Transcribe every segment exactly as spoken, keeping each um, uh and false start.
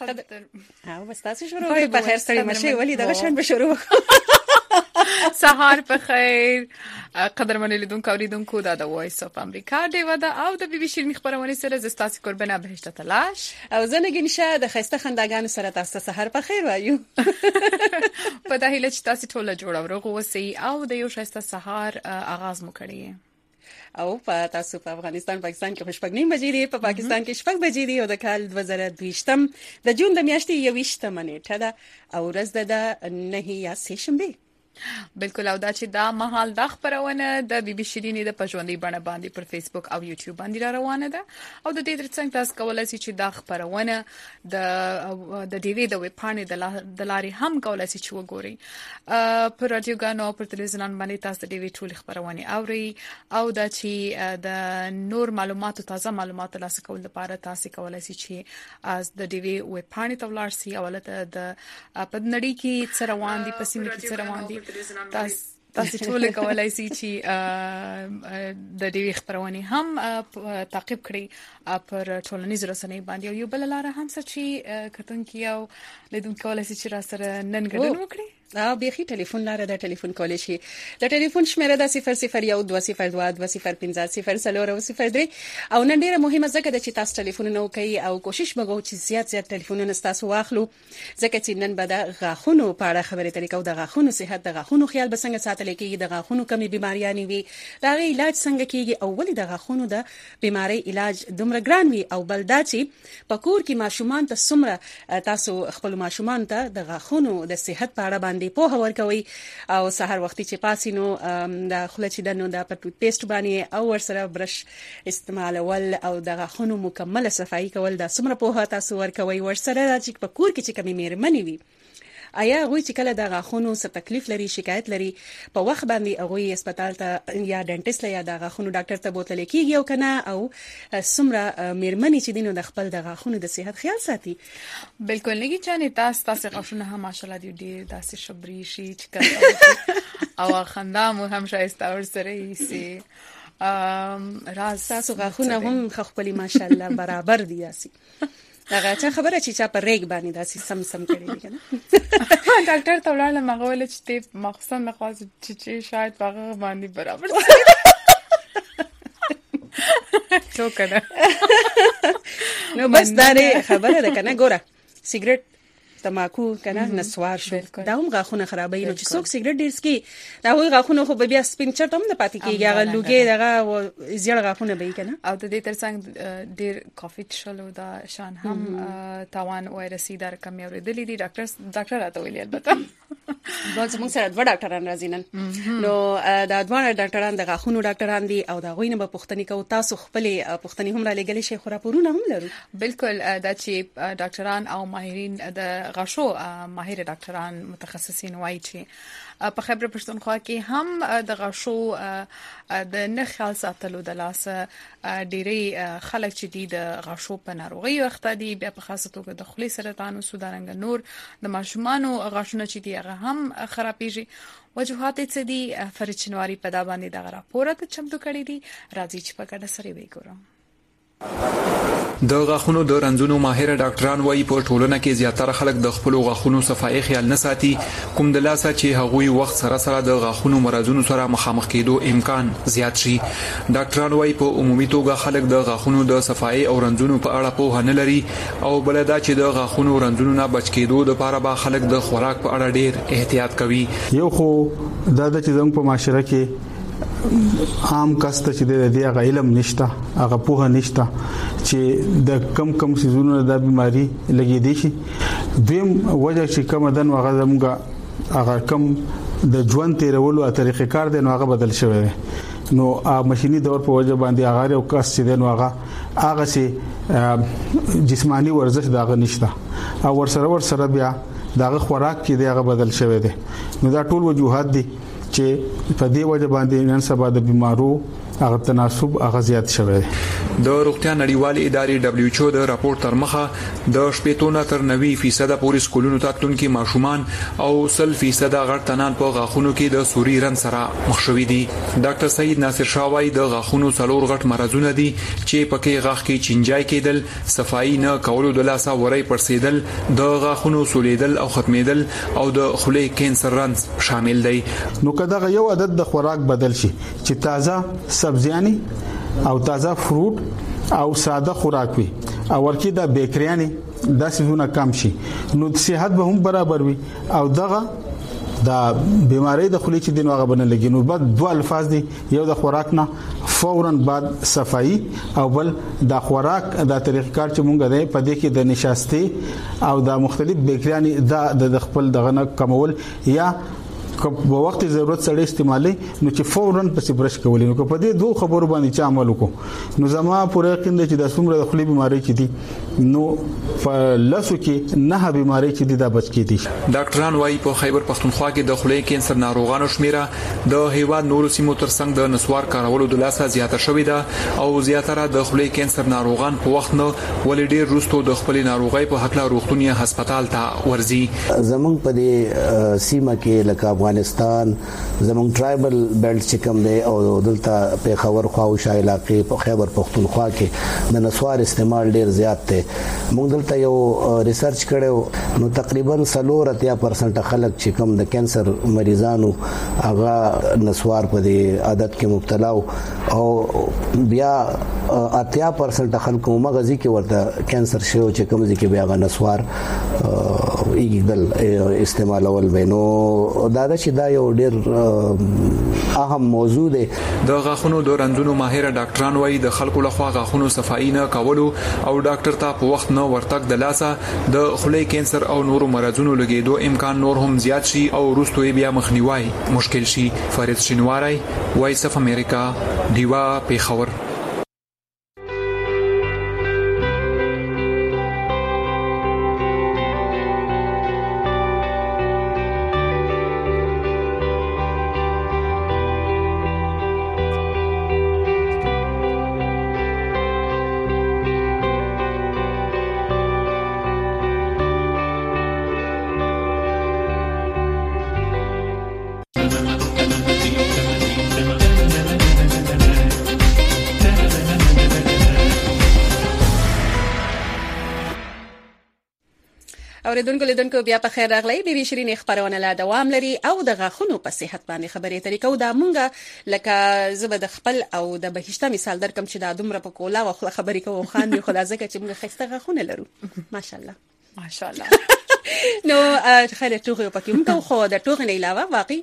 ها بس تاسو شروع کړئ په خیر سره مشه ولی دغه شان به شروع سهار په خیر قدرمن لیدونکو اوریدونکو دا د وایس اف امریکا دی ودا او د بي بي شیرین خبرونه سره زستاسي قربانه بهشت تلاش او زنګ نشه د خسته خنداګانو سره تاسو سهار په خیر وایو په دهیله چې تاسو ټول جوړ ورغو وسی او د یو شایسته سهار آغاز مو کړی او په تاسو په افغانستان پاکستان کې خوشبخت نیم بجې دی په پاکستان کې شپږ بجې دی او د کال دوه زره دوه د جون د میاشتې یوویشتمه نیټه ده او ورځ ده نه یا سه شنبه بالکل او دا چې دا مهال د خبرونه د بي بي شیرین د پښوندې باندې باندې پر فیسبوک او یوټیوب باندې را روانه ده او د دې ترڅنګ تاسو کولای شئ چې دا خبرونه د د ډي وي د ویب پاڼې د لاري هم کولای شئ چې وګورئ پر رادیو غانو پر تلویزیون باندې تاسو د ډي وي ټول خبرونه اوري او دا چې د نور معلوماتو تازه معلومات ترلاسه کول لپاره تاسو کولای شئ چې از د ډي وي ویب پاڼې ته ولاړ شئ او ته د په نړۍ کې څه روان دي په سیمه کې څه روان دي تاسو تاسو ټول کولای شئ چې د دې خبرونه هم تعقیب کړئ پر ټولنیزو رسنیو باندې او یو بل لاره هم چې کتونکو یو لیدونکو کولای شي چې را سره نن ګډون وکړي او بيخي ټلیفون لاره د ټلیفون کولای شي د ټلیفون شمیره د صفر صفر یو دوه صفر دوه دوه صفر پنځه صفر څلور او صفر درې او نن ډیره مهمه ځکه چې تاسو ټلیفونونه کوي او کوشش وکړو چې زیات زیات ټلیفونونه تاسو واخلو ځکه چې نن به د غاښونو په اړه خبرې ترې کوو د غاښونو صحت د غاښونو خیال به څنګه ساتل کېږي د غاښونو کمی بیماریاں وي دا غي علاج څنګه کېږي او ولې د غاښونو د بیماری علاج دومره ګران وي او بل دا چې په کور کې ماشومان ته څومره تاسو خپل ماشومان ته د غاښونو د صحت په اړه باندې په هور کوي او سحر وختي چې پاسینو د خلچ دنو د پټ پیسټ باندې او ور سره برش استعمالول او د غاښونو مکمل صفائی کول د څومره په تاسو ور کوي ور سره چې په کور کې چې کمی مېرمنې وي آیا غوي چې کله د غاښونو څه تکلیف لري شکایت لري په وخت باندې هغه هسپتال ته یا ډنټیست یا د غاښونو ډاکټر ته بوتل کېږي او کنه او سمره مېرمنې چې دینو د خپل د غاښونو د صحت خیال ساتي بالکل نه چانه تاسو تاسو غاښونه هم ماشاءالله دی ډیر داسې شبري شي چې کله او خندا مو هم شایسته ور سره یې ام راز تاسو غاښونه هم خپل ماشاءالله برابر دي یاسي هغه څه خبره چې چا په ریګ باندې داسې سم سم کړی کنه ډاکټر ته ولاړم هغه ول چې ته مخصوصا مخاص چې شاید هغه باندې برابر څه کنه نو بس دا خبره ده کنه ګوره سیګریټ تماکو کنه نسوار شو دا هم غاښونه خرابوي نو چې څوک سیګریټ ډیر سکي دا وایي غاښونه خو بیا سپین چټ هم نه پاتې کیږي هغه لوګي دغه زیړ غاښونه به کنه او د دې ترڅنګ ډیر کافي چلو دا شان هم تاوان وایرسي در کم اوریدلې دي ډاکټر ډاکټر راته ویل البته بل څه موږ سره دوه ډاکټران راځي نن نو دا دوه ډاکټران د غاښونو ډاکټران دي او دا غوینه به پښتني کو تاسو خپل پښتني هم را لګل شي خو راپورونه هم لرو بالکل دا چې ډاکټران او ماهرین د غاښو ماهر ډاکټران متخصصین وایي چې په خبره پښتونخوا کې هم د غاښو د نه خیال ساتلو د لاس ډيري خلک چې دي د غاښو په ناروغي وخت دي بیا په خاصه توګه د خولې سرطان او سودارنګ نور د ماشومانو غاښونه چې دي هغه هم خرابېږي وجوهات څه دي فرید شنواری په دا باندې د راپور ته چمتو کړی دي راځي چې په ګډه سره وګورم د غاښونو د رنځونو ماهر ډاکټران وايي په ټولنه کې زیاتره خلک د خپل غاښونو صفائی خیال نه ساتي کوم د لاسه چې هغوی وخت سره سره د غاښونو مرزونو سره مخامخ کېدو امکان زیات شي ډاکټران وايي په عمومي توګه خلک د غاښونو د صفائی او رنځونو په اړه پوهه نه لري او بلدا چې د غاښونو رنځونو نه بچ کېدو لپاره به خلک د خوراک په اړه ډیر احتیاط کوي یو خو دا د چې زموږ په معاشره کې عام کس ته چې د دې علم نشته هغه په نشته چې د کم کم سيزونو د بيماري لګې دي شي دیم وجه چې کوم دن هغه زموږ هغه کم د ژوند تیرولو طریقې کار دی نو هغه بدل شوی نو ماشيني دور په وجه باندې هغه یو کس چې دی نو هغه هغه سي جسمانی ورزش داغه نشته او ور سره ور سره بیا داغه خوراک کې دی هغه بدل شوی دی نو دا ټول وجوهات دي چې په دې وجه باندې نن سبا د بیمارو هغه تناسب هغه زیات شوی د روغتیا نړیوال ادارې دبليو ایچ او د راپور تر مخه د شپېتونه تر نوي فیصد پورې سکولونو ته تلونکي ماشومان او سل فیصد غړتنان په غاښونو کې د سوري رنځ سره مخ شوي دي. ډاکټر سعید ناصر شاه وايي د غاښونو څلور غټ مرزونه دي چې پکې غاښ کې چینجای کېدل، صفائی نه کولو د لاسه وری پرسیدل، د غاښونو سولیدل او ختمیدل او د خولې کینسر رنځ شامل دي. نو کدا یو عادت د خوراک بدل شي چې تازه سبزياني او تازه فروټ او ساده خوراک وي او ورکی د بیکریاني د سيزونه کم شي نو صحت به هم برابر وي او دغه دا بیماری د خولې چې دین واغه بنل لګي. نو بعد دوه الفاظ دي، یو د خوراک نه فورا بعد صفائی او بل د خوراک د طریقې کار چې مونږ ده په دې کې د نشاستي او د مختلف بیکریاني د خپل دغه نه کمول یا په وخت ضرورت سره استعمالي نو چې فورا پس برش کولی. نو په دې دوه خبرو باندې چې عمل وکړو نو زما پوره یقین دی چې د څومره د خولې بیماری چې دي نو په لاسو کې نه بیماری چې دي دا بچ کیدي. ډاکټران وايي په خیبر پښتونخوا کې د خولې کینسر ناروغانو شمیره د هیواد نورو سیمو ترڅنګ د نسوار کارولو د لاسه زیاته شوې ده او زیاتره د خولې کینسر ناروغان په وخت نه ولې ډیر وروسته د خپل ناروغي په حق لا روغتونی هسپتال ته ورځي. زمونږ په دې سیمه کې لکه افغانستان زمونږ ټرایبل بیلټ چې کوم دی او دلته په خبر خواوشا علاقې په خیبر پښتونخوا کې د نسوار استعمال ډیر زیات دی. موږ دلته یو ریسرچ کړو نو تقریبا سلور اتیا پرسنټ خلک چې کوم د کینسر مریضانو هغه نسوار په دې عادت کې مبتلا او بیا اتیا پرسنټ خلکو مغزي کې ورته کینسر شو چې کوم ځکه بیا غ نسوار ایګدل استعمالول وینو دا چې دا یو ډیر اهم موضوع دی. د غاښونو د رنځونو ماهر ډاکټران وايي د خلکو لخوا غاښونو صفائی نه کولو او ډاکټر ته په وخت نه ورتګ د لاسه د خولې کینسر او نورو مرزونو لګیدو امکان نور هم زیات شي او وروسته بیا مخنیوي مشکل شي. فرید شینواری، وایس اف امریکا، دیوا پیښور. اوریدونکو لیدونکو بیا په خیر راغلی. بیبي شیرین خبرونه لا دوام لري او د غاښونو په صحت باندې خبرې ترې کوو. دا مونږه لکه زبه د خپل او د بهشته مثال درکم چې دا دومره په کولا او خبرې کوو خان دی خدا ځکه چې موږ خسته غاښونه لرو ماشاءالله ماشاءالله. نو خیر ټوغه پکې موږ خو د ټوغه نه علاوه واقعي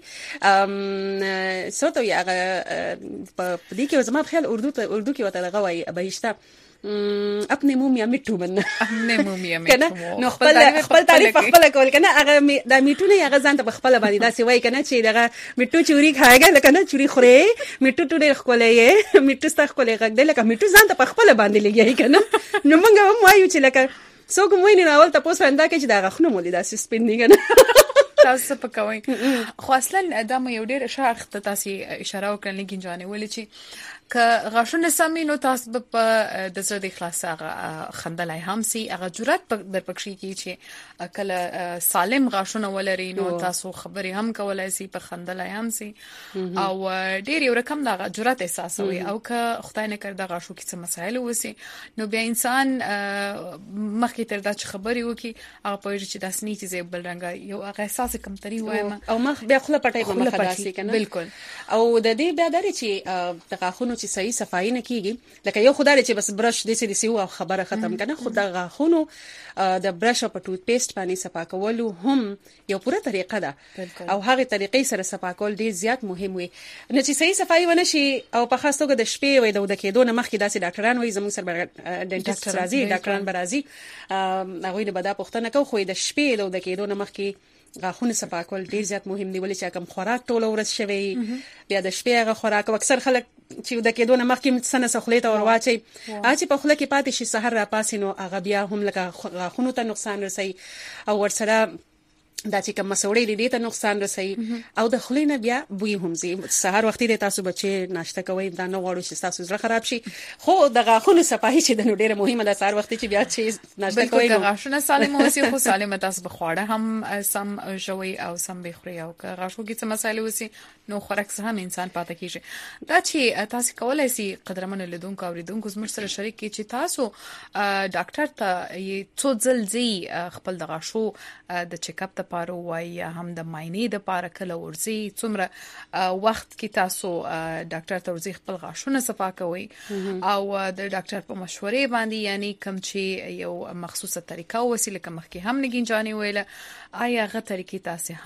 ام سوتو یا په دې کې زما په خیال اردو ته اردو کې وته دغه وایي بهشته اپنے منہ میں میٹھو بننا اپنے منہ میں میٹھو نو خپل خپل تعریف خپل کول کنه هغه د میټو نه هغه ځان ته خپل باندې دا سی وای کنه چې دغه میټو چوری خایګا لکه نه چوری خوري میټو ټوډه خولې میټو ست خولې غږ دی لکه میټو ځان ته خپل باندې لګي کنه نو موږ هم وایو چې لکه څوک مو نه اول تاسو انده کې چې دا غخنه مولې دا سپینډینګ نه تاسو په کوي خو اصلا دا مې یو ډېر اشاره خته تاسو اشاره وکړل کې ځانې ولې چې که غاښونه سمې نو تاسو په د زړه د اخلاص هغه خندلای هم سي هغه جرأت در پکشي کی چې کله سالم غاښونه ولري نو تاسو خبري هم کولای سي په خندلای هم سي او ډېر یو رقم دا جرأت احساسوي او که خدای نه کړ دا غاښو کې څه مسایل وسی نو بیا انسان مخکې تر دا چې خبري وکي هغه پوهیږي چې داس نه چې بل رنګ یو هغه احساس کمتري وایم او مخ بیا خپل پټای په مخ داسي کنه بالکل او د دې بیا درې چې د غاښونو چې صحیح صفائی نه کیږي لکه یو خدای چې بس برش دې سي دې سی او خبره ختم کنه خو د غاښونو د برش او ټوت پیسټ باندې صفا کول هم یو پوره طریقه ده او هغه طریقې سره صفا کول ډیر زیات مهم وي نه چې صحیح صفائی ونه شي او په خاص توګه د شپې وي د کېدو نه مخکې داسې ډاکټران وي زموږ سره ډنټیست راځي ډاکټران برازي هغه د بدا پښتنه کو خو د شپې د کېدو نه مخکې غاښونه صفا کول ډیر زیات مهم دی ولې چې کوم خوراک ټول ورځ شوی بیا د شپې هغه خوراک اکثر خلک چې د کېدو نه مخکې سنه سخلې ته ورواچي اچ په خله کې پاتې شي سحر را پاسینو هغه بیا هم لکه غاښونو ته نقصان رسي او ورسره دا چې کوم مسوړې دي ته نقصان رسي او د خلینه بیا بوی هم زی سحر وخت دې تاسو بچي ناشته کوي دا نه غواړو چې تاسو زړه خراب شي خو د غاښونو صفائی چې د ډیره مهمه ده سحر وخت چې بیا چې ناشته کوي نو غاښونه سالم اوسي خو سالم تاسو بخواړه هم سم جوړي او سم بخوري او که غاښو کې څه مسایل وسی نو خوراک سره هم انسان پاتې کیږي دا چې تاسو کولای شي قدرمن لیدونکو او لیدونکو زموږ سره شریک کی چې تاسو ډاکټر ته یې څو ځل زی خپل د غاښو د چیک اپ ته پاره وای هم د ماینې د پاره کله ورزي څومره وخت کې تاسو ډاکټر ته ورزي خپل غاښونه صفا کوي او د ډاکټر په مشورې باندې یعنی کوم چې یو مخصوصه طریقه او وسیله کوم کې هم نګینجاني ویله آیا غو طریقې تاسو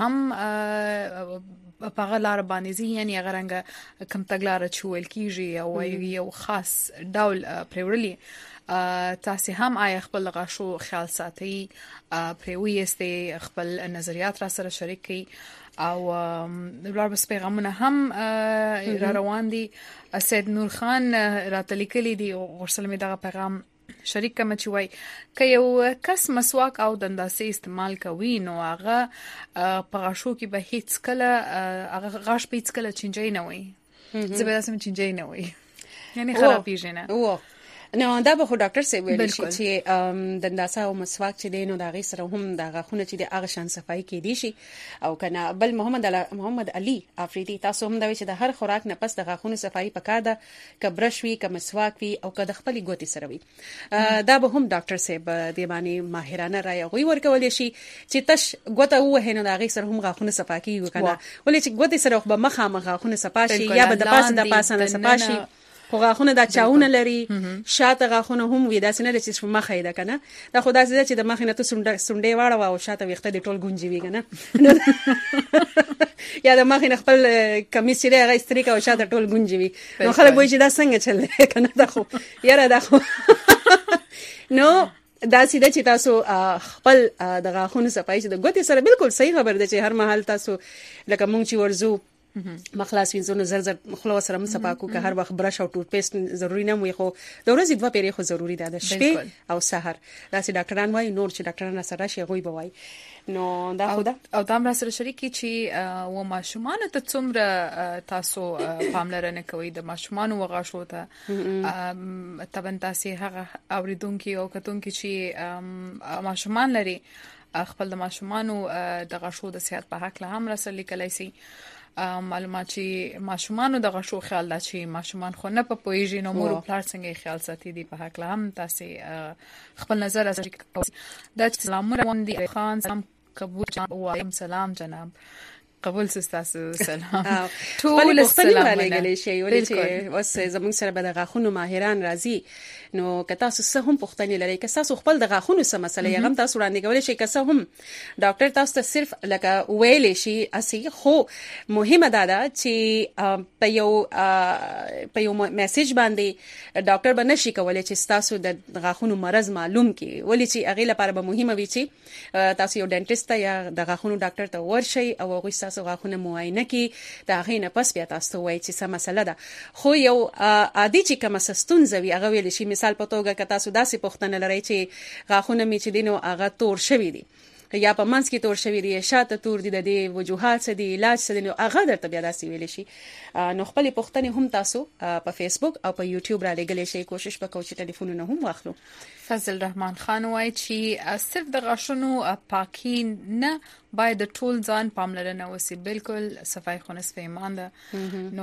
هم په غلار باندې زی یعنی غرنګ کم تګلار چول کیږي او یو خاص ډول پرورلی تاسو هم آیا خپل غاښو خیال ساتي پروي است خپل نظریات را سره شریک کی او رابس پیغامونه هم را روان دي سید نور خان را تلیکلی دی ورسره می دغه پیغام شریک کما چې وای ک یو کس مسواک او دنداسې استعمال کوي نو هغه په غاښو کې به هیڅ کله هغه غاښ په هیڅ کله چنجي نه وي زبر سم چنجي نه وي یعنی خرابېږي نه نو دا به ډاکټر سی ویل شي چې د انداسه او مسواک چې دینو دا غي سره هم د غاښونه چې د اغه شان صفائی کې دي شي او کنه بل محمد محمد علي افریدي تاسو هم دا چې د هر خوراک نه پس د غاښونو صفائی پکار ده ک برش وی ک مسواک وی او ک د خپل ګوتی سره وی دا به هم ډاکټر سی به د باندې ماهرانه رائے غوي ورکول شي چې تش ګوته وه نه دا غي سره هم غاښونه صفائی کوي کنه ولې چې ګوتی سره به مخه مخه غاښونه صفا شي یا به د پاسه د پاسه نه صفا شي خو غاښونه دا چاونه لري شاته غاښونه هم وي دا سينه چې مخه ده کنه دا خدا سي چې د مخ نه ته سونډه سونډې واړه او شاته وخته د ټول ګونجي وي کنه یا د مخ نه خپل کمیس لري هغه استری کا او شاته ټول ګونجي وي نو خلک وایي چې دا څنګه چل کنه دا خو یاره دا خو نو دا سیده چې تاسو خپل د غاښونو صفای چې د ګوتې سره بالکل صحیح خبر ده چې هر محل تاسو لکه مونږ چې ورزو مخلاص وینځو زر زر خلو سره مصفاکو که هر وخت برش او ټوت پیسټ ضروری نه وي خو د ورځې دوه پیری خو ضروری ده د شپې او سحر دا چې ډاکټران وایي نور چې ډاکټران سره شي غوي بوي نو دا خو دا او دا هم سره شریک چې و ماشومان ته څومره تاسو پاملرنه کوي د ماشومان وغاښو ته تبن تاسو هغه اوریدونکو او کتونکو چې ماشومان لري خپل د ماشومان د غاښو د صحت په حق له هم رسل کلای شي معلومات چې ماشومان د غاښو خیال دا چې ماشومان خو نه په پويږي نو مور پلار څنګه خیال ساتي دي په حق له هم تاسو خپل نظر اساسي کوي دا سلام روان دي خان سلام قبول وایم سلام جناب قبول تاسو سلام ټول السلام علیکم شي ولې چې وس زموږ سره به د غاښونو ماهران راځي نو که تاسو څه هم پوښتنې لرئ که تاسو خپل د غاښونو څه مسله یې هم تاسو وړاندې کولای شئ که څه هم ډاکټر تاسو ته صرف لکه ویلې شي اسی خو مهمه ده چې په یو په یو میسج باندې ډاکټر به نشي کولای چې تاسو د غاښونو مرز معلوم کړي ولې چې هغه لپاره به مهمه وي چې تاسو یو ډنټیست یا د غاښونو ډاکټر ته ورشئ او هغه تاسو غاښونه معاینه کړي دا غي نه پس بیا تاسو وایي چې څه مسله ده خو یو عادي چې کوم سستون زوی هغه ویل شي مثال په توګه که تاسو داسې پوښتنه لرئ چې غاښونه می چې دینو هغه تور شوی دي یا په منځ کې تور شوی دی شاته تور دي د دې وجوهات څه دي علاج څه دي نو هغه درته بیا داسې ویل شي نو خپل پوښتنې هم تاسو په فیسبوک او په یوټیوب را لګلې شي کوشش وکړو چې ټلیفونونه هم واخلو فضل رحمان خان وایي چې صرف د غاښونو پاکي نه باید د ټول ځان پاملرنه وسی بالکل صفای خونه سپه ایمان ده نو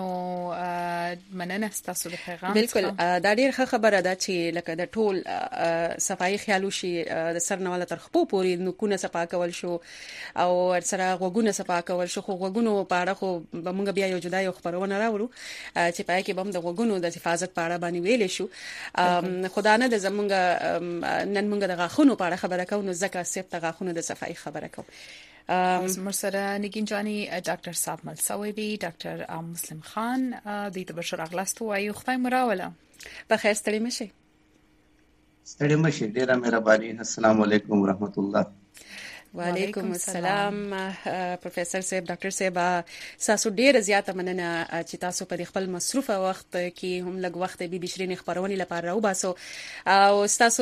مننه تاسو د پیغام بالکل دا ډیر ښه خبره ده چې لکه د ټول صفای خیالو شي د سرنواله تر خپو پورې نو کو نه صفا کول شو او سره غوګونه صفا کول شو خو غوګونو پاړه خو موږ بیا یو جدا یو خبرونه راوړو چې پای کې بم د غوګونو د حفاظت پاړه باندې ویل شو خدای نه د زمونږ نن موږ د غاښونو پاړه خبره کوو نو ځکه صرف د غاښونو د صفای خبره کوو مرسره نگینجانی ډاکټر صاحب ملسوي دی ډاکټر مسلم خان د تبشر اغلاستو ایو خدای مراوله په خیر ستړي مشه ستړي مشه ډیره مهرباني السلام علیکم ورحمت الله وعلیکم السلام پروفیسور صاحب ډاکټر صاحب تاسو ډیر زیاته مننه چې تاسو په خپل مصروفه وخت کې هم لږ وخت بي بي شيرين خبرونه لپاره راو باسو او تاسو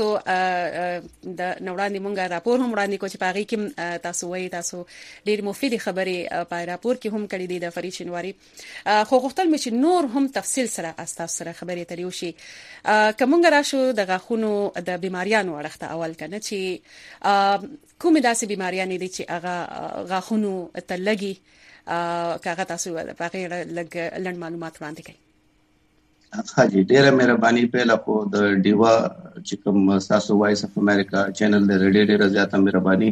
د نوړاندې مونږه راپور هم وړاندې کو چې پاغي کې تاسو وایي تاسو ډیر مفید خبرې په راپور کې هم کړې دي د فرید شینواری خو غوښتل مې چې نور هم تفصیل سره تاسو سره خبرې تریو شي کومه راشو د غاخونو د بیماریانو اړخته اول کنه چې کومه داسې بیماریاں دي چې هغه غاخونو ته لګي کاغه تاسو په غیر لګ لړ معلومات وړاندې کړئ. ها جی ډیره مهرباني په لکه د ډیوا چې کوم تاسو وایس اف امریکا چینل د ریډیو ډیره زیاته مهرباني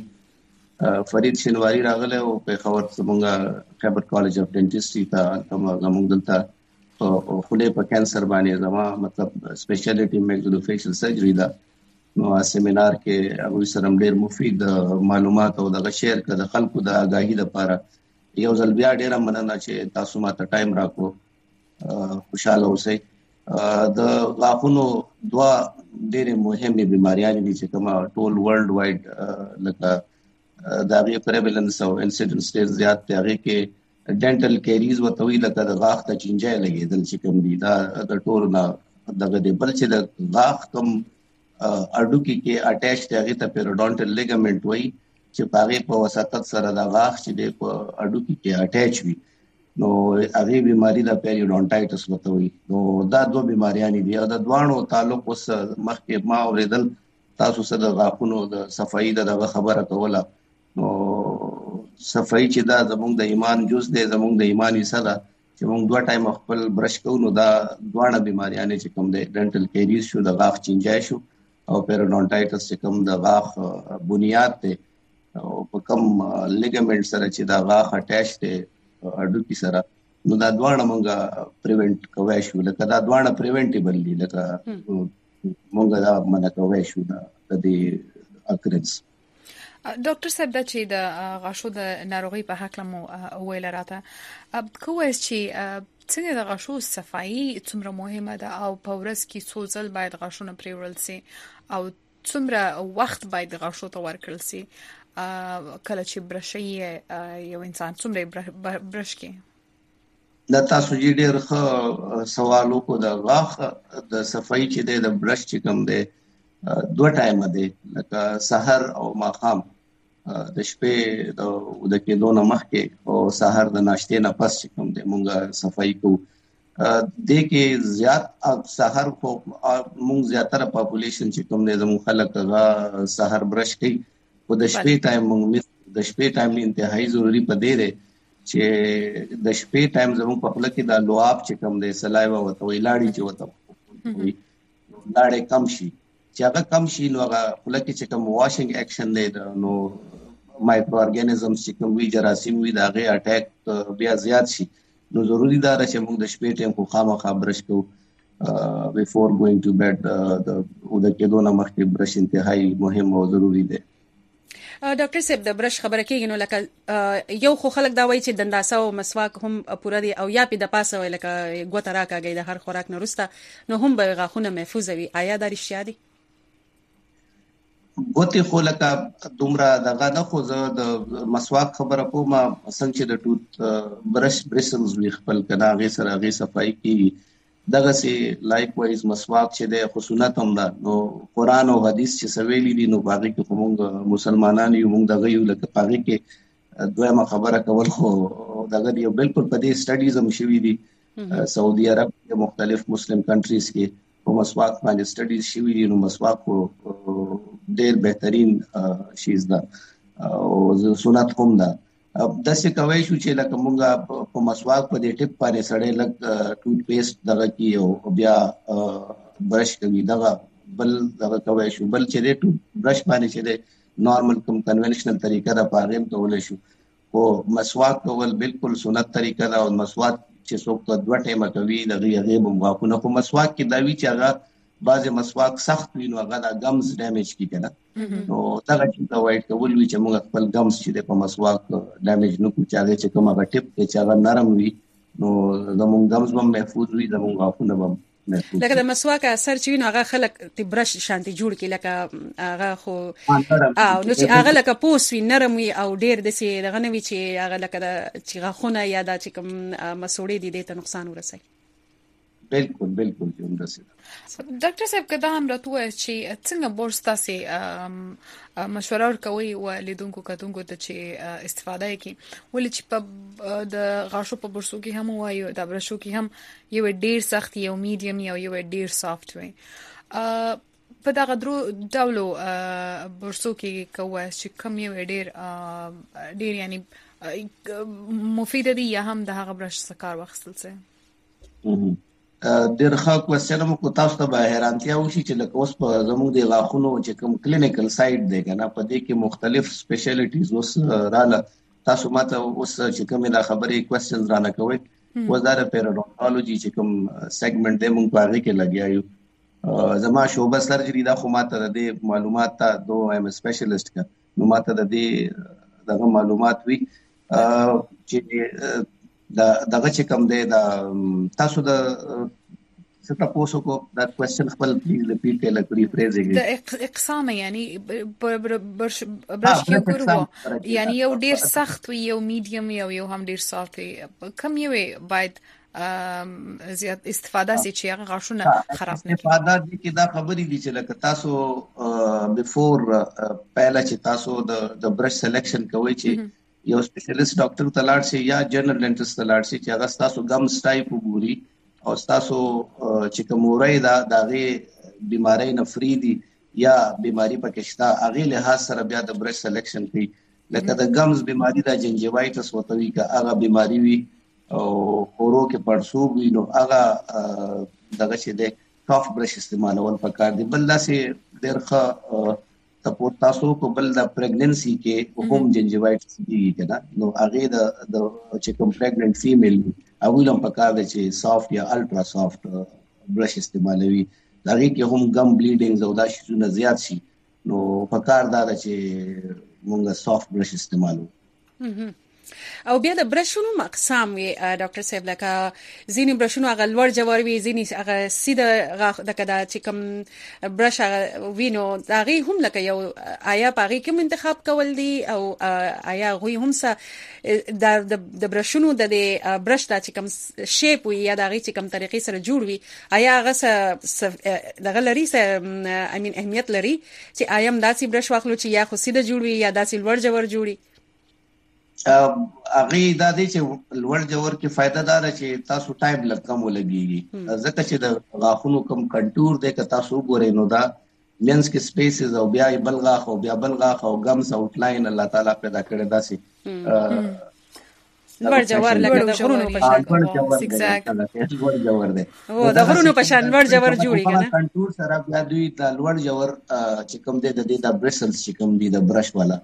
فرید شینواری راغله او په خبر څنګه خیبر کالج اف ډینټیسټري ته کوم زموږ دلته او خله په کانسر باندې زما مطلب سپیشلیټي میکزولوفیشل سرجری دا نو سیمینار کې هغه سره ډېر مفید معلومات او د شیر کړه خلکو د آگاهی لپاره یو ځل بیا ډېر مننه چې تاسو ماته ټایم راکو خوشاله اوسئ. د غاښونو دوا ډېر مهمه بیماریاں دي چې کومه ټول ورلد وایډ لکه دا غي پریوالنس او انسیډنس ډېر زیات دی. هغه کې ډینټل کیریز وتوي لکه د غاښ ته چنجای لګیدل چې کوم دي دا د ټول نه دغه د بل چې د غاښ کوم اډوکی کې اٹیچ دی هغه ته پیریډونټل لیګامنټ وایي چې پاره په وساتت سره د غاښ چې د اډوکی کې اٹیچ وي نو هغه بیماری د پیریډونټایټس وتوي. نو دا دوه بیماریاں دي او د دوانو تعلق اوس مخکې ما اوریدل تاسو سره د غاښونو د صفائی د خبره کوله نو صفائی چې دا زموږ د ایمان جز دی زموږ د ایمان حصہ ده چې موږ دوه ټایم خپل برش کوو نو دا دوانه بیماریاں چې کوم دی ډینټل کیریز شو د غاښ چنجای شو او پیریډونټایټس چې کوم د غاښ بنیاد ته او په کوم لیګامنټ سره چې دا غاښ اٹیچ دی اډوکی سره نو دا دوانه مونږه پریونټ کوی شو لکه دا دوانه پریونټیبل دي لکه مونږه دا منه کوی شو دا د اکرنس. ډاکټر صاحب دا چې د غاښو د ناروغي په حق لمو ویل راته کوی چې څنګه د غاښو صفائی څومره مهمه ده او په ورځ کې څو ځل باید غاښونه پریولل شي او څومره وخت باید غاښو ته ورکړل شي کله چې برشي یو انسان څومره برش کوي. دا تاسو یې ډېر ښه سوال وکړو. د غاښ د صفائی چې د برش چې کوم دی دوه ټایم دی لکه سحر او ماښام د شپې د د کېدو نه مخکې او سحر د ناشتې نه پس چې کوم دی مونږه صفائی کوو. د کې زیات سحر کو مونږ زیاتره پاپولیشن چې کوم دی زموږ خلک هغه سحر برش کوي او د شپې ټایم مونږ د شپې ټایم انتهایی ضروری پدې دی چې د شپې ټایم زموږ په خپل کې د لواب چې کوم دی سلایوا وته وی لاړی چې وته لاړې کم شي چې هغه کم شي نو هغه خپل کې چې کوم واشنګ اکشن دی نو مایکرو ارګانیزمز چې کوم وی جراثیم وی دا غي اٹیک بیا زیات شي نو ضروری دا چې موږ د شپې ټیم خو خامخا برش کوو بیفور ګوینګ ټو بیډ د د کېدو نه مخکې برش انتهایی مهم او ضروری دی. ډاکټر صاحب د برش خبره کېږي نو لکه یو خو خلک دا وایي چې دنداسه او مسواک هم پوره دي او یا په د پاسه وای لکه ګوته راکاږي د هر خوراک نه وروسته نو هم به غاښونه محفوظ وي. آیا دا رښتیا دي؟ ګوتې خو لکه دومره دغه نه خو زه د مسواک خبره کوم څنګه چې د ټوت برش برسلز وی خپل کنه غي سره غي صفائی کیږي دغه سي لایک وایز مسواک چې د خصوصیت هم ده نو قران او حدیث چې سویلی دي نو باقي کې کوم مسلمانان یو موږ دغه یو لکه باقي کې دویمه خبره کول خو دغه یو بالکل په دې سټډیز هم شوي دي سعودي عرب کې مختلف مسلم کنټریز کې په مسواک باندې سټډیز شوي دي نو مسواک ډېر بهترین شیز ده او سنت هم ده. د څه کوي شو چې لکه مونږه په مسواک په دې ټیپ باندې سړې لګ ټوت پیسټ دغه کی او بیا برش کوي دغه بل دغه کوي شو بل چې دې ټوت برش باندې چې دې نارمل کوم کنونشنل طریقه دا پاغم کول شو او مسواک کول بالکل سنت طریقه دا او مسواک چې څوک په دوه ټیمه کوي دغه هغه مواقونه په مسواک کې دا وی چې هغه بعض مسواک سخت وي نو هغه د گمز ډیمیج کی کنه نو دا چې دا وایټ کول وی چې موږ خپل گمز چې په مسواک ډیمیج نه کوي چې هغه چې کومه ټیپ کې چې هغه نرم وي نو زموږ گمز هم محفوظ وي زموږ غاښونه هم لکه د مسواک اثر چې نو هغه خلک تی برش شانتي جوړ کی لکه هغه خو او نو چې هغه لکه پوسوي نرم وي او ډیر د سي دغه نوي چې هغه لکه د چې غاخونه یا د چې کوم مسوړې دي د ته نقصان ورسي. بالکل بالکل همداسې ډاکټر صاحب کدا هم راته چې څنګه بورس تاسو مشوره ورکوي او لیدونکو کتونکو ته چې استفاده کوي ولې چې په د غاښو په بورسو کې هم وایو د برشو کې هم یو ډیر سخت یو میډیم یو یو ډیر سافت وي په دغه درو ډولو بورسو کې کوه چې کوم یو ډیر ډیر یعنی مفید دي یا هم د هغه برش سکار وخصل سي. ډېر ښه کوېسچن مو کو تاسو ته به حیرانتیا وشي چې لکه اوس په زموږ د غاښونو چې کوم کلینیکل سایت دی کنه په دې کې مختلف سپیشلیټیز اوس رااله تاسو ماته اوس چې کومه دا خبرې کوېسچنز رانه کوي وزاره پیرودونکولوژي چې کوم سیګمنټ دی موږ په هغه کې لګیایو زما شوبه سرجری دا خو ماته د معلومات ته دو ایم سپیشلیسټ کا نو ماته د دې دغه معلومات وی چې دا دغه چې کوم دی دا تاسو د څه تاسو کو دا کوېسچن خپل پلیز ریپیټ کړئ لکه ریفریز یې د اقسام یعنی برش کې کورو یعنی یو ډیر سخت وي یو میډیم یو یو هم ډیر سافت وي کوم یو باید زیات استفاده سي چې هغه غاښونه خراب نه کړي. استفاده دي کې دا خبرې دي چې لکه تاسو بیفور پہله چې تاسو د د برش سلیکشن کوئ چې یو سپیشلیست ډاکټر ته لاړ شي یا جنرال ډینټیسټ ته لاړ شي چې هغه تاسو ګمز ټایپ وګوري او تاسو چې کوموري دا دغه بیماری نه فری دي یا بیماری پکې شته هغه له سره بیا د برش سلیکشن کوي لکه د ګمز بیماری د جنجیوایټس وتوي کا هغه بیماری وي او خورو کې پړسوب وي نو هغه دغه چې د کاف برش استعمالول پکار دي بل داسې ډېر ښه تاسو تاسو په بل د پریګننسي کې هم جنجیوایټس دي کنه نو هغه د چې کوم پریګننت فیمیل هغه لم پکار دي چې سافت یا الټرا سافت برش استعمالوي هغه کې هم ګم بلیډینګ او دا شونه زیات شي نو پکار دا چې موږ سافت برش استعمالو. او بیا د برشونو مقسم وي ډاکټر صاحب لکه ځینې برشونو هغه لوړ جوړ وي ځینې هغه سیده دغه د چې کوم برش هغه وینو هغه هم لکه یو آیا پاغي کوم انتخاب کول دي او آیا غوي هم څه د د برشونو د برش د چې کوم شیپ وي یا دغه چې کوم طریقې سره جوړ وي آیا هغه دغه لري څه I mean اهمیت لري چې آیا هم داسې برش واخلو چې یا خو سیده جوړ وي یا داسې لوړ جوړ جوړي. هغه دا دي چې لوړ جوړ کې فائدہ دار چې تاسو ټایم لږ کم ولګيږي ځکه چې د غاښونو کم کنټور دی که تاسو ګورئ نو دا مینس کې سپیسز او بیا بل غاښ او بیا بل غاښ او ګمز آوټ لاین الله تعالی پیدا کړی داسې لوړ جوړ لکه د غرونو په شان سیګزاګ لوړ جوړ دی او د غرونو په شان لوړ جوړ جوړي کنه کنټور سره بیا دوی د لوړ جوړ چې کوم دی د دې د برسلز چې کوم دی د برش والا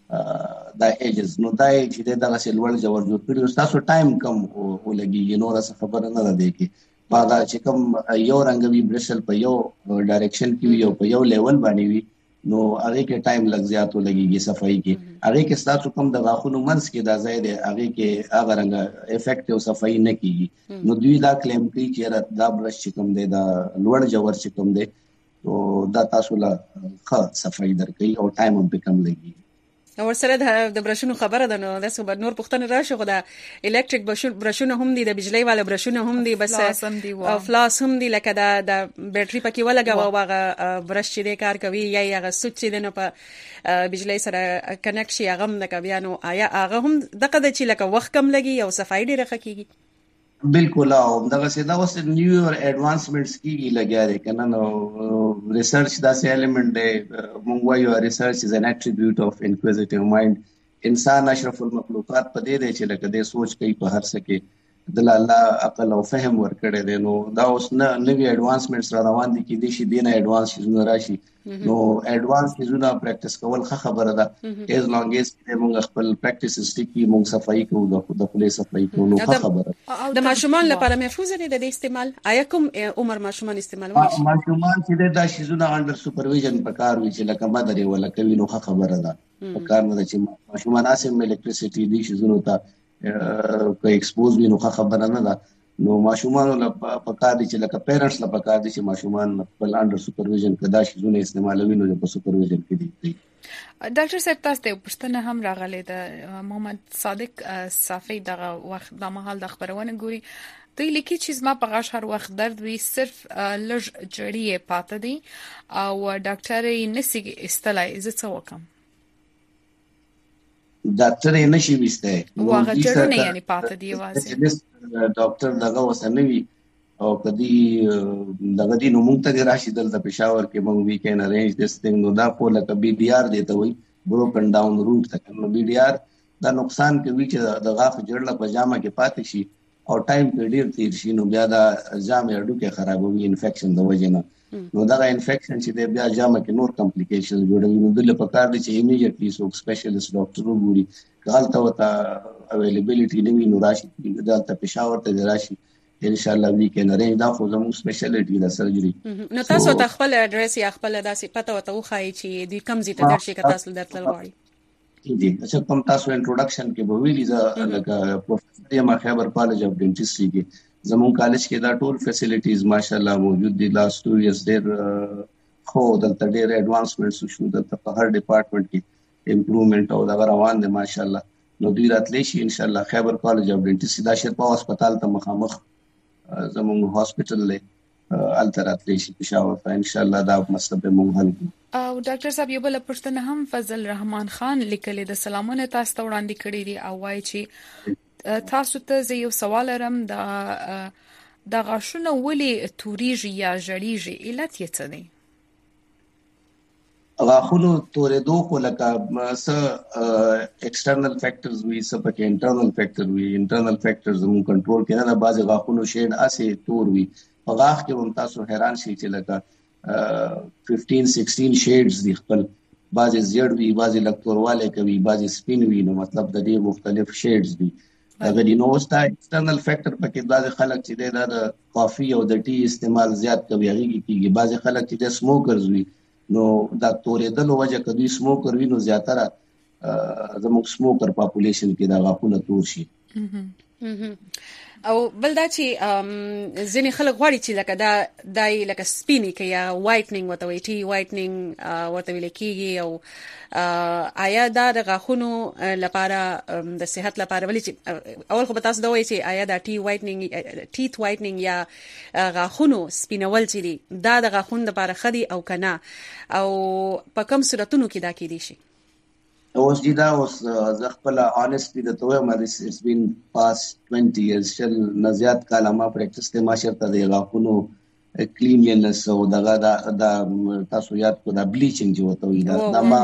دا ایجز نو دا چې دغه سلول جوړ جوړ کړي تاسو ټایم کم ولګي نو راس خبره نه ده کې باغ چې کوم یو رنگوي برشل په یو ډایرکشن کې یو په یو لیول باندې وي نو هغه کې ټایم لګ زیات ولګي صفائی کې هغه کې تاسو کوم د غاښونو منس کې دا زائد هغه کې هغه رنګ افیکټیو صفائی نه کیږي نو دوی دا کلیم کوي چې دا برش چې کوم دی دا لوړ جوړ چې کوم دی او دا تاسو لا ښه صفائی درکې او ټایم هم کم لګي. او سره د برشونو خبره ده نو د څه نور پښتنه راشه خو د الکتریک برشونه هم دي د بجلی والا برشونه هم دي بس او فلاس هم دي لکه د د بیټری پکې ولګا او هغه برش چې کار کوي یا هغه سوچ چې نه په بجلی سره کنیکټ شي هغه هم د بیا نو آیا هغه هم دغه د چې لکه وخت کم لګي او صفائی ډیره کیږي. بالکل او دغه سیدا اوس نیو اور ایڈوانسمنټس کیږي لګیا دي کنه نو ریسرچ دا سه ایلیمنٹ دی مونږ وایو ریسرچ از ان اټریبیوټ اف انکویزیټیو مایند انسان اشرف المخلوقات په دې دی چې لکه دې سوچ کوي په هر څه کې د الله عقل او فهم ورکړي دي نو دا اوس نه نوی ایڈوانسمنټس را روان دي کې دي شي دینه ایڈوانس شونه راشي نو ایڈوانس شونه پریکټیس کول ښه خبره ده از لانګ از موږ خپل پریکټیسز ټکی موږ صفائی کوو د خپل صفائی کوو نو ښه خبره د ماشومان لپاره محفوظ دي د استعمال آیا کوم عمر ماشومان استعمالوي شي ماشومان چې د شیزونه انډر سپرویژن پکار وي چې لکه مدري ولا کوي نو ښه خبره ده پکار نه چې ماشومان اسیم الکتریسيټي دي شیزونه ته که ایکسپوز وي نو ښه خبره نه ده نو ماشومان له پکار دي چې لکه پیرنټس له پکار دي چې ماشومان خپل انډر سپرویژن کدا شي زونه استعمالوي نو په سپرویژن کې دي. ډاکټر صاحب تاسو ته پښتنه هم راغلی د محمد صادق صافی دغه وخت د مهال د خبرونه ګوري دوی لیکي چې زما په غاښ هر وخت درد وي صرف لږ جړی پاتې دي او ډاکټر یې نسی استلای زه څه وکم؟ ډاکټر یې نشي وسته واغه جړونه یعنی پاتې دی واسه ډاکټر دغه وسنوي او کدي دغه دي نو مونږ ته راشي دلته پېښور کې مونږ وی کین ارینج دس ثینګ نو دا په لکه بي ډي ار دی ته وي بروکن ډاون روټ ته نو بي ډي ار دا نقصان کوي چې د غاښ جوړله پجامه کې پاتې شي او ټایم کې ډیر تیر شي نو بیا دا جامې اډو کې خرابوي انفیکشن د وجه نه نو دا انفیکشن چې د بیا جامه کې نور کمپلیکیشنز جوړوي نو د لپاره کار دي چې ایمیډیټلی سو سپیشلیست ډاکټر وګوري غلطه وتا اویلیبিলিټی نه وي نو راشي دلته پېښور ته راشي ان شاء الله وی کین رینج دا خو زموږ سپیشلیټی د سرجری. نو تاسو ته خپل اډریس یا خپل داسې پته وته وخایي چې د کم زی ته درشي که تاسو درته غواړي. جی چې کوم تاسو انټروډکشن کې به ویلی ز لکه پروفیسور یم خیبر کالج اف ډینټسټری کې زموږ کالج کې دا ټول فیسیلیټیز ماشاءالله موجود دي. لاست ټو ایئرز ډیر خو دلته ډیر اډوانسمنټس شو دلته په هر ډپارټمنټ کې امپروومنت او دا روان دي ماشاءالله. نو دوی راتلی شي ان شاء الله خیبر کالج اف ډینټسټری دا شرپا هسپتال ته مخامخ زموږ هاسپټل له التراتلی شي پېښور ته ان شاء الله دا مسله مونږ حل کوو. او ډاکټر صاحب یو بل پښتنه هم فضل رحمان خان لیکلي د سلامونه تاسو ته وړاندې کړی دی او وايي چې تاسو ته زه یو سوال لرم د د غاښونو ولې توریږي یا جړیږي علت یې څه دی؟ غاښونو تورېدو خو لکه څه ایکسټرنل فیکټرز وي څه پکې انټرنل فیکټر وي. انټرنل فیکټرز زموږ کنټرول کې نه ده. بعضې غاښونو شیډ اسې تور وي په غاښ کې هم تاسو حیران شئ چې لکه ففټین سکسټین شیډز دي خپل بعضې زیړ وي بعضې لږ توروالی کوي بعضې سپین وي نو مطلب د دې مختلف شیډز دي هغه دي. نو اوس دا ایکسټرنل فیکټر پکې بعضې خلک چې دی دا د کافي او د ټي استعمال زیات کوي هغې کې کېږي. بعضې خلک چې دی سموکرز وي نو دا تورېدلو وجه که دوی سموکر وي نو زیاتره زموږ سموکر پاپولیشن کې دا غاښونه تور شي. او بل دا چې ځینې خلک غواړي چې لکه دا دای لکه سپینی کې یا وایټنینګ ورته وایي ټي وایټنینګ ورته ویل کېږي او آیا دا د غاښونو لپاره د صحت لپاره ولې چې اول خو به تاسو دا وایي چې آیا دا ټي وایټنینګ ټیث وایټنینګ یا غاښونو سپینول چې دي دا د غاښونو لپاره ښه دي او که نه او په کوم صورتونو کې دا کېدی شي؟ اوس دي دا اوس زه خپله آنیسټلی درته وایم اټس بین پاست ټوینټي ایرز شل نه زیات کاله ما پریکټس دی ما چېرته د غاښونو کلینلینس او دغه دا تاسو یاد کړو دا بلیچنګ چې ورته وایي دا ما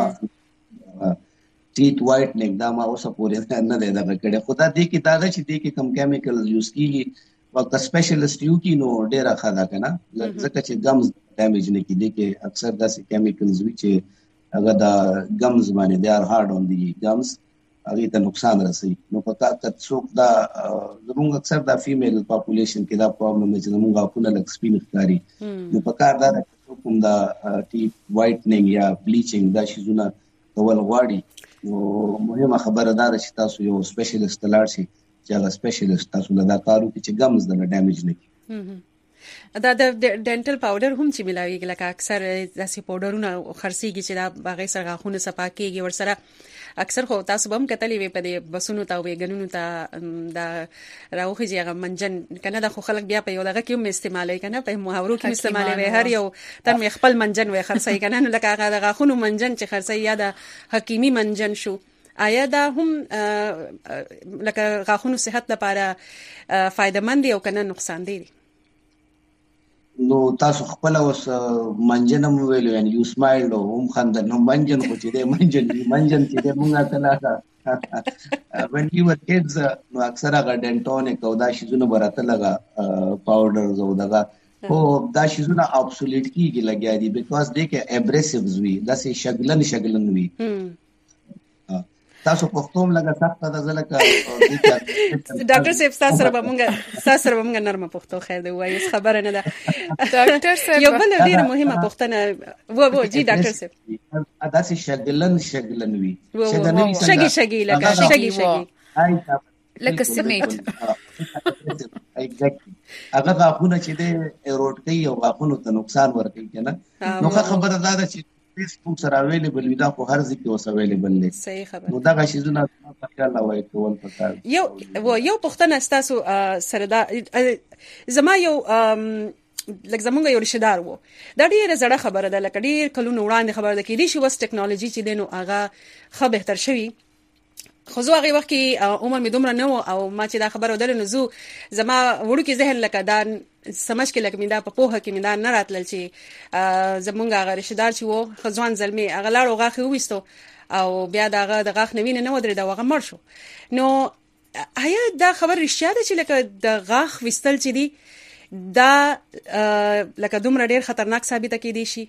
ټیث وایټنینګ دا ما اوسه پورې نه دی دغه کړی خو دا دې کې دا ده چې دې کې کم کیمیکلز یوز کېږي او که سپیشلیسټ یو کړي نو ډېره ښه ده که نه ځکه چې گمز ډیمیج نه کړي دې کې اکثر داسې کیمیکلز وي چې هغه د گمز باندې دی آر هارد اون دی گمز هغه ته نقصان رسوي. نو په کار کې څوک دا زموږ اکثر دا فیمیل پاپولیشن کې دا پرابلم دی چې موږ غاښونه لږ سپین ښکاري نو په کار دا کوم دا ټیث وایټنینګ یا بلیچنګ دا شیزونه کول غواړي نو مهمه خبره دا ده چې تاسو یو سپیشلیست ته لاړ شئ چې هغه سپیشلیست تاسو له دا کار وکړي چې گمز دله ډیمیج نه کړي. دا د ډینټل پاوډر هم چې ملاویږي لکه اکثر داسې پاوډرونه خرڅېږي چې دا هغې سره غاښونه صفا کېږي ورسره اکثر خو تاسو به هم کتلې وې په دې بسونو ته او ویګنونو ته دا راوخیږي هغه منجن که نه دا خو خلک بیا په یو دغه کې هم استعمالوي که نه په محاورو کې هم استعمالوي هر یو تن مې خپل منجن وی خرڅوي که نه نو لکه هغه د غاښونو منجن چې خرڅوي یا د حکیمي منجن شو آیا دا هم لکه غاښونو صحت لپاره فایده مند دی او که نه نقصان دی؟ نو تاسو خپل اوس منجن هم ویلو یعنی یو سمایل او هم خندل نو منجن خو چې دی منجن دی منجن چې دی مونږ ته لاته when we were kids نو اکثر هغه ډینټونیک او دا شیزونه به راته لږه پاوډرز او دغه خو دا شیزونه ابسولیټ کېږي لګیا دي بیکاز دی کې ایبریسیوز وي داسې شګلن شګلن وي تاسو پښتوم لګه سخته ده زلکه ډاکټر صاحب تاسو سره به مونږ تاسو سره به مونږ نرمه پښتو خیر دی وایي خبره نه ده ډاکټر صاحب یو بل ډیره مهمه پښتنه و و جی ډاکټر صاحب دا چې شګلن شګلن وي شګلن شګي شګي لکه شګي شګي لکه سمیت ایگزیکټلی هغه غاښونه چې د اروډ کوي او غاښونو ته نقصان ورکوي کنه. نو خبره دا ده چې فیسبوک سره اویلیبل وي، دا خو هر ځای کې اوس اویلیبل دی. صحیح خبره. نو دا شیزونه په خیال راوړی کول پکار. یو یو پښتنه تاسو سره دا زما یو لکه زمونږ یو رشدار وو، دا ډیره زړه خبره ده، لکه ډیر کلونه وړاندې خبره ده کې دي چې وس ټیکنالوژي چې دینو هغه خه بهتر شوی. خو زه هغه وخت کې عمر مې دومره نه و او ما چې دا خبره ودل نو زه زما وړو کې ذهن لکه دا سمج کې لکه مې دا په پوهه کې مې دا نه راتلل چې زمونږ هغه رشدار چې وو خزوان زلمی هغه لاړو غاښ وېستو او بیا دا د غاښ نوینه نه ودرې دا هغه مړ شو. نو آیا دا خبر رښتیا ده چې لکه د غاښ وستل چې دی دا لکه دومره ډیر خطرناک ثابت کېدی شي؟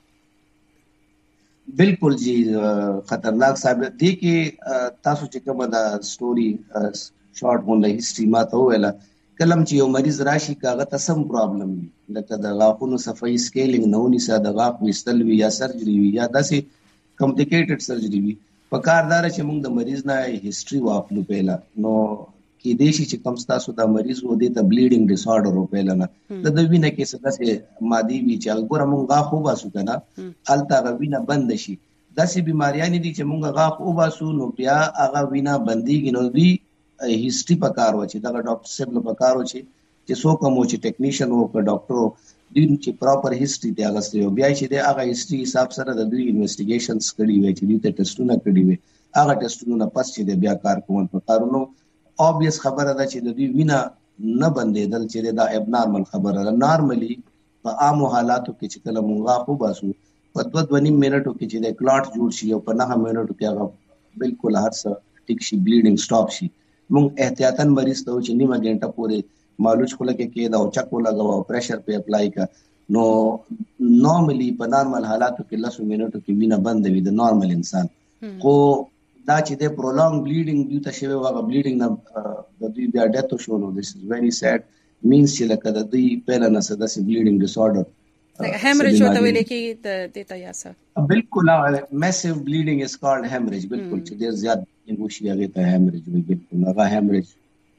بالکل جی خطرناک ثابت دی کې تاسو چې کومه دا سټوري شارټ غونډه هیستوري ما ته ویله کلم چې یو مریض راشي کاغه ته سم پرابلم وي لکه د غاښونو صفایي سکیلینګ نه ونی ساده غاښ وستل وي یا سرجری وي یا داسې کمپلیکیټډ سرجری وي په کاردار چې موږ د مریض نه هیستوري واخلو پیلا نو کې دیشي چې کوم تاسو د مریض و دې ته بلیډینګ ډیس آرډر و پیلا نه د د وینې کې څه داسې مادي وی چې ګوره موږ غاښ وباسو کنه هلته غ وینه بند شي داسې بیماریاں دي چې موږ غاښ وباسو نو بیا هغه وینه بنديږي نو دی هیستوري پکار و چې دا ډاکټر صاحب له پکار و چې چې څوک مو چې ټیکنیشن او ډاکټر دین چې پراپر هیستوري دی هغه ستو بیا چې دی هغه هیستوري حساب سره د دوی انویسټیګیشنز کړي وي چې دوی ته ټیسټونه کړي وي هغه ټیسټونه نه پس چې بیا کار کوون پکارونو obvious خبره ده چې د دوی وینا نه بندېدل چې دا ابنارمل خبره ده. نارملی په عام حالاتو کې چې کله مونږه خو باسو په دوه دوه نیم منټو کې چې د کلاټ جوړ شي او په نه منټو کې هغه بالکل هر څه ټیک شي بلیډینګ سټاپ شي. مونږ احتیاطاً مریض ته چې نیمه غنټه پورې مالوچ کوله کې کې دا او چکو لګاو او پریشر په اپلای کا نو نارملی په نارمل حالاتو کې لس منټو کې وینا بند وي د نارمل انسان. خو دا چې د پرولونګ بلیډینګ دیو ته شوی واغه بلیډینګ نه د دوی بیا ډیث شو نو this is very sad means چې لکه د دوی پیله نه څه داسې بلیډینګ ډیس آرډر like hemorrhage وته ویل کې د دیتا یا څه بالکل massive bleeding is called hemorrhage بالکل چې ډیر زیات انګوشي هغه ته hemorrhage وي بالکل هغه hemorrhage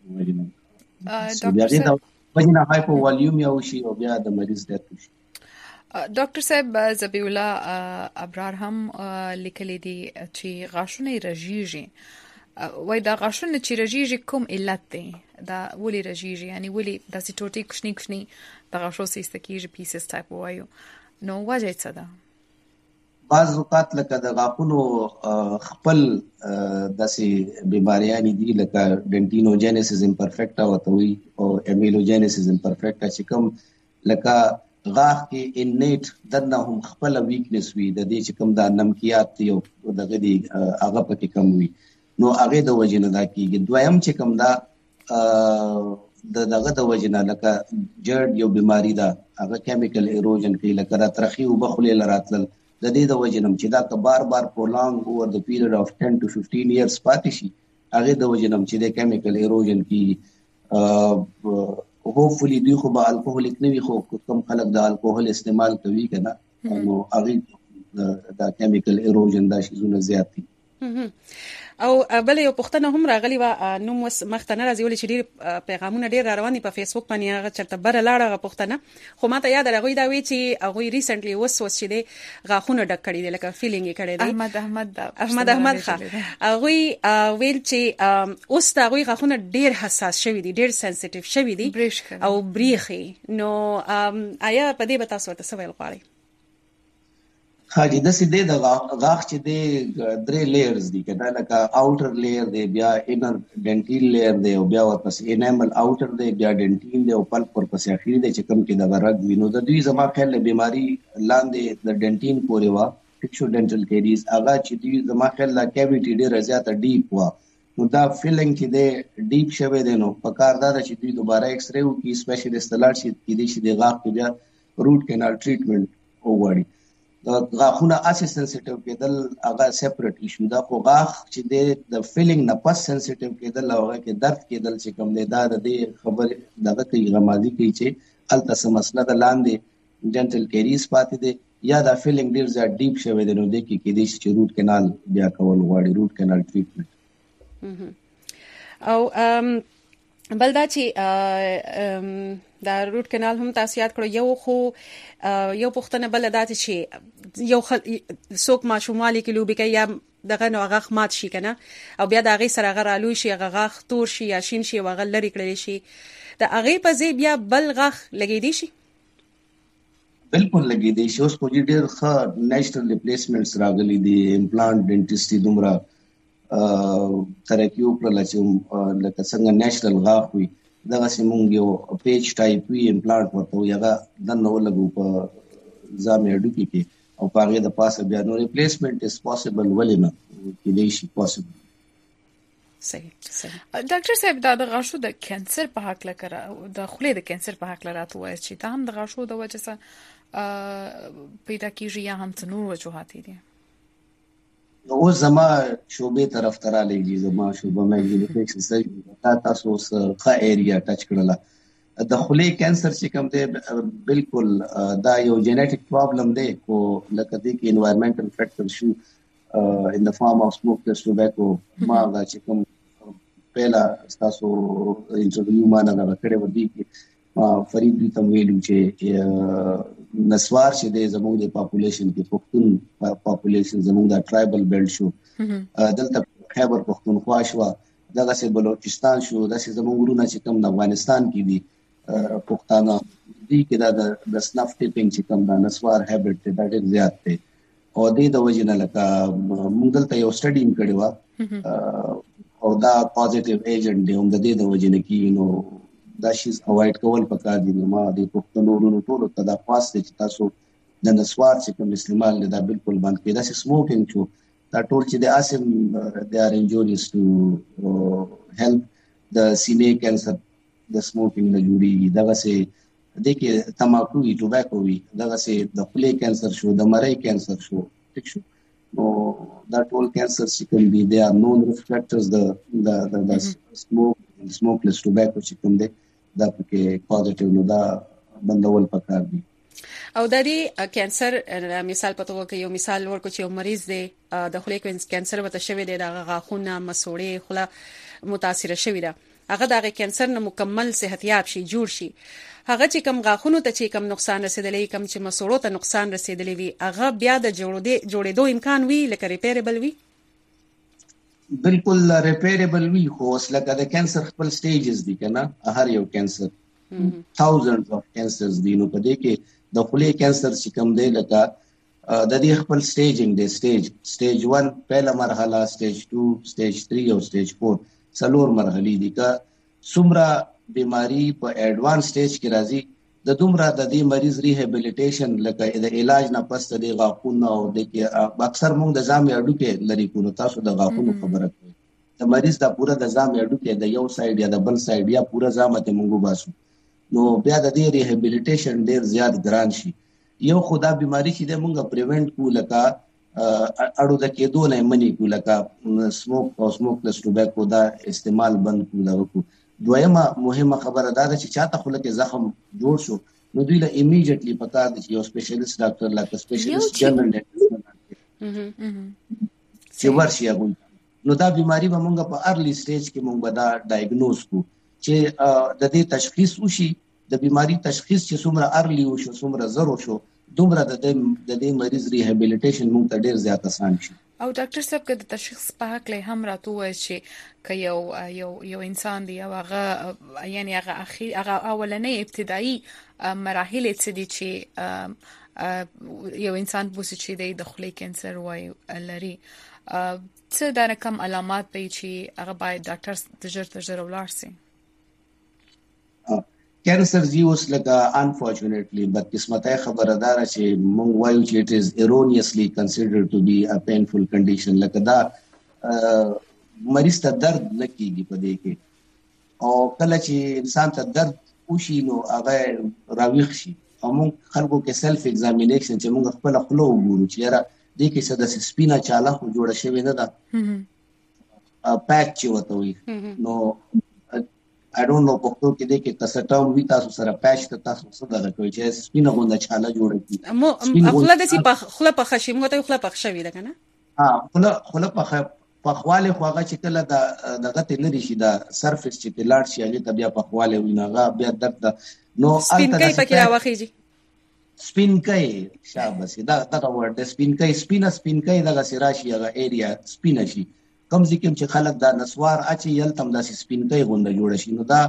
وایي بیا دا وجنه هایپو والیومیا وشي او بیا د مریض ډیث وشي. ډاکټر صاحب ذبیح الله ابرار هم لیکلي دي چې غاښونه رژیږي وای دا غاښونه چې رژیږي کوم علت دی دا ولې رژیږي یعنی ولې داسې ټوټي کښنی کښنی د غاښو سیسته کېږي پیسز ټایپ وایو نو وجه څه ده؟ بعض اوقات لکه د غاښونو خپل داسې بیماریاں دي لکه ډنټینوجینیسس امپرفیکټا وته وي او امیلوجینیسس امپرفیکټا چې کوم لکه غاښ کې انیټ دنه هم خپل ویکنس وي د دې چې کوم د نمکیات دی او دغه دی هغه پکې کم وي نو هغه د وجنه دا کیږي. دویم چې کوم دا د دغه د وجنه لکه جړ یو بیماری ده هغه کیمیکل ایروژن کوي لکه دا ترخی او بخلې لراتل د دې د وجنه چې دا که بار بار پرولونګ اوور د پیریډ اف ten to fifteen ایئرز پاتې شي هغه د وجنه چې د کیمیکل ایروژن کوي. هوپفلی دوی خو به الکوهولیک نه وي خو کوم خلک د الکوهول استعمال کوي کنه نو هغه د کیمیکل ایروژن دا شیزونه زیات دي. او بل یو پښتنه هم راغلی و نو مختنه راځي ولې چې ډیر پیغامونه ډیر رواني په فیسبوک باندې هغه چرته بر لاړه پښتنه خو ماته یاد راغی دا وی چې هغه ریسنټلی وس وس چې د غاخونه ډک کړی دی لکه فیلینګ یې کړی دی احمد احمد احمد احمد ښه هغه ویل چې اوس دا هغه غاخونه ډیر حساس شوی دي ډیر سنسټیو شوی دي او بریخي نو آیا په دې به تاسو ورته څه ویل غواړئ؟ حاجی د سې د غاښ چې د درې لیئرز دي کدا لکه اوټر لیئر دی بیا انر ډنټیل لیئر دی او بیا ورپسې انیمل اوټر دی بیا ډنټیل دی او پلپ ورپسې اخیری دی چې کوم کې د رګ وینو د دوی زما خیال له بیماری لاندې د ډنټین پورې وا فیکشو ډنټل کیریز هغه چې دوی زما خیال لا کیویټی ډیر زیاته ډیپ وا نو دا فیلینګ چې دی ډیپ شوی دی نو په کار دا چې دوی دوباره ایکس ری وکړي سپیشلیست لاړ شي کې دې چې د غاښ کې بیا روټ کینال ټریټمنټ وغواړي. غاښونه اسې سنسټیو کېدل هغه سیپریټ ایشو دا خو غاښ چې د فیلینګ نه پس سنسټیو کېدل او هغه کې درد کېدل چې کوم دی دا د دې خبر دغه کوي غمازي کوي چې الته سم مسله د لاندې ډنټل کیریز پاتې دی یا دا فیلینګ ډیر زیات ډیپ شوی دی نو د کې کې دې چې روټ کینال بیا کول غواړي روټ کینال ټریټمنټ. او بل دا چې دا روټ کانال هم تاسو یاد کړو یو خو یو پښتنه بل دا چې یو څوک ماشومالي کې لوبي کوي یا دغه نو غاخ مات شي کنه او بیا د هغه سره غرالو شي غاخ تور شي یا شین شي وغل لري کړی شي د هغه په ځای بیا بل غاخ لګې دي شي بالکل لګې دي شي اوس په ډېر ښه نېشنل ریپلیسمنټس راغلي دي امپلانټ ډنټسټي دومره ترقی وکړه چې لکه څنګه نېشنل غاښ وي دغه سیمونګ یو پیچ ټایپ وی امپلانټ ورته وي هغه د نو لګو په ځامې اډو کې او هغه د پاسه بیا نو ریپلیسمنٹ از پوسیبل ولنه کې دی شي پوسیبل صحیح صحیح ډاکټر صاحب دا د غاښو د کانسر په حق لکه د خولې د کانسر په حق لراته وایي چې دا هم د غاښو د وجه څخه پیدا کیږي یا هم څنور وجوهات دي او زما شوبې طرف ته را لګي زما شوبه مې د فیکس سره تاسو ښه ایریا ټچ کړله د خولې کانسر چې کوم دی بالکل دا یو جینیټک پرابلم دی کو لکه د کې انوایرنمنټل فیکټر شو ان د فارم اف سموکلس ټوبیکو ما دا چې کوم پهلا تاسو انټرویو ما نه کړې و دي کې فرید دې تم ویلو چې نسوار چې د زموږ د پاپولیشن کې پښتون پاپولیشن زموږ د ټرایبل بیلټ شو دلته خیبر پښتونخوا شو دغه سه بلوچستان شو دغه زموږ ورونه چې کوم د افغانستان کې دي پښتانه دي کې دا د سنف ټیپینګ چې کوم د نسوار هابټ دا ډېر زیات دی او د دې وجنه لکه موږ دلته یو سټډي کړی و او دا پوزټیو ایجنټ دی هم د دې د وجنه کې نو دا شي اوایډ کول پکار دي نو ما د پښتنو ورونو ټول ته دا خاصه چې تاسو د نسوار چې کوم استعمال دا بالکل بند کړئ دا سموکینګ شو دا ټول چې د اسم د ار انجوریس ټو هیلپ د سینې کانسر د سموکینګ نه جوړي دا سه د کې تماکو وی ټوباکو وی دا سه د خولې کانسر شو د مړی کانسر شو ټیک شو نو دا ټول کانسر چې کوم دي د ار نون ریسک فیکټرز د د سموک سموکلس ټوباکو چې کوم دي دا پکې پوزټیو نو دا بندول پکار دي او د دې کانسر مثال په توګه کې یو مثال ورکو چې یو مریض دی د خولې کانسر وته شوی دی د غاښونو مسوړې خوله متاثر شوی ده هغه د کانسر نه مکمل صحتیاب شي جوړ شي هغه چې کم غاښونو ته چې کم نقصان رسیدلی کم چې مسوړو ته نقصان رسیدلی وي هغه بیا د جوړېدو جوړېدو امکان وي لکه ریپیریبل وي بالکل ریپیریبل وی خو لکه د کانسر خپل سټیجز دي کنه هر یو کانسر thousands of cancers دي نو په دې کې د خولې کانسر چې کوم دی لکه د دې خپل سټیجینګ دی سټیج سټیج ون پهلا مرحله سټیج ټو سټیج تھری او سټیج فور څلور مرحلې دي که څومره بیماری په ایڈوانس سټیج کې راځي د دومره د دې مریض ریهابیلیټیشن لکه د علاج نه پس د غاښونو او د کې اکثر موږ د ځامې اډو کې لري کولو تاسو د غاښونو خبره کوي د مریض د پوره د ځامې اډو کې د یو سایډ یا د بل سایډ یا پوره ځامه ته موږ باسو نو بیا د دې ریهابیلیټیشن ډیر زیات ګران شي یو خدا بیماری چې د موږ پریونټ کو لکه اډو د کېدو نه منی کو لکه سموک او سموکلس ټوباکو دا استعمال بند کو لغو دویمه مهمه خبره دا ده چې چاته خلک زخم جوړ شو نو دوی له ایمیډیټلی پتا ده چې یو سپیشلیست ډاکټر لکه سپیشلیست جنرال ډاکټر چې ورشي هغه نو دا بیماری به مونږ په ارلی سټیج کې مونږ به دا ډایګنوز کو چې د دې تشخیص وشي د بیماری تشخیص چې څومره ارلی وشو څومره زرو شو دومره د دې مریض ریهابیلیټیشن مونږ ته ډیر زیات آسان شي او ډاکټر صاحب که د تشخیص په حق له هم راته وایي چې که یو یو یو انسان دی او هغه یعنی هغه اخی هغه اولنې ابتدایي مراحل څه دي چې یو انسان بوسي چې د خولې کانسر وایي لري څه دا کوم علامات به چې هغه باید ډاکټر تجر تجر ولاړ سي کانسر زی اوس لکه انفورچونټلی بد قسمتای خبردار چې مونږ وایو چې it is erroneously considered to be a painful condition لکه دا مریض ته درد لکېږي په دې کې او کله چې انسان ته درد وشي نو هغه راويخ شي او مونږ خلکو کې سلف ایگزامینیشن چې مونږ خپل خپل وګورو چې را دې کې څه د سپینا چاله خو جوړه شوی نه ده پاک چې وته وي نو I don't know پښتو کې دې کې کسټاو وی تاسو سره پېش ته تاسو څه دغه کوي چې سپینه غونډه چاله جوړه کی مو خپل د سی په خپل په خشي مو ته خپل په خشوي ده کنه ها خپل خپل په پخواله خواغه چې کله د دغه ته لري شي د سرفیس چې لاړ شي هغه ته بیا پخواله وینغه بیا درد نو سپینکۍ پکې راوخیږي سپینکۍ شابه دا دا ورډ سپینکۍ سپینه سپینکۍ دغه سراشي هغه ایریا سپینه شي کوم ځکه چې خلک دا نسوار اچي یل تم داسې سپینکۍ غونډه جوړ شي نو دا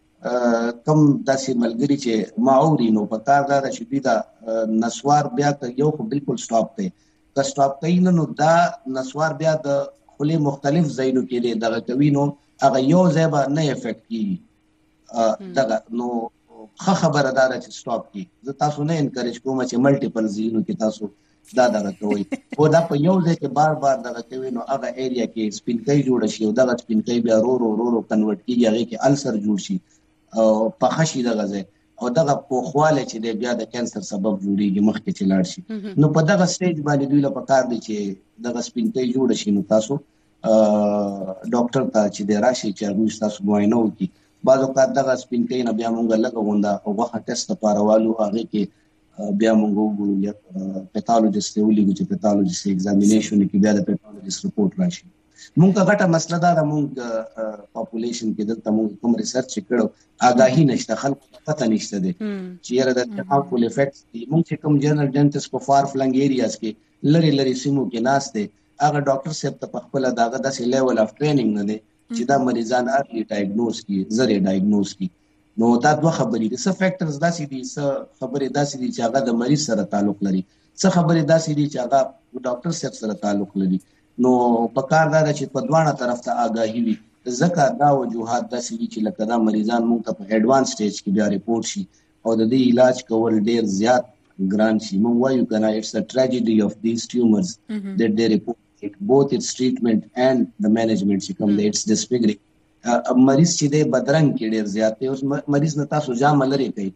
کم داسې ملګری چې ماوري نو په کار دا چې دا نسوار بیا یو خو بالکل سټاپ دی که سټاپ کین نو دا نسوار بیا د خپل مختلف ځایونو کې دغه کوي نو هغه یو ځای به نه افیکټ کیږي دغه نو خه خبردار چې سټاپ کی زه تاسو نه انکریج کوم چې ملټیپل ځایونو کې تاسو دا دغه کوي او دا په یو ځای کې بار بار دغه کوي نو هغه ایریا کې سپینکۍ جوړ شي او دغه سپینکۍ بیا رو رو رو رو کنورټ کیږي هغه کې السر جوړ شي او په خشي دغه ځای او دغه پوخواله چې د بیا د کانسر سبب جوړیږي مخکې چې لاړ شي نو په دغه سټیج باندې دوی له پکار دي چې دغه سپینکۍ جوړ شي نو تاسو ډاکټر ته چې د راشي چې هغه تاسو معاینه وکړي بعض اوقات دغه سپینکۍ نه بیا مونږ لګوندا او وخت ټیسټ لپاره والو هغه کې بیا مونږ وګورو یا پیتالوجیست ته ولېږو چې پیتالوجیست ایگزامینیشن کې بیا د پیتالوجیست رپورټ راشي مونږه غټه مسله دا د مونږ پاپولیشن کې دلته مونږ کوم ریسرچ کړو آگاهی نشته خلکو پته نشته دي چې یره د هارمفul افیکټس دي مونږ کوم جنرال ډنټس په فار فلنګ ایریاز کې لری لری سیمو کې ناشته هغه ډاکټر صاحب ته په خپل دغه داسې لیول اف ټریننګ نه دي چې دا مریضان ارلی ډایګنوز کی زری ډایګنوز کی نو دا دوه خبرې دي څه فیکټرز داسې دي څه خبرې داسې دي چې هغه د مریض سره تعلق لري څه خبرې داسې دي چې هغه ډاکټر صاحب سره تعلق لري نو په کار دا چې په دوانه طرف ته آگاهی وي ځکه دا وجوهات داسې دي چې لکه دا مریضان مونږ ته په ایڈوانس سټیج کې بیا ریپورت شي او د دې علاج کول ډیر زیات ګران شي مونږ وایو کنه اټس ا ټریجډي اف دیز ټیومرز that they report it, both its treatment and the management چې کوم دی it's disfiguring مریض چې دی بدرنګ کې ډیر زیات دی اوس مریض نه تاسو جام لري کوي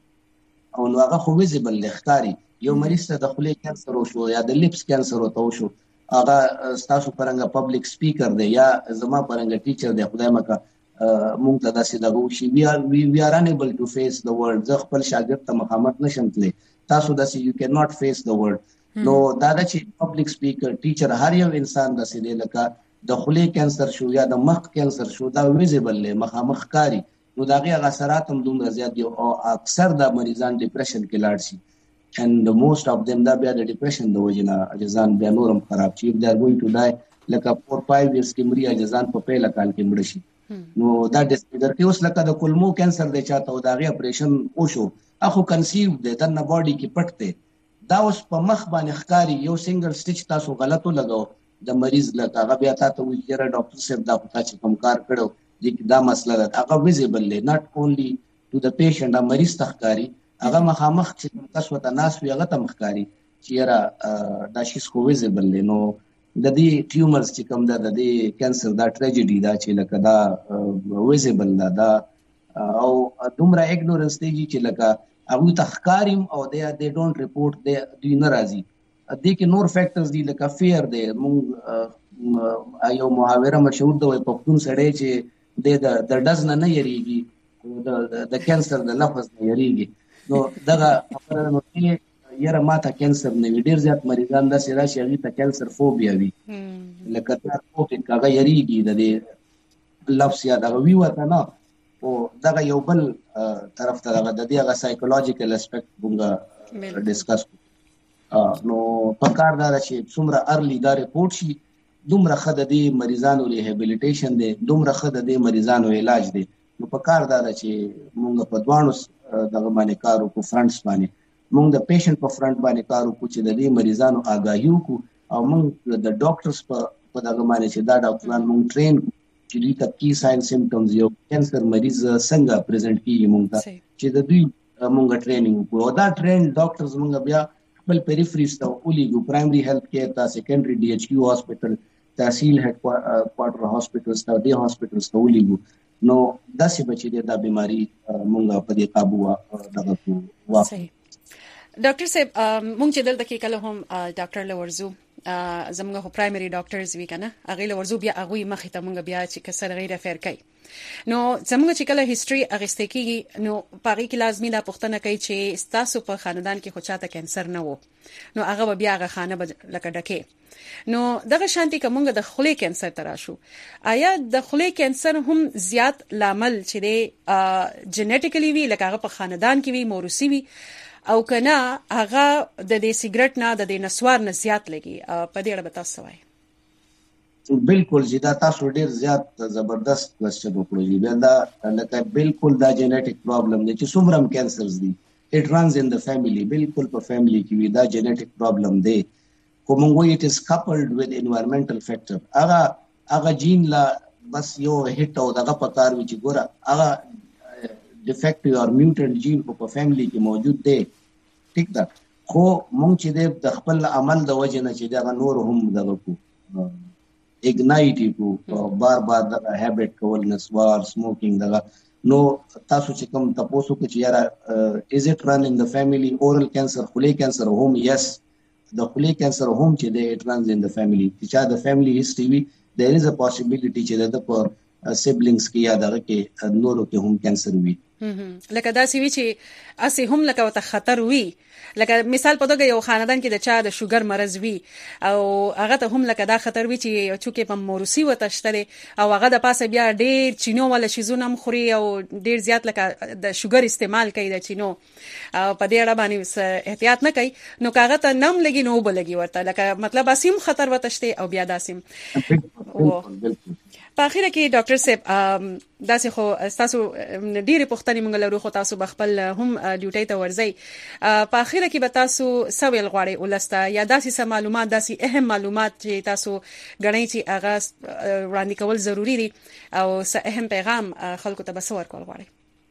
او نو هغه خو ویزیبل لختاري یو مریض ته د خولې کانسر وشو یا د لیپس کانسر وشو هغه تاسو پرنګ پبلک سپیکر دی یا زما پرنګ ټیچر دی خدای مکه مونږ ته داسې دغه وشي we are we, we are unable to face the world زه خپل شاګرد ته مخامخ نشم تللی تاسو داسې you cannot face the world نو دا د چې پبلک سپیکر ټیچر هر یو انسان د سې لکه د خولې کانسر شو یا د مخ کانسر شو دا ویزیبل له مخامخ کاری نو دا غي اثرات هم دومره زیات دي او اکثر د مریضان ډیپریشن کې لاړ شي and most of them دا بیا د ډیپریشن د وجنه اجزان بیا نورم خراب شي they are going to die لکه four five years کې مری اجزان په پیله کال کې مړ شي نو دا ډیسپیګر کې اوس لکه د کولمو کانسر د چاته او دا غي اپریشن وشو اخو کنسیو د دنه باډي کې پټته دا اوس په مخ باندې ښکاری یو سنگل سټیچ تاسو غلطو لګاو د مریض لکه هغه بیا تاسو وی چې ډاکټر صاحب دا پتا چې کوم کار کړو چې دا مسله ده هغه ویزیبل دی not only to the patient دا مریض تخکاری هغه مخامخ چې تاسو ته ناس وی هغه تمخکاری چې را دا شي سکو ویزیبل دی نو د دې ټیومرز چې کوم ده د دې کانسر دا ټریجډي دا چې لکه دا ویزیبل دا دا او دومره اګنورنس دی چې لکه هغه تخکاریم او they they don't report they do ناراضي دې کې نور فیکټرز دي لکه فیر دی مونږ ایو محاوره مشهور دی پښتون سړی چې د د دز نه نه یریږي د د کانسر د لفظ نه یریږي نو دغه خبره نو چې یره ماته کانسر نه ډیر زیات مریضان د سره شي هغه ته کانسر فوبیا وي لکه تاسو په کاغه یریږي د دې لفظ یا دغه وی وته نه او دغه یو بل طرف ته دغه د دې هغه سایکولوژیکل اسپیکټ مونږه ډیسکس نو په کار دا چې څومره ارلی دا ریپورت شي دومره خد د مریضانو ریهابیلیټیشن دی دومره خد د مریضانو علاج دی نو په کار دا چې مونږ په دوانو دغه باندې کارو کو فرنټس باندې مونږ د پیشنټ په فرنټ باندې کارو کو چې د دې مریضانو آگاهی وکړو او مونږ د ډاکټرز په دغه باندې چې دا ډاکټران مونږ ټرین چې دوی ته کی ساين سیمټمز یو کانسر مریض څنګه پریزنټ کیږي مونږ ته چې د دوی مونږ ټریننګ وکړو او دا ټرین ډاکټرز مونږ بیا خپل پیریفریز ته ولېږو پرایمري هیلث کیر ته سیکنډري ډي ایچ کیو هاسپټل تحصیل هډ کوارټر هاسپټلز ته ډي هاسپټلز ته ولېږو نو داسې بچی د بیماری مونږ په دې قابو دغه کو واخلو ډاکټر صاحب مونږ چې دلته کې کله هم ډاکټر لورزو زموږ خو پرایمري ډاکټرز وی کنه هغه له ورزو بیا هغه مخې ته مونږ بیا چې کسر غیر افیر کوي نو زموږ چې کله هیستوري اغسته کیږي نو پاره کې لازمي دا پوښتنه کوي چې تاسو په خاندان کې خو چاته کانسر نه وو نو هغه بیا هغه خانه لکه ډکه نو دغه شانتي کومه د خولې کانسر تراشو آیا د خولې کانسر هم زیات لامل چې دی جنټیکلی وی لکه هغه په خاندان کې وی موروثي وی او کنه هغه د دې سیګریټ نه د دې نسوار نه زیات لګي په دې اړه تاسو وایي بالکل چې دا تاسو ډیر زیات زبردست کوېسچن وکړو بیا دا لکه بالکل دا جنټیک پرابلم دی چې څومره کانسرز دي it runs in the family بالکل په فیملی کې وي دا جنټیک پرابلم دی کوم وایي it is coupled with environmental factor هغه هغه جین لا بس یو هټ او دغه پکار وي چې ګوره هغه defective or mutant gene په فیملی کې موجود دی ټیک ده خو مونږ چې د خپل عمل د وجه نه چې دا نور هم دغه کو اګنایټ کو بار بار دغه هابټ کول نسوار سموکینګ دغه نو تاسو چې کوم تاسو کې چې یاره از اټ رن ان د فیملی اورل کانسر خولې کانسر هم یس د خولې کانسر هم چې د اټ رنز ان د فیملی چې د فیملی هیستوري وي there is a possibility چې د په siblings کې یا دغه کې نورو کې هم کانسر وي لکه دا سی وی چې اسی هم لکه وت خطر وی لکه مثال په دغه یو خاندان کې د چا د شوګر مرز وی او هغه ته هم لکه دا خطر وی چې چونکې په موروثي وتشتره او هغه د پاسه بیا ډیر چینو ولا شیزونه مخوري او ډیر زیات لکه د شوګر استعمال کوي د چینو په دې اړه باندې احتیاط نه کوي نو کاغه ته نم لګي نو بلګي ورته لکه مطلب اسیم خطر وتشته او بیا داسیم په اخر کې ډاکټر صاحب داسې خو تاسو ډېری پوښتنې مونږ لرو خو تاسو بخپل هم ډیوټي ته ورځي په اخر کې به تاسو سویل غواړي ولسته یا داسې سم معلومات داسې اهم معلومات چې تاسو غنئ چې هغه وړاندې کول ضروری دي او اهم پیغام خلکو ته بسور کول غواړي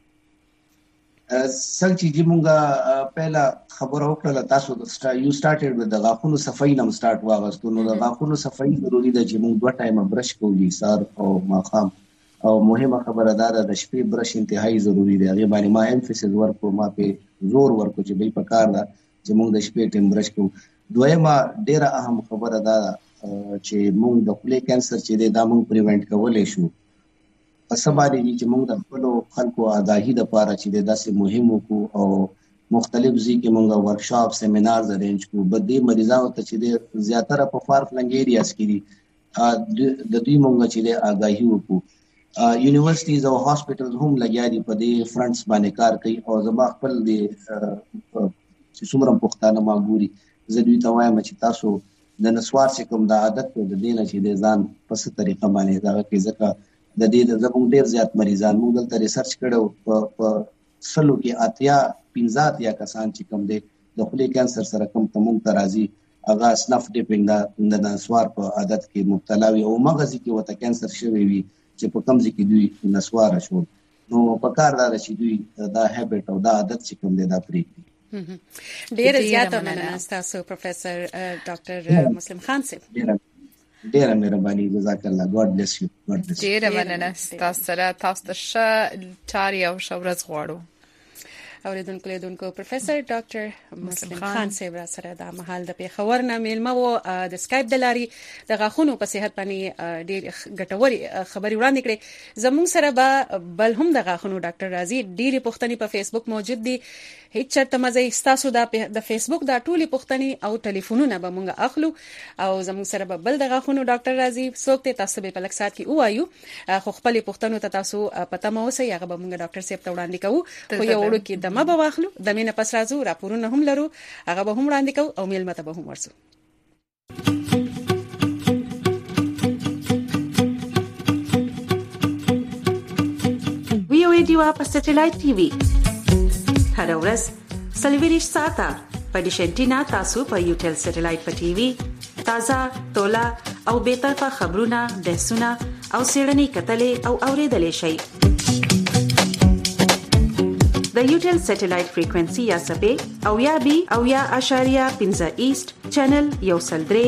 څنګه چې مونږه پهلا خبر وکړه تاسو د یو سٹارټډ with د غاښونو صفائی نم سٹارټ واغستو نو د غاښونو صفائی ضروری ده چې مونږ دوه ټایمه برش کوو سار او ماخام او مهمه خبره ده د شپې برش انتهایی ضروری دی هغه باندې ما امفیسز ورکو ما په زور ورکو چې بل پکار ده چې مونږ د شپې ټیم برش کوو دویمه ډیره اهم خبره ده چې مونږ د خولې کانسر چې دا مونږ پریونټ کولای شو سبا دي چې موږ د خپل خلکو آگاهی د پاره چې داسې مهمو کو او مختلف ځکه موږ ورکشاپ سیمینارز ارینج کو بده مریضانو ته چې زیاتره په فار فلنګ ایریاز کې دي د دوی موږ چې آگاهی وکړو یونیورسيټیز او هاسپټلز هم لګیا دي په دې فرنټس باندې کار کوي او زما خپل دي چې څومره پښتانه ما ګوري زه دوی ته وایم چې تاسو د نسوار څخه کوم د عادت د دینه چې د ځان په څه طریقه باندې دا کې ځکه د دې د زموږ ډیر زیات مریضان موږ دلته ریسرچ کړو په سلو کې اتیا پنځه یا کسان چې کوم دي د خولې کانسر سره کوم تمون ترازی هغه سنف ډیپینګ د نسوار په عادت کې مبتلا وي او مغزي کې وته کانسر شوی وي چې په کوم ځکه دوی نسوار شو نو په کار دا چې دوی دا هابټ او دا عادت چې کوم دي دا پریږدي ډیر زیات مننه تاسو پروفیسور ډاکټر مسلم خان صاحب ډیره مهرباني جزاک الله ګاډ بليس یو ګاډ بليس ډیره مننه تاسو سره تاسو ته ښه چاري او شورز غواړو اوریدونکو لیدونکو پروفیسور ډاکټر مسلم خان صاحب را سره د محل د پیښور نه میلمه وو د اسکایپ د لاري د غاښونو په صحت باندې ډیر ګټوري خبري وړاندې کړې زموږ سره به بل هم د غاښونو ډاکټر راضي ډیره پوښتنې په فیسبوک موجود دي هیڅ چرته مزه تاسو د فیسبوک د ټولي پوښتنې او ټلیفونونه به مونږ اخلو او زموږ سره به بل د غاښونو ډاکټر راضي څوک ته تاسو به په لکسات کې وایو خو خپل پوښتنو ته تاسو پته مو سي هغه به مونږ ډاکټر صاحب ته وړاندې کوو خو یو وړو کې دمه به واخلو د مینه پس راځو راپورونه هم لرو هغه به هم وړاندې کوو او میل مته به هم ورسو وی او ای ډیوا په سټلایټ ټي وي هر ورځ سلویریش ساته په ډیشنټینا تاسو په یوټل سټلایټ په ټي وي تازه تولا او به طرفه خبرونه بحثونه او سیړنی کتلې او اوریدلې شي د یوټل سټلایټ فریکوئنسي یا سپې او یا بي او یا اشاریه پنځه ایست چینل یو سلدري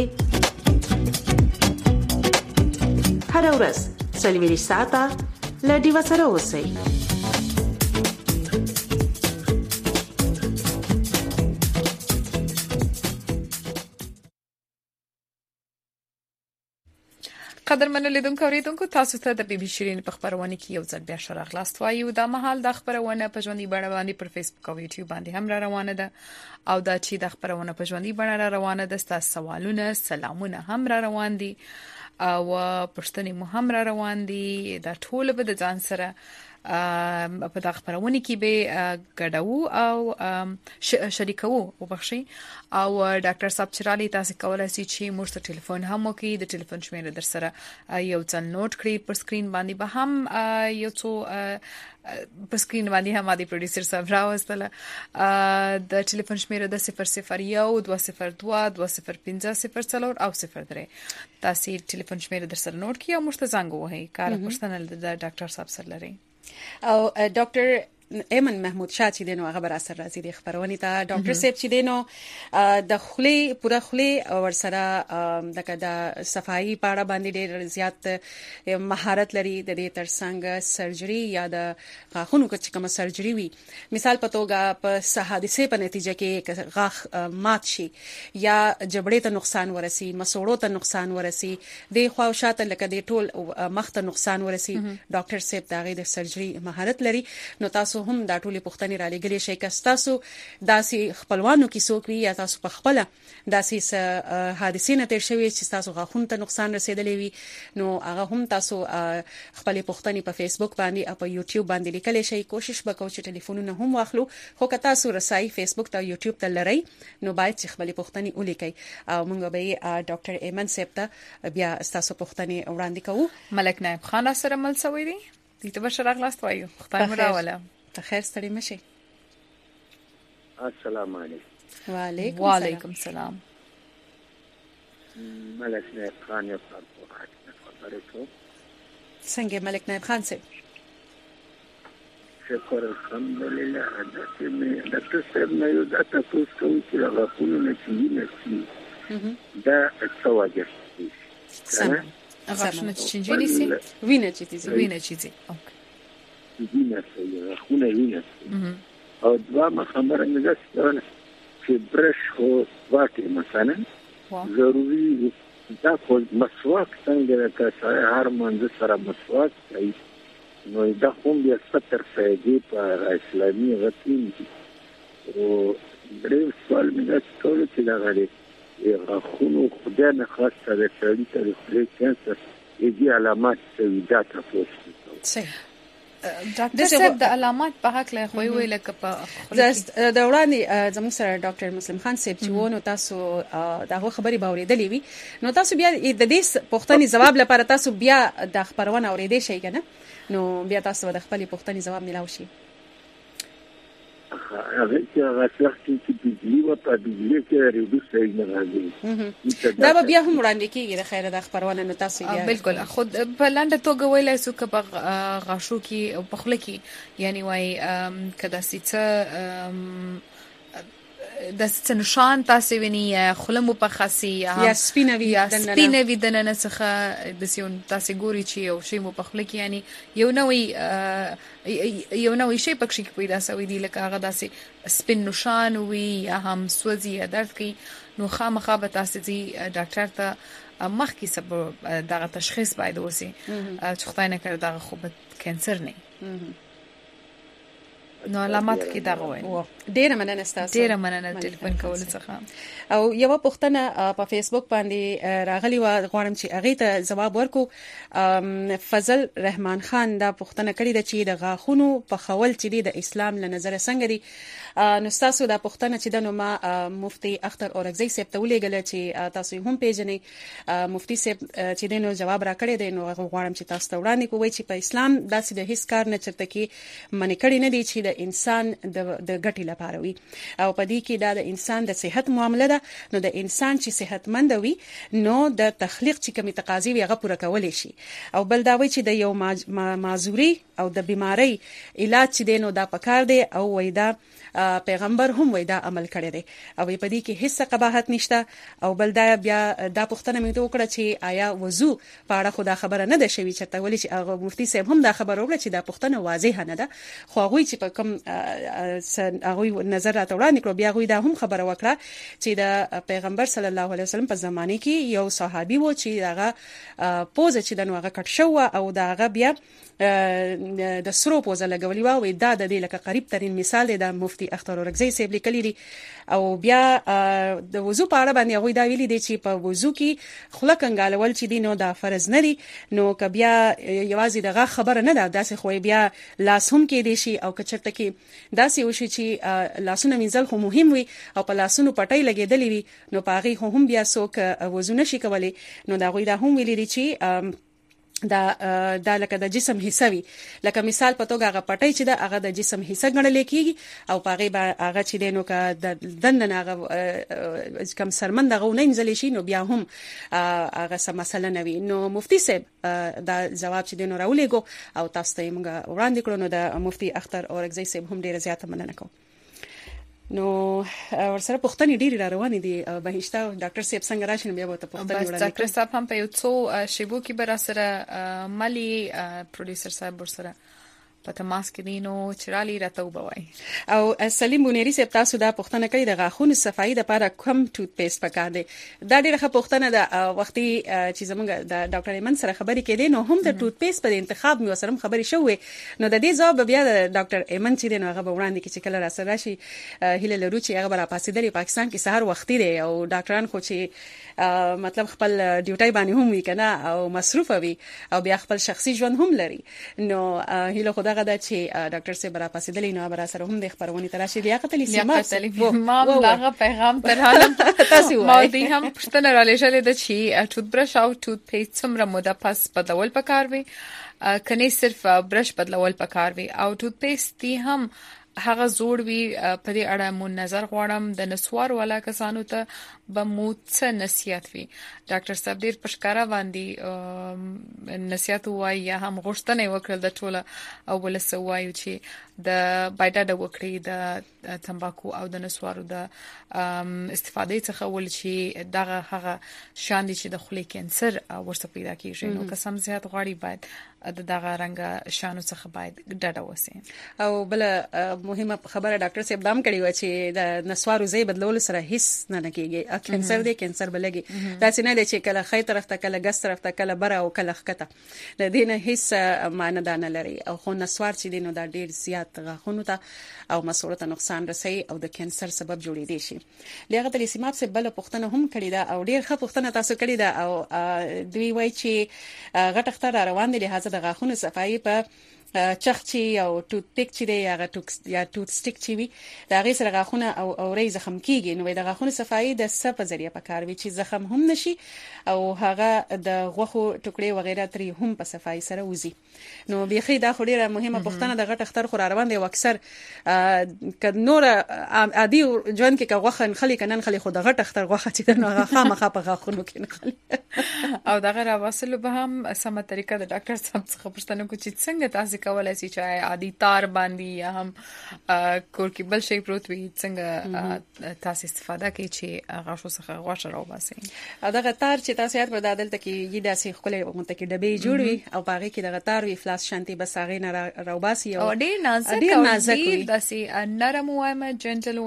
هر ورځ سلویریش ساته لډي وسره اوسئ. قدرمنو لیدونکو اوریدونکو تاسو ته د بي بي شيرين په خبرونه کې یو ځل بیا شراغلاست وایو د مهال د خبرونه په ژوندۍ بڼه باندې پر فیسبوک او یوټیوب باندې هم را روانه ده او دا چې د خبرونه په ژوندۍ بڼه را روانه ده ستاسو سوالونه سلامونه هم را روان دي او پښتني مو هم را روان دي دا ټول به د ځان سره په دغه خبرونه کې به ګډو او شریکو وبخشي او ډاکټر صاحب چرالي تاسو کولای شئ چې موږ ته ټلیفون هم وکړئ د ټلیفون شمیره در سره یو ځل نوٹ کړئ پر سکرین باندې به هم یو څو په سکرین باندې هم د پروډوسر صاحب راوستله د ټلیفون شمیره د صفر صفر یو دوه صفر دوه دوه صفر پنځه صفر څلور او صفر درې تاسو ټلیفون شمیره در سره نوٹ کړئ او موږ ته زنګ ووهئ کار پښتنه د ډاکټر صاحب سره لري او ډاکټر ایمن محمود شاه چې دینو هغه بر اثر راځي د خبرونه ته ډاکټر صاحب چې دینو د خلی پوره خلی ور سره دغه د صفائی پاړه باندې ډېر زیات مهارت لري د دې ترڅنګ سرجری یا د غاښونو کې کومه سرجری وي مثال په توګه په حادثه په نتیجه کې غاښ مات شي یا جبړې ته نقصان ورسي مسوړو ته نقصان ورسي د خواوشاته لکه د ټول مخ ته نقصان ورسي ډاکټر صاحب دغه د سرجری مهارت لري نو تاسو هم دا ټولې پوښتنې را لګلې شي که تاسو داسې خپلوانو کې څوک وي یا تاسو په خپل داسې حادثې نه تیر شوي چې تاسو غاښونو ته نقصان رسیدلی وي نو هغه هم تاسو خپل پوښتنې په فیسبوک باندې او په یوټیوب باندې لیکلی شي کوشش وکړو چې ټلیفونونه هم واخلو خو که تاسو رسای فیسبوک ته یوټیوب ته لرئ نو باید چې خپل پوښتنې ولیکئ او موږ به ډاکټر ایمن صاحب ته بیا تاسو پوښتنې وړاندې کوو ملک نائب خان سره مل سوي دي دې ته بشر اغلاست وایو خدای مو راوله خیر ستړي مشي السلام علیکم وعلیکم وعلیکم السلام ملک نائب خان یو خبره کوم څنګه ملک نائب خان صاحب شکر الحمدلله حضرت مې ډاکټر صاحب نه یو دا تاسو کوم چې هغه خپل نه چي دا څه وجه سم هغه شنو چې چنجي سي وینه چې دي وینه چې دي اوکې وینه سي خونه وینه او دوامه خبره نه ده چې برش خو واټي مثلا ضروري دا خو مسواک څنګه راکا سره هر منځ سره مسواک کوي نو دا هم بیا ستر فائدې په اسلامي غتین او درې سوال مې دا ټول چې دا غړي یو خونو خدای نه خاصه د سړي ته د خپل کانسر یې علامات څه دا تاسو صحیح ډاکټر صاحب د علامات په حق له خو ویل کپه د وړاندې زموږ سره ډاکټر مسلم خان صاحب چې وونه تاسو دغه خبري باورېدلې وي نو تاسو بیا د دې پوښتنې جواب لپاره تاسو بیا د خبرونه اورېدې شي کنه نو بیا تاسو د خپل پوښتنې جواب ملاوي شي هغه چې هغه چې بجلی و په بجلی کې ریډو سایز نه راځي دا بیا هم وړاندې کیږي د خیره د خبرونه نو تاسو بیا بالکل خود په لاندې توګه ویلای سو که په غاښو کې او په خله کې یعنی وای کدا سیڅ د سنشان تاسو ویني خلمو په خاصي یا سپینوي یا سپینوي د نن څخه د سیون تاسو ګوري چې یو شی مو په خله کې یعنی یو نوې یو نوې شی پکې کې پیدا شوی دی لکه هغه داسې سپین نشان وي یا هم سوځي یا درد کوي نو خامخا به تاسو دي ډاکټر ته مخکې سبب دغه تشخیص باید وسی چې خدای نه کړ دغه خو کانسر نه نو علامات کې دا غوي ډیره مننه تاسو ډیره مننه ټلیفون کول څخه او یو پوښتنه په فیسبوک باندې راغلی و غواړم چې هغه ته جواب ورکو فضل رحمان خان دا پوښتنه کړې ده چې د غاښونو په خول چې د اسلام له نظر څنګه دي نو تاسو دا پوښتنه چې د نو ما مفتي اختر اورګزی صاحب ته ولېګل چې تاسو هم پیژنې مفتي صاحب چې دینو جواب راکړی دی نو غواړم چې تاسو ته وړاندې کوی چې په اسلام داسې د هیڅ کار نه چرته کې منې کړی نه دی چې د انسان د ګټې لپاره وي او په دې کې دا د انسان د صحت معاملې ده نو د انسان چې صحتمند وي نو د تخلیق چې کومي تقاضي وي هغه پوره کولای شي او بل دا وی چې د یو معذوري او د بیماری علاج چې دینو دا پکار دی او وای دا پیغمبر هم وای دا عمل کړی دی او په دې کې هیڅ قباحت نشته او بل دا بیا دا پوښتنه مې وکړه چې آیا وضو په اړه خدا خبره نه ده شوی چې ته ولې چې هغه مفتي صاحب هم دا خبر وکړه چې دا پوښتنه واضحه نه ده خو هغه چې په کوم هغه نظر راته وړاندې کړو بیا غوي دا هم خبره وکړه چې د پیغمبر صلی الله علیه وسلم په زمانه کې یو صحابي و چې هغه پوز چې د نوغه کټ شو او دا هغه بیا د سرو پوزه لګولې و او دا د دې لکه قریب ترين مثال دی د مفتي اختر اورګزی صاحب لیکلی دی او بیا د وضو په اړه باندې هغه دا ویلي دی چې په وضو کې خله کنګالول چې دی نو دا فرض نه دی نو ک بیا یوازې دغه خبره نه ده داسې خو بیا لاس هم کې دی شي او کچرته کې داسې وشي چې لاسونه منځل خو مهم وي او په لاسونو پټۍ لګېدلې وي نو پاغي خو هم بیا څوک وضو نشي کولای نو دا غوي دا هم ویلي دی چې دا د لکه د جسم حصہ وي لکه مثال په توګه هغه پټۍ چې د هغه د جسم حصہ ګڼل کېږي او پاغي به هغه چې دینو کا د دندن هغه کم سرمن دغه نه انځل شي نو بیا هم هغه سم مسله نه وي نو مفتي صاحب دا جواب چې دینو راولېګو او تاسو ته موږ وړاندې کړو نو د مفتي اختر اورګزی صاحب هم ډیره زیاته مننه کوم نو ورسره پوښتنې ډېری را روانې دي بهشته ډاکټر صاحب څنګه راشي بیا به ته پوښتنې وړاندې ډاکټر صاحب هم په یو څو شیبو کې به را سره ملي پروډوسر صاحب ورسره په تماس کې دي نو چرالي راته وبوي او سلیم بونيري صاحب تاسو دا پوښتنه کړې د غاښونو صفایي لپاره کوم ټوت پیسټ پکار دی دا ډیره ښه پوښتنه ده وختي چې زموږ د ډاکټر ایمن سره خبرې کړې نو هم د ټوت پیسټ په انتخاب مې سره خبرې شوې نو د دې ځواب بیا د ډاکټر ایمن چې نو هغه وړاندې کې چې کله را سره راشي هله لرو چې هغه را پاسې د پاکستان کې سحر وختي دی او ډاکټران خو چې مطلب خپل ډیوټي باندې هم وی کنه او مصروف وي او بیا خپل شخصي ژوند هم لري نو هله خدای غدا چې ډاکټر صاحب را پاسې دلی نو برا سره هم د خبرونه تراشي لیاقت علی سیما ما دغه پیغام تر حالم تاسو ما دې هم پښتنه را لېږلې د چې ټوت برش او ټوت پیسټ څومره موده پس بدلول پکار وي کني صرف برش بدلول پکار وي او ټوت پیسټ دی هم هغه زوړ وی په دې اړه مون نظر غواړم د نسوار ولا کسانو ته به موڅ نصيحت وي ډاکټر صاحب ډیر پښکارا باندې نصيحت وای یا هم غوښتنه وکړل د ټوله او ولسه وایو چې د بایډا د وکړي د تمباکو او د نسوارو د استفادې څخه ول چې دغه هغه شان دي چې د خولې کانسر ورسره پیدا کیږي نو قسم زیات غواړي باید د دغه رنګ شانو څخه باید ډډه وسی او بل مهمه خبره ډاکټر صاحب دام کړی و چې د نسوارو زی بدلول سره هیڅ نه کیږي کانسر دی کانسر بلګي دا څنګه دی چې کله خې طرف ته کله ګس طرف ته کله بره او کله خکته د دې نه هیڅ معنی نه لري او خو نسوار چې دینو دا ډیر زیات غاښونو ته او مسوړه ته نقصان رسي او د کانسر سبب جوړې دي شي لغه د سیماب سے بل پښتنه هم کړی دا او ډیر ښه پښتنه تاسو کړی دا او دوی وای چې غټ اختر روان دي لہذا د غاښونو صفایي په چخچی او ټوت پیک چې دی هغه ټوکس یا ټوت سټیک چې وي دا غي سره غاښونه او اورې زخم کیږي نو د غاښونو صفایي د څه په ذریعہ پکار وي چې زخم هم نشي او هغه د غوخو ټوکړي وغیرہ تری هم په صفایي سره وزي نو بيخي دا خو ډیره مهمه پښتنه د غټ اختر خو روان دی او اکثر ک نور عادي ژوند کې غوخن خلی کنن خلی خو د غټ اختر غوخه چې نو هغه خامخه په غاښونو کې نه خلی او دغه راوصل به هم سمه طریقه د ډاکټر صاحب څخه پښتنه کو چې څنګه تاسو کولای شي چې عادي تار باندې یا هم کور کې بل شي پروت وي څنګه تاسو استفاده کوي چې غاښو څخه غوښه راوباسي دغه تار چې تاسو یاد پر دادل ته کې یی داسې خپل مونته کې ډبې جوړوي او باغې کې دغه تار وی فلاس شانتي بس هغه نه راوباسي او ډیر نازک او ډیر داسې نرم وایم جنټل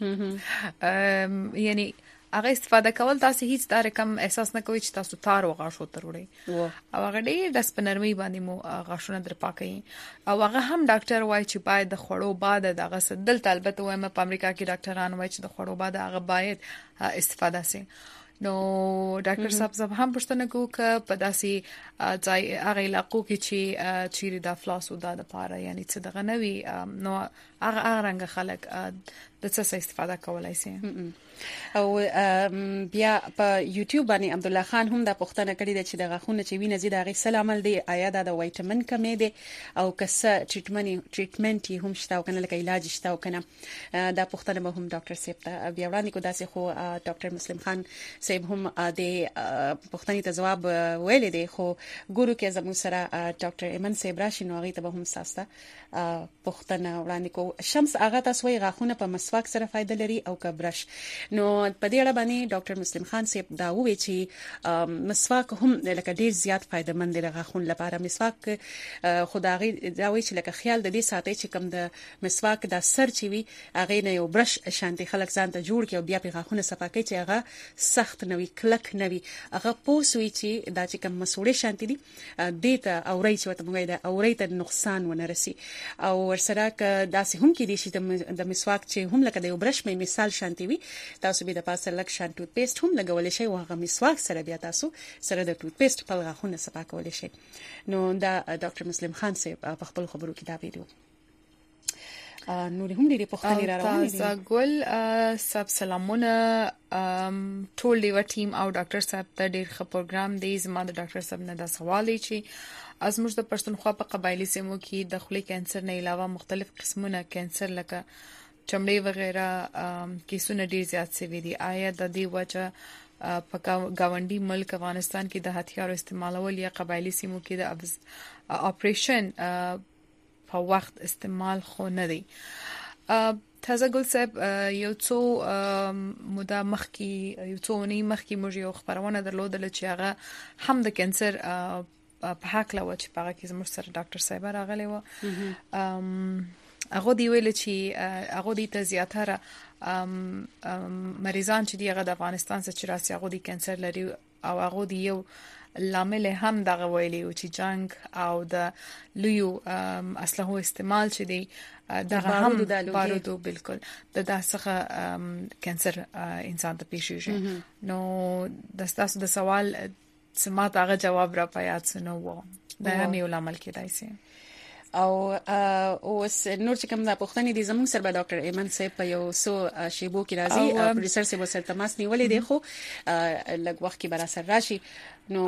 وایم یعنی هغه استفاده کول تاسو هیڅ دا رقم احساس نه کوئ چې تاسو تار او غاښو تروړي او هغه ډېر د سپنرمي باندې مو غاښونه در پاکي او هغه هم ډاکټر وایي چې باید د خړو بعد دغه سدل طالبته وایم په امریکا کې ډاکټران وایي چې د خړو بعد هغه باید استفاده سي نو ډاکټر صاحب زه هم پښتنه کوم ک په داسي ځای هغه علاقو کې چې چیرې د فلاس او د لپاره یعنی څه دغه نوي نو هغه هغه رنګ خلک د څه استفاده کولای شي او بیا په یوټیوب باندې عبد الله خان هم دا پوښتنه کړې ده چې د غاښونو چې وینې زیات هغه سل عمل دی آیا دا د وایټامین کمې دی او کسه ټریټمنټ ټریټمنټ هم شته او کنه لکه علاج شته او کنه دا پوښتنه به هم ډاکټر صاحب ته بیا وړاندې کو داسې خو ډاکټر مسلم خان صاحب هم د پښتني ته جواب ویل دي خو ګورو کې زموږ سره ډاکټر ایمن صاحب راشي نو هغه ته به هم ساسته پښتنه وړاندې کو. شمس هغه تاسو وی غاخونه په مسواک سره فائدہ لري او که برش. نو په دې اړه باندې ډاکټر مسلم خان صاحب دا وی چې مسواک هم لکه ډیر زیات فائدہ مند دی غاخون لپاره. مسواک خدای دا وی چې لکه خیال د دې ساتي چې کم د مسواک د سر چې وی هغه نه یو برش شانتي خلک ځان ته جوړ کړي او بیا په غاخونه صفا کوي چې هغه سخت نوي کلک نوي هغه پوسوي چې دا چې کم مسوړې شانتي دي دیته اوري چې وته موږ دا اوري ته نقصان ونه رسي او ورسره ک داسې هم کې دي چې د مسواک چې هم لکه د یو برش مې مثال شانتي وي تاسو به د پاسه لک شان ټوت پیسټ هم لګول شي او هغه مسواک سره بیا تاسو سره د ټوت پیسټ په غاخونه صفا کول شي. نو دا ډاکټر مسلم خان صاحب په خپل خبرو کې دا ویډیو نور هم ډېری پوښتنې را روانې دي. تاسو ګل سب سلامونه ټول دی و ټیم او ډاکټر صاحب ته ډېر ښه پروګرام دی. زما د ډاکټر صاحب نه دا سوال دی چې ازموږ د پښتونخوا په قبایلی سیمو کې د خولې کانسر نه علاوه مختلف قسمونه کانسر لکه چمړې وغیرہ کیسونه ډېر زیات شوي دي. آیا د دې وجه په گاونډي ملک افغانستان کې د هتیارو استعمالول یا قبایلی سیمو کې د اپریشن په وخت استعمال خو نه دی؟ تازه ګل صاحب یو څو موده مخکې یو څو نه مخکې موږ یو خبرونه درلودل چې هغه هم د کانسر په حق لا و چې په هغه کې زموږ سره ډاکټر صاحب راغلی و. هغه دی ویل چې هغه دی ته زیاتره مریضان چې دی هغه د افغانستان څخه راسي هغه دی کانسر لري او هغه دی یو لامل هم دغه ویلی او چې جنگ او د لویو اسلحو استعمال چې دی دغه هم بارودو بالکل د داسخه کانسر انسان ته پیښیږي. نو د تاسو د سوال سمات هغه جواب را پیات سنو و دا هم یو لامل کېدای شي. او اوس نور چې کوم د پښتني دي زموږ سره ډاکټر ایمن صاحب په یو سو شیبو کې راځي پروډوسر صاحب سره تماس نیولې دی خو لږ وخت کې برا سره راشي. نو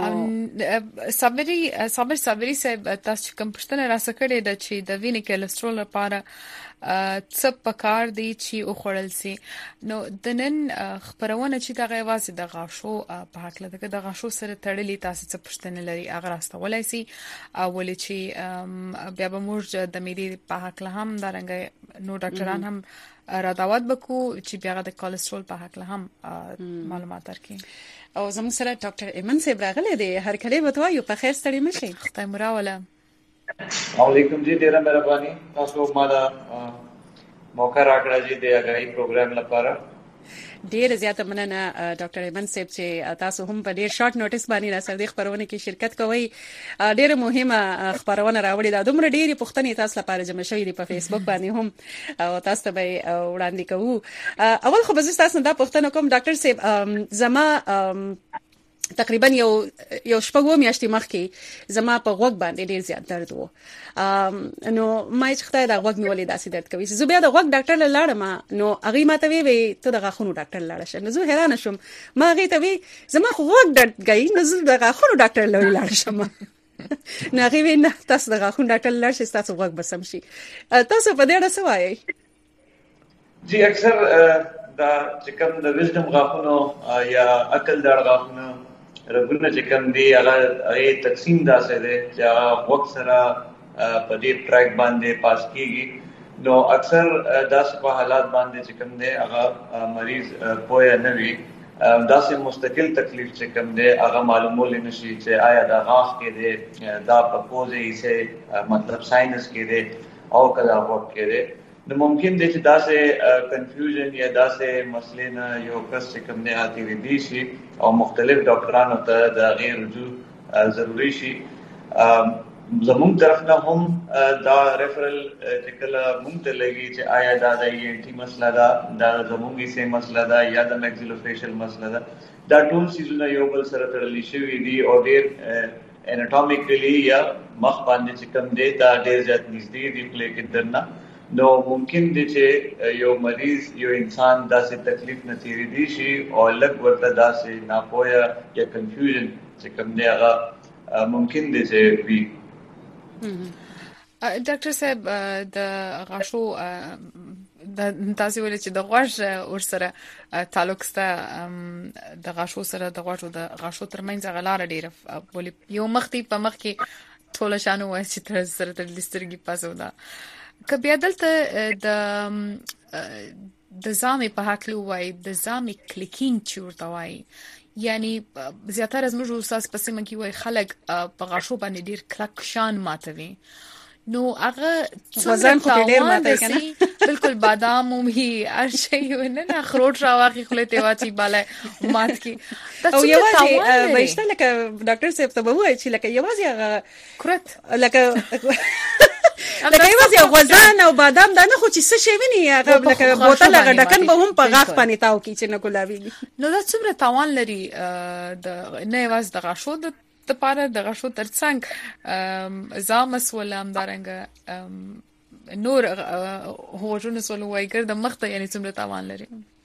صبري صبر صبري صاحب تاسو کوم پښتنه راسکړې د چې د وینې کولېسترول لپاره څه پکار دی چې او خړل سي. نو د نن خبرونه چې د غواصي د غاښو په حق لته د غاښو سره تړلې تاسو څه پښتنه لري هغه راستولای سي او ولې چې بیا به موږ د میډي په حق له هم درنګ نو ډاکټران هم را دعوت وکړو چې بیا د کولېسترول په حق له هم معلومات ورکړي. او زموږ سره ډاکټر ایمن صاحب راغلی دی. هر کله وته یو په خیر ستړي مشي. خدای مراوله. علیکم جی ډیره مهرباني تاسو مالا موقع راکړه جی د اغای پروګرام لپاره. ډیر زیاته مننه ډاکټر ایمن صاحب چې تاسو هم په ډیر شارټ نوټیس باندې را سره د خبرونه کې شرکت کوئ. ډیره مهمه خبرونه راوړي دا دومره ډیره پښتني تاسو لپاره جمع شوې دي په فیسبوک باندې هم او تاسو ته به وړاندې کوو. اول خو به تاسو دا پښتنه کوم ډاکټر صاحب زما تقریبا یو یو شپږو میاشتې مخکې زما په غوږ باندې ډیر زیات درد وو. نو ما چې خدای دا غوږ نیولې داسې درد کوي زه بیا د غوږ ډاکټر لاړم نو هغه ماته وی ته د غاښونو ډاکټر لاړ شه. نو زه حیران شوم ما هغه ته وی زما خو غوږ درد کوي نو زه د غاښونو ډاکټر لاړ شم. نو هغه وی نه تاسو د غاښونو ډاکټر لاړ شئ تاسو غوږ بسم شي. تاسو په دې اړه څه وایي؟ جی اکثر دا چې کوم د وزډم غاښونو یا عقل دار غاښونو رګونه چې کوم دی هغه ای تقسیم داسې دی چې هغه وخت سره په دې ټریک باندې پاس کیږي. نو اکثر داسې په حالات باندې چې کوم دی هغه مریض پوهه نه وي داسې مستقل تکلیف چې کوم دی هغه معلومول نشي چې آیا دا غاښ کې دی دا په پوزې سه مطلب ساينس کې دی او کله وخت کې دی. نو ممکن دی چې داسې کنفیوژن یا داسې مسلې نه یو کس چې کوم دی آتی وي شي او مختلف ډاکټرانو ته د غیر رجوع ضروری شي. زموږ طرف نه هم دا ریفرل چې کله مونږ ته لګي چې آیا دا د ای ټي مسله ده دا زموږ یې سه مسله ده یا د میکسیلوفیشل مسله ده دا ټول سیزونه یو بل سره تړلي شوي دي او ډېر انټومیکلی یا مخ باندې چې کوم دی دا ډېر زیات نږدې دي خولې کې درنه. نو ممکن دی چې یو مریض یو انسان داسې تکلیف نه تیریدي شي او لږ ورته داسې ناپوهه یا کنفیوژن چې کوم دی هغه ممکن دی چې وي. ډاکټر صاحب د غاښو د تاسو ولې چې د غوښ ور سره تعلق سره د غاښو سره د غوښو د غاښو ترمنځ غلاره ډیره ولې یو مختي په مخ کې ټول شانو وای چې تر سره تر لسترګي پاسو دا کبي عدالت د د زامي په حقلو وای د زامي کلیکینګ چورته وای یعنی زیاتره از موږ استاد پسې مکی وای خلک په غاښو باندې ډیر کلک شان ماتوي نو هغه وزن خو ډیر ماته کنه بالکل بادام هم هي ارشي ونه خروټ راوخی خلته واچي بالا مات کی او یوازې وایسته لکه ډاکټر صاحب ته وایي چې لکه یوازې هغه کرت لکه لکه یوازې غوزان او بادام دا نه خو چې څه شي ویني هغه لکه بوتل هغه ډکن به هم په غاښ باندې تاو کی چې نه کولاوي نو دا څومره تاوان لري د نه یوازې د غاښو د لپاره د غاښو ترڅنګ زامس ولام دارنګ نور هوجونه سول وایګر د مخ ته یعنی څومره تاوان لري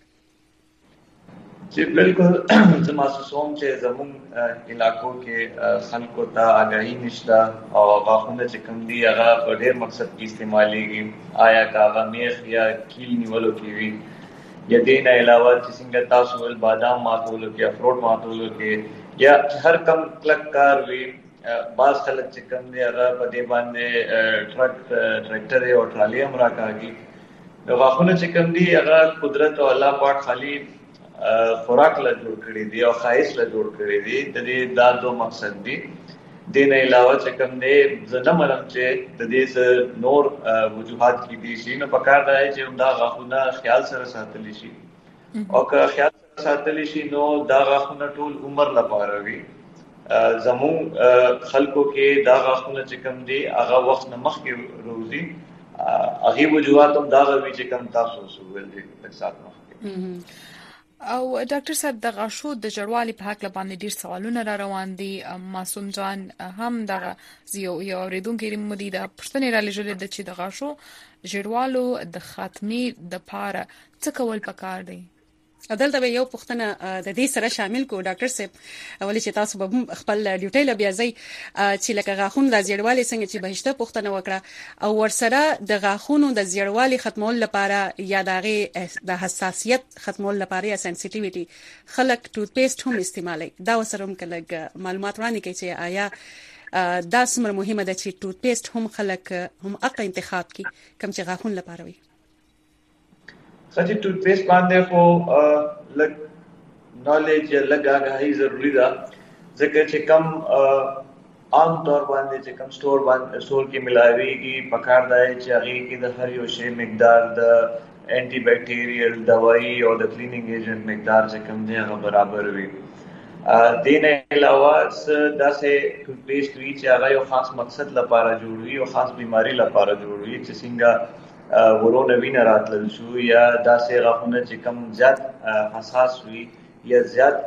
چې بالکل زما سوم چې زمون علاقو کې خلکو ته آگاهی نشته او غاښونه چې کوم دي هغه په ډېر مقصد کې استعمالېږي آیا کاغه میخ یا کیل نیولو کې وي یا دین علاوه چې څنګه تاسو ول بادام ماتولو کې افروټ ماتولو کې یا هر کم کلک کار وي باز خلک چې کوم دي هغه په دې باندې ټرک ټریکټر او ټرالي هم راکاږي نو غاښونه چې کوم دي هغه قدرت او الله پاک خالي خوراک له جوړ کړی دی او خایس له جوړ کړی دی د دې دا دوه مقصد دي د نه علاوه چې کوم دی زنه مرم چې د دې نور وجوهات کې دي شي نو پکار دی چې دا غاښونه خیال سره ساتل شي او که خیال سره ساتل شي نو دا غاښونه ټول عمر لپاره وي زمون خلکو کې دا غاښونه چې کوم دي هغه وخت نه مخکې روزي هغه وجوهات هم دا غوي چې کوم تاسو سوول دي په سات مخکې او ډاکټر صاحب د غاښو د جوړوالي په حق باندې ډیر سوالونه را روان دي معصوم جان هم دغه یو یو اوریدونکو مودي د پښتنې را لېږل د چې د غاښو جوړوالو د خاتمي د پاره څه کول پکار دي عدالت یو پښتنه د دې سره شامل کو ډاکټر صاحب اولی چې تاسو به خپل ډیوټي ل بیا ځي چې لکه غاښونو د زیړوالي څنګه چې بهشته پښتنه وکړه او ورسره د غاښونو د زیړوالي ختمول لپاره یا دغه د حساسیت ختمول لپاره یا سنسټیویټي خلک ټوت پیسټ هم استعمالي دا وسره هم کله معلومات وړاندې کوي چې آیا دا څومره مهمه ده چې ټوت پیسټ هم خلک هم اقا انتخاب کی کم چې غاښونو لپاره وي سچې ټوت پیسټ باندې خو لګ نالج یا لګ آگاهی ضروری ده ځکه چې کم عام طور باندې چې کم سٹور باندې سٹور کې ملاويږي پکار دی چې هغه کې د هر یو شی مقدار د انټي بیکټیریل دوايي او د کلینینګ ایجنټ مقدار چې کم دی هغه برابر وي دین علاوه داسې ټوت پیسټ وی چې هغه یو خاص مقصد لپاره جوړوي او خاص بیماری لپاره جوړوي چې څنګه ورونه وینه راتلل شو یا داسې غاښونه چې کم زیات حساس وي یا زیات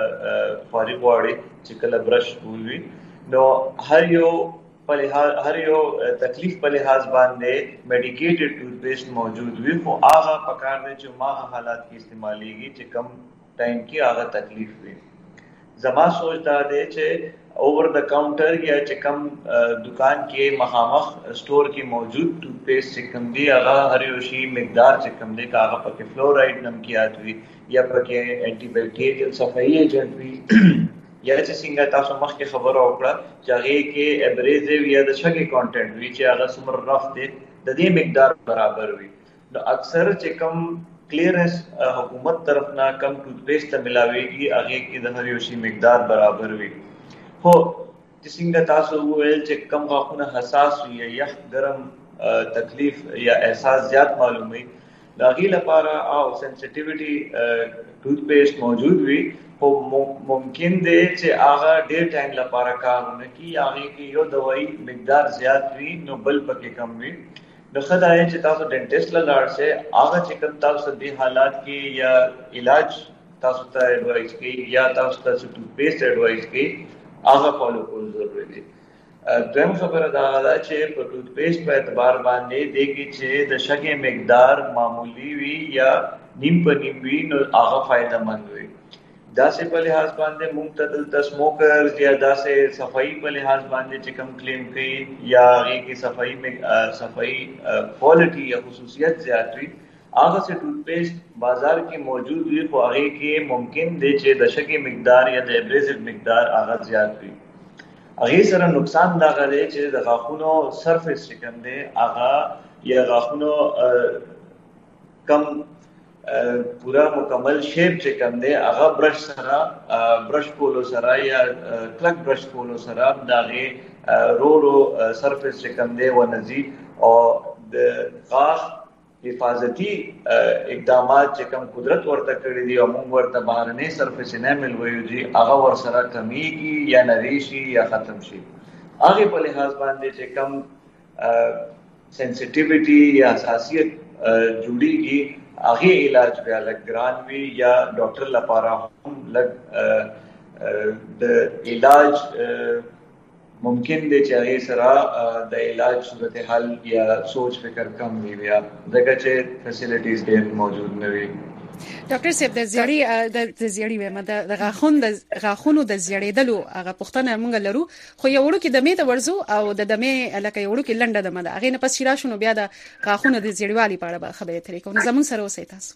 فارغ واړي چې کله برش وي نو هر یو په لحاظ هر یو تکلیف په لحاظ باندې میډیکیټډ ټوت پیسټ موجود وي خو هغه پکار دی چې ما حالات کې استعماليږي چې کم ټایم کې هغه تکلیف وي زما سوچ دا دی چې اوور د کاؤنٹر یا چې کم دکان کې مخامخ سٹور کې موجود ټوت پیسټ چې کم دی هغه هر یو شی مقدار چې کم دی هغه پکې فلورایډ نمکیات وي یا پکې انټي بیکټیریل صفائی ایجنټ وي یا چې څنګه تاسو مخکې خبرو وکړه چې هغه کې ابریزیو یا د شګي کانټینټ وي چې هغه سمر رف دی د دې مقدار برابر وي نو اکثر چې کم کلیرنس حکومت طرف نه کم ټوت پیسټ ملاويږي هغه کې د هر یو شی مقدار برابر وي خو چې څنګه تاسو وویل چې کم غاښونه حساس وي یا یخ ګرم تکلیف یا احساس زیات معلومي لاغي لپاره او سنسټیویټي ټوت پیسټ موجود وي خو ممکن دی چې هغه ډېر ټایم لپاره کار نه کوي هغه کې یو دوايي مقدار زیات وي نو بل پکې کم وي نو خدای چې تاسو ډینټیسټ لاړ شئ هغه چې کوم تاسو د حالات کې یا علاج تاسو ته ایڈوایس کوي یا تاسو ته ټوت پیسټ ایڈوایس کوي هغه فالو کول ضروري دي دویم خبره دا ده چې په ټوت پیسټ په اعتبار باندې د کې چې د شګې مقدار معمولی وي یا نیم په نیم وي نو هغه فائدہ مند وي داسې په لحاظ باندې معتدل د سموکرز یا داسې صفائی په لحاظ باندې چې کم کلیم کوي یا هغه کې صفائی صفائی کوالټي یا خصوصیت زیات وي هغه څه ټوت پیسټ بازار کې موجود وي خو هغه کې ممکن دی چې د شګې مقدار یا د ایبریزیو مقدار هغه زیات وي. هغه سره نقصان دا غلي چې د غاښونو سرفیس چې کوم دی هغه یا غاښونو کم پورا مکمل شیپ چې کوم دی هغه برش سره برش کولو سره یا کلک برش کولو سره دغه رو رو سرفیس چې کوم دی ونزي او د غاښ حفاظتي اقدامات چې کوم قدرت ورته کړی دی او موږ ورته بهرنی سرفیس انیمل وایو دي هغه ور سره کمیږي یا نریشي یا ختم شي. هغه په لحاظ باندې چې کوم سنسټیویټي یا حساسیت جوړیږي هغه علاج بیا لږ ګران وي یا ډاکټر لپاره هم لږ د علاج ممکن دی چې هغه سره د علاج صورتحال یا سوچ فکر کم وي بیا ځکه چې فیسیلیټیز ډېر موجود نه وي. ډاکټر صاحب د زیړی د زیړی وایم د غاښون د غاښونو د زیړېدلو هغه پښتنه موږ لرو خو یو وړو کې د میته ورزو او د دمه لکه یو وړو کې لنډه دمه ده هغه نه پس شیرا شنو بیا د غاښونو د زیړوالي په اړه خبرې ترې کوم زمون سره اوسئ تاسو.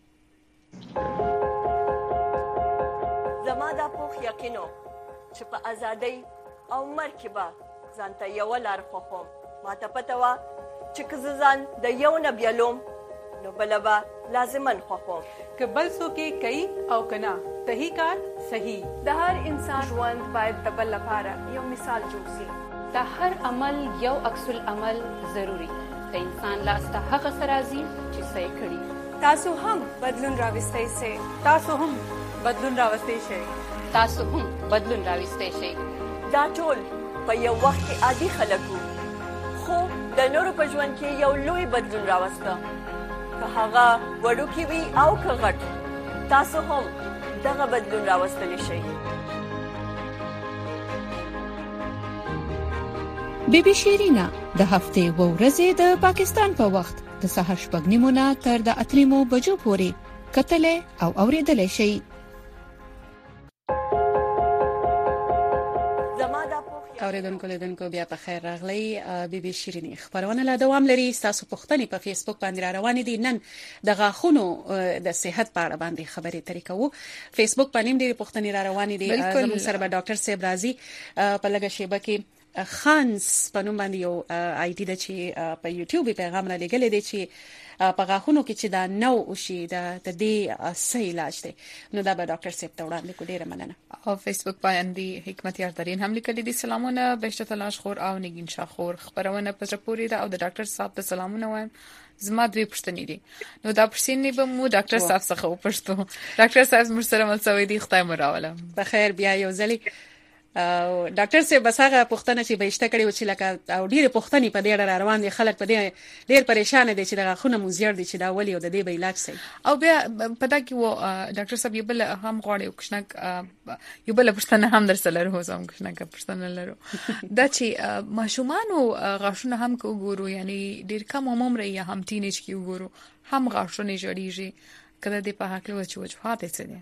زما د پوخ یقینو چې په ازادۍ او مرکبه ځانته یو لار خوخم ماته پته وا چې که ځان د یو نه بیلوم نو بلبا لازمن خوخم که بل سو کې کوي او کنا صحیح کار صحیح د هر انسان ژوند باید د بل لپاره یو مثال جوړ شي. د هر عمل یو عکس العمل ضروری د انسان لاسته هغه سرازي چې صحیح کړي. تاسو هم بدلون راوستئ شئ تاسو هم بدلون راوستئ شئ تاسو هم بدلون راوستئ شئ. دا ټول په یو وخت کې عادي خلک وو خو د نورو په ژوند کې یو لوی بدلون راوسته که هغه وړوکی وي او که غټ تاسو هم دغه بدلون راوستلی شئ. بی بی شیرینا د هفتې و ورځې د پاکستان په وخت د سهار شپږ نیمو نه تر د اتریمو بجو پورې کتلې او اوریدلې شئ. اوریدونکو لیدونکو بیا په خیر راغلی. بی بی شیرینی خبرونه لا دوام لري. تاسو پوښتنې په فیسبوک باندې را روانې دي. نن د غاښونو د صحت په اړه باندې خبرې ترې کوو. فیسبوک باندې ډېرې پوښتنې را روانې دي. زموږ سره به ډاکټر صاحب راځي په لږه شیبه کې. خانس په نوم باندې یو آی ډي د چې په یوټیوب پیغام را لګلې دي چې په غاښونو کې چې دا نو وشي د دې صحیح علاج دی نو دا به ډاکټر صاحب ته وړاندې کو. ډیره مننه. او فیسبوک باندې حکمت یاردرین هم لیکلي دي سلامونه بهشت تلاش خور او نگین شاخور خبرونه پزره پوری ده او د ډاکټر صاحب ته سلامونه وایم. زما دوی پښتنې دي نو دا پښتنې به مو ډاکټر صاحب څخه وپښتو. ډاکټر صاحب موږ سره ملسوي دي خدای مو راوله بخیر. بیا یو ځلی ډاکټر صاحب بس هغه پوښتنه چې بهشته کړي و چې لکه او ډیره پوښتنې په دې اړه روان دي خلک په دې ډیر پریشان دي چې د غاښونو مو زیړ دي چې دا ولي او د دې به علاج سي. او بیا پتا کې و ډاکټر صاحب یو بل هم غواړي کښنک یو بل پښتنه هم در سره هو زم کښنک پښتنه لرو دا چې ماشومانو غاښونه هم کو ګورو یعنی ډیر کم عمر یا هم ټینیج کې ګورو هم غاښونه جوړیږي کله دې په حق له وچو وجوهات څه دي.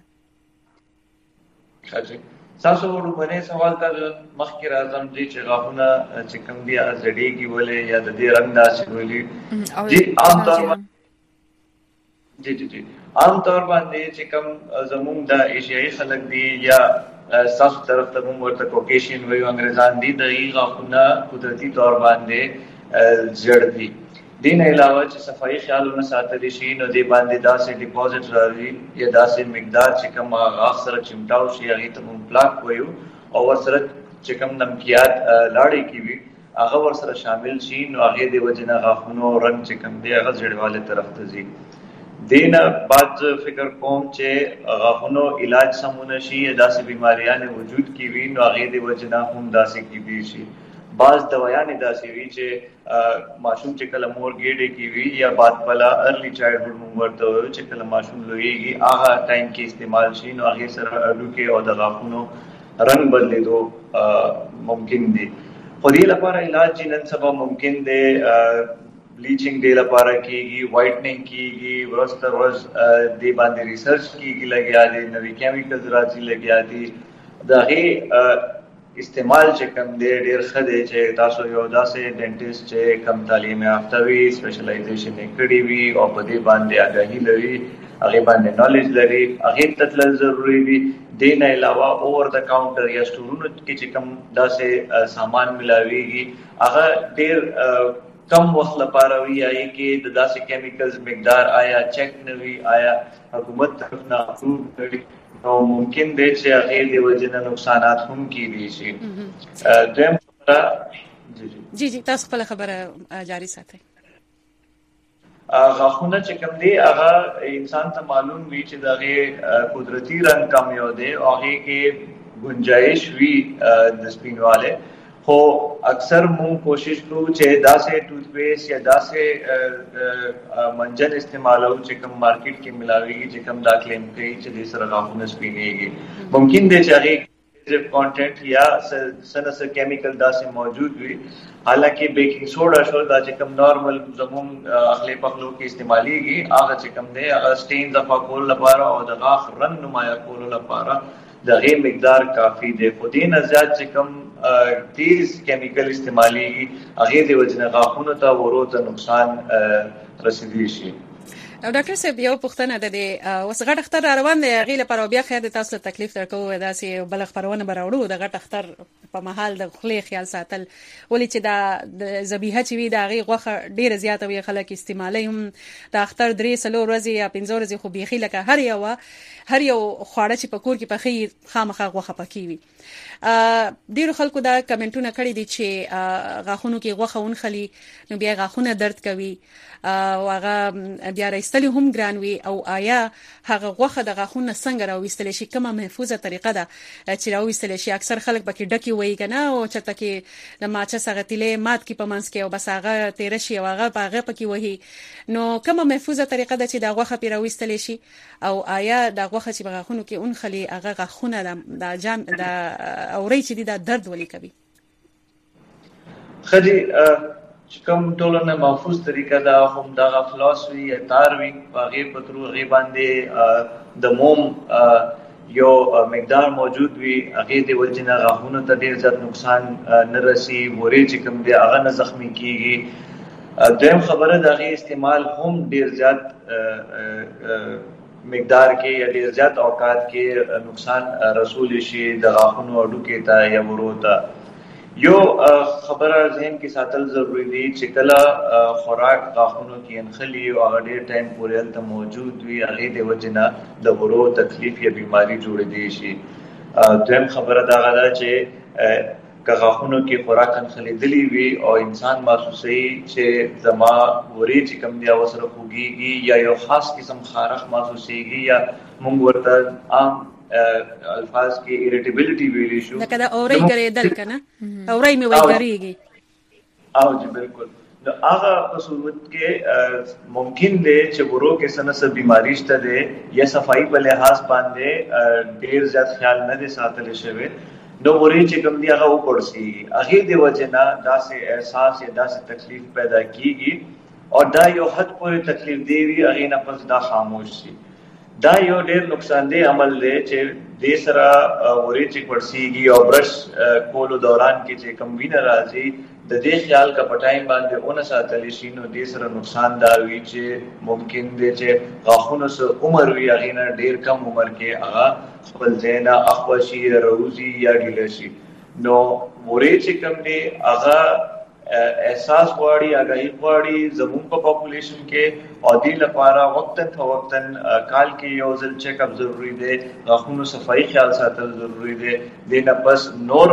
خاصه تاسو ورونه سوال ته مخکې راځم چې غاښونه چې کوم دي ازړېږي ولې یا د دې رنگ داسې ولې جی عام طور باندې جی جی جی عام طور باندې چې کوم زموږ د ایشیایي خلک دي یا تاسو طرف ته موږ ورته کوکیشن وایو انګریزان دي د غاښونه قدرتي طور باندې زړ دي. دین علاوه چې صفائی خیالونه ساتل شي نو دې باندې داسې ډیپوزټ راځي یا داسې مقدار چې کوم غاښ سره چمټاو شي هغه ته مون پلاک وایو او ورسره چې کوم نمکيات لاړې کیوي هغه ورسره شامل شي نو هغه د وجنه غاښونو رنگ چې کوم دی هغه زړواله طرف ته ځي. دینه بعد فکر کوم چې غاښونو علاج سمونه شي داسې بیماریاں وجود کیوي نو هغه د وجنه هم داسې کیږي شي. بعض دوايانې داسې وي چې ماشوم چې کله مور ګېډې کې وي یا بعد پلا ارلی چایلډهود موږ ورته وایو چې کله ماشوم لویږي هغه ټایم کې استعمال شي نو هغه سره اډوکې او د غاښونو رنگ بدلېدو ممکن دي. خو دې لپاره علاج نن سبا ممکن دی. بلیچنګ دې لپاره کېږي وایټنینګ کېږي ورځ تر ورځ دې باندې ریسرچ کېږي لګیا دي نوې کیمیکلز راځي لګیا دي د هغې استعمال چې کم دی ډیر ښه دی چې تاسو یو داسې ډینټیسټ چې کم تعلیم یافته وي سپیشلایزیشن یې کړی وي او په دې باندې آګاهي لري هغه باندې نالج لري هغه تتل ضروری وي دین علاوه اوور د کاونټر یا سټورونو کې چې کم داسې سامان ملاويږي هغه ډیر کم وخت لپاره وي یا کې د داسې کیمیکلز مقدار آیا چیک نه وي آیا حکومت طرف نه اپروو کړي نو ممکن دی چې هغه د وجنه نقصانات هم کیږي شي دیم جی جی تاسو خپل خبره جاری ساتئ غاښونه چې کوم دی هغه انسان ته معلوم وي چې دغه قدرتی رنگ کم یو دی او هغه کې گنجائش وي د سپینواله خو اکثر مون کوشش کوو چې داسې ټوث پیسټ یا داسې منجن استعمالو چې کوم مارکیټ کې ملاويږي چې کوم دا کلیم کوي چې د سره غاښونه سپینېږي ممکن دی چې هغه کنټینټ یا سنس کیمیکل داسې موجود وي حالانکه بیکینګ سوډا شو دا چې کوم نارمل زموږ اخلي پخلو کې استعماليږي هغه چې کوم دی هغه سټین د پاکول لپاره او د غاښ رنگ نمایه کولو لپاره دغه مقدار کافی دی خو دې نه زیات چې کوم تیز کیمیکل استعماليږي هغه د وجنه غاښونو ته ورته نقصان رسیدي شي او ډاکټر صاحب یو پوښتنه ده د وسغه ډاکټر روان دی غیله پر بیا خیر د تاسو تکلیف درکو داسې بل خبرونه براوړو د غټ اختر په محل د خلی خیال ساتل ولې چې دا ذبیحه چې وی دا غي غوخه ډیره زیاته وی خلک استعمالي هم د اختر درې سلو ورځې یا پنځه ورځې خو بيخي لکه هر یو هر یو خواړه چې پکور کې پخې خامخا غوخه پکې وي ډیرو خلکو دا کمنټونه کړی دي چې غاښونو کې غوخه ونخلي نو بیا غاښونه درد کوي او هغه بیا راستلی هم ګران وي او آیا هغه غوخه د غاښونو څنګه راوستل شي کومه محفوظه طریقه ده چې راوستل شي اکثر خلک پکې ډکی وایي کنه او چرته کې د ماچه سغتلې مات کې پمنس کې او بس هغه تیر شي او هغه هغه پکې وایي نو کومه محفوظه طریقه ده چې د غوخه پی راوستل شي او آیا د غوخه چې غاښونو کې اونخلي هغه غاښونه د جام د اوري چې د درد ولي کوي خدي کوم ټولنه محفوظ طریقه دا هم دا فلاس وی تار وی هغه پترو غي باندې د موم یو مقدار موجود وي هغه د وجنه غاښونو ته ډیر زیات نقصان نه رسی موري چې کوم دی هغه نه زخمی کیږي دیم خبره د هغه استعمال هم ډیر زیات مقدار کې یا ډیر زیات اوقات کې نقصان رسول شي د غاښونو اډو کې تا یا ورته یو خبره ذهن کې ساتل ضروری دي چې کله خوراک غاښونو کې انخلي او هغه ډیر ټایم پورې هلته موجود وي هغه د وجنه د ورو تکلیف یا بیماری جوړېدي شي دویم خبره دا غواړي چې که غاښونو کې خوراک انخلي دلی وي او انسان محسوسي چې زما وري چې کم دی اوسره خوږيږي یا یو خاص قسم خارخ محسوسيږي یا موږ ورته عام الفاظ کې ایریټیبিলিټي ویلی شو لکه دا اوري ګرېدل کنه اوري مې وای ګریږي او جی بالکل نو هغه په صورت کې ممکن دی چې ورو کې سنس بیماری شته دی یا صفائی په لحاظ باندې ډیر زیات خیال نه دی ساتل شوی نو ورې چې کوم دی هغه وپړسي هغه دی وجنه داسې احساس یا داسې تکلیف پیدا کیږي او دا یو حد پورې تکلیف دی وی هغه نه پس دا خاموش شي دا یو ډیر نقصان دی عمل دی چې د سره ورې چې پړسيږي او برش کولو دوران کې چې کم وینه راځي د دې خیال کا پټایم باندې اون ساتل شي نو د سره نقصان دا وی چې ممکن دی چې غاښونو سره عمر وی هغه نه ډیر کم عمر کې هغه خپل زینا اخوشي روزي یا ګلشي نو ورې چې کم دی هغه احساس غواړي هغه غواړي زموږ په پاپولیشن کې او د لپاره وختن فوختن کال کې یو ځل چیک اپ ضروری دی غاښونو صفائی خیال ساتل ضروری دی دینه پس نور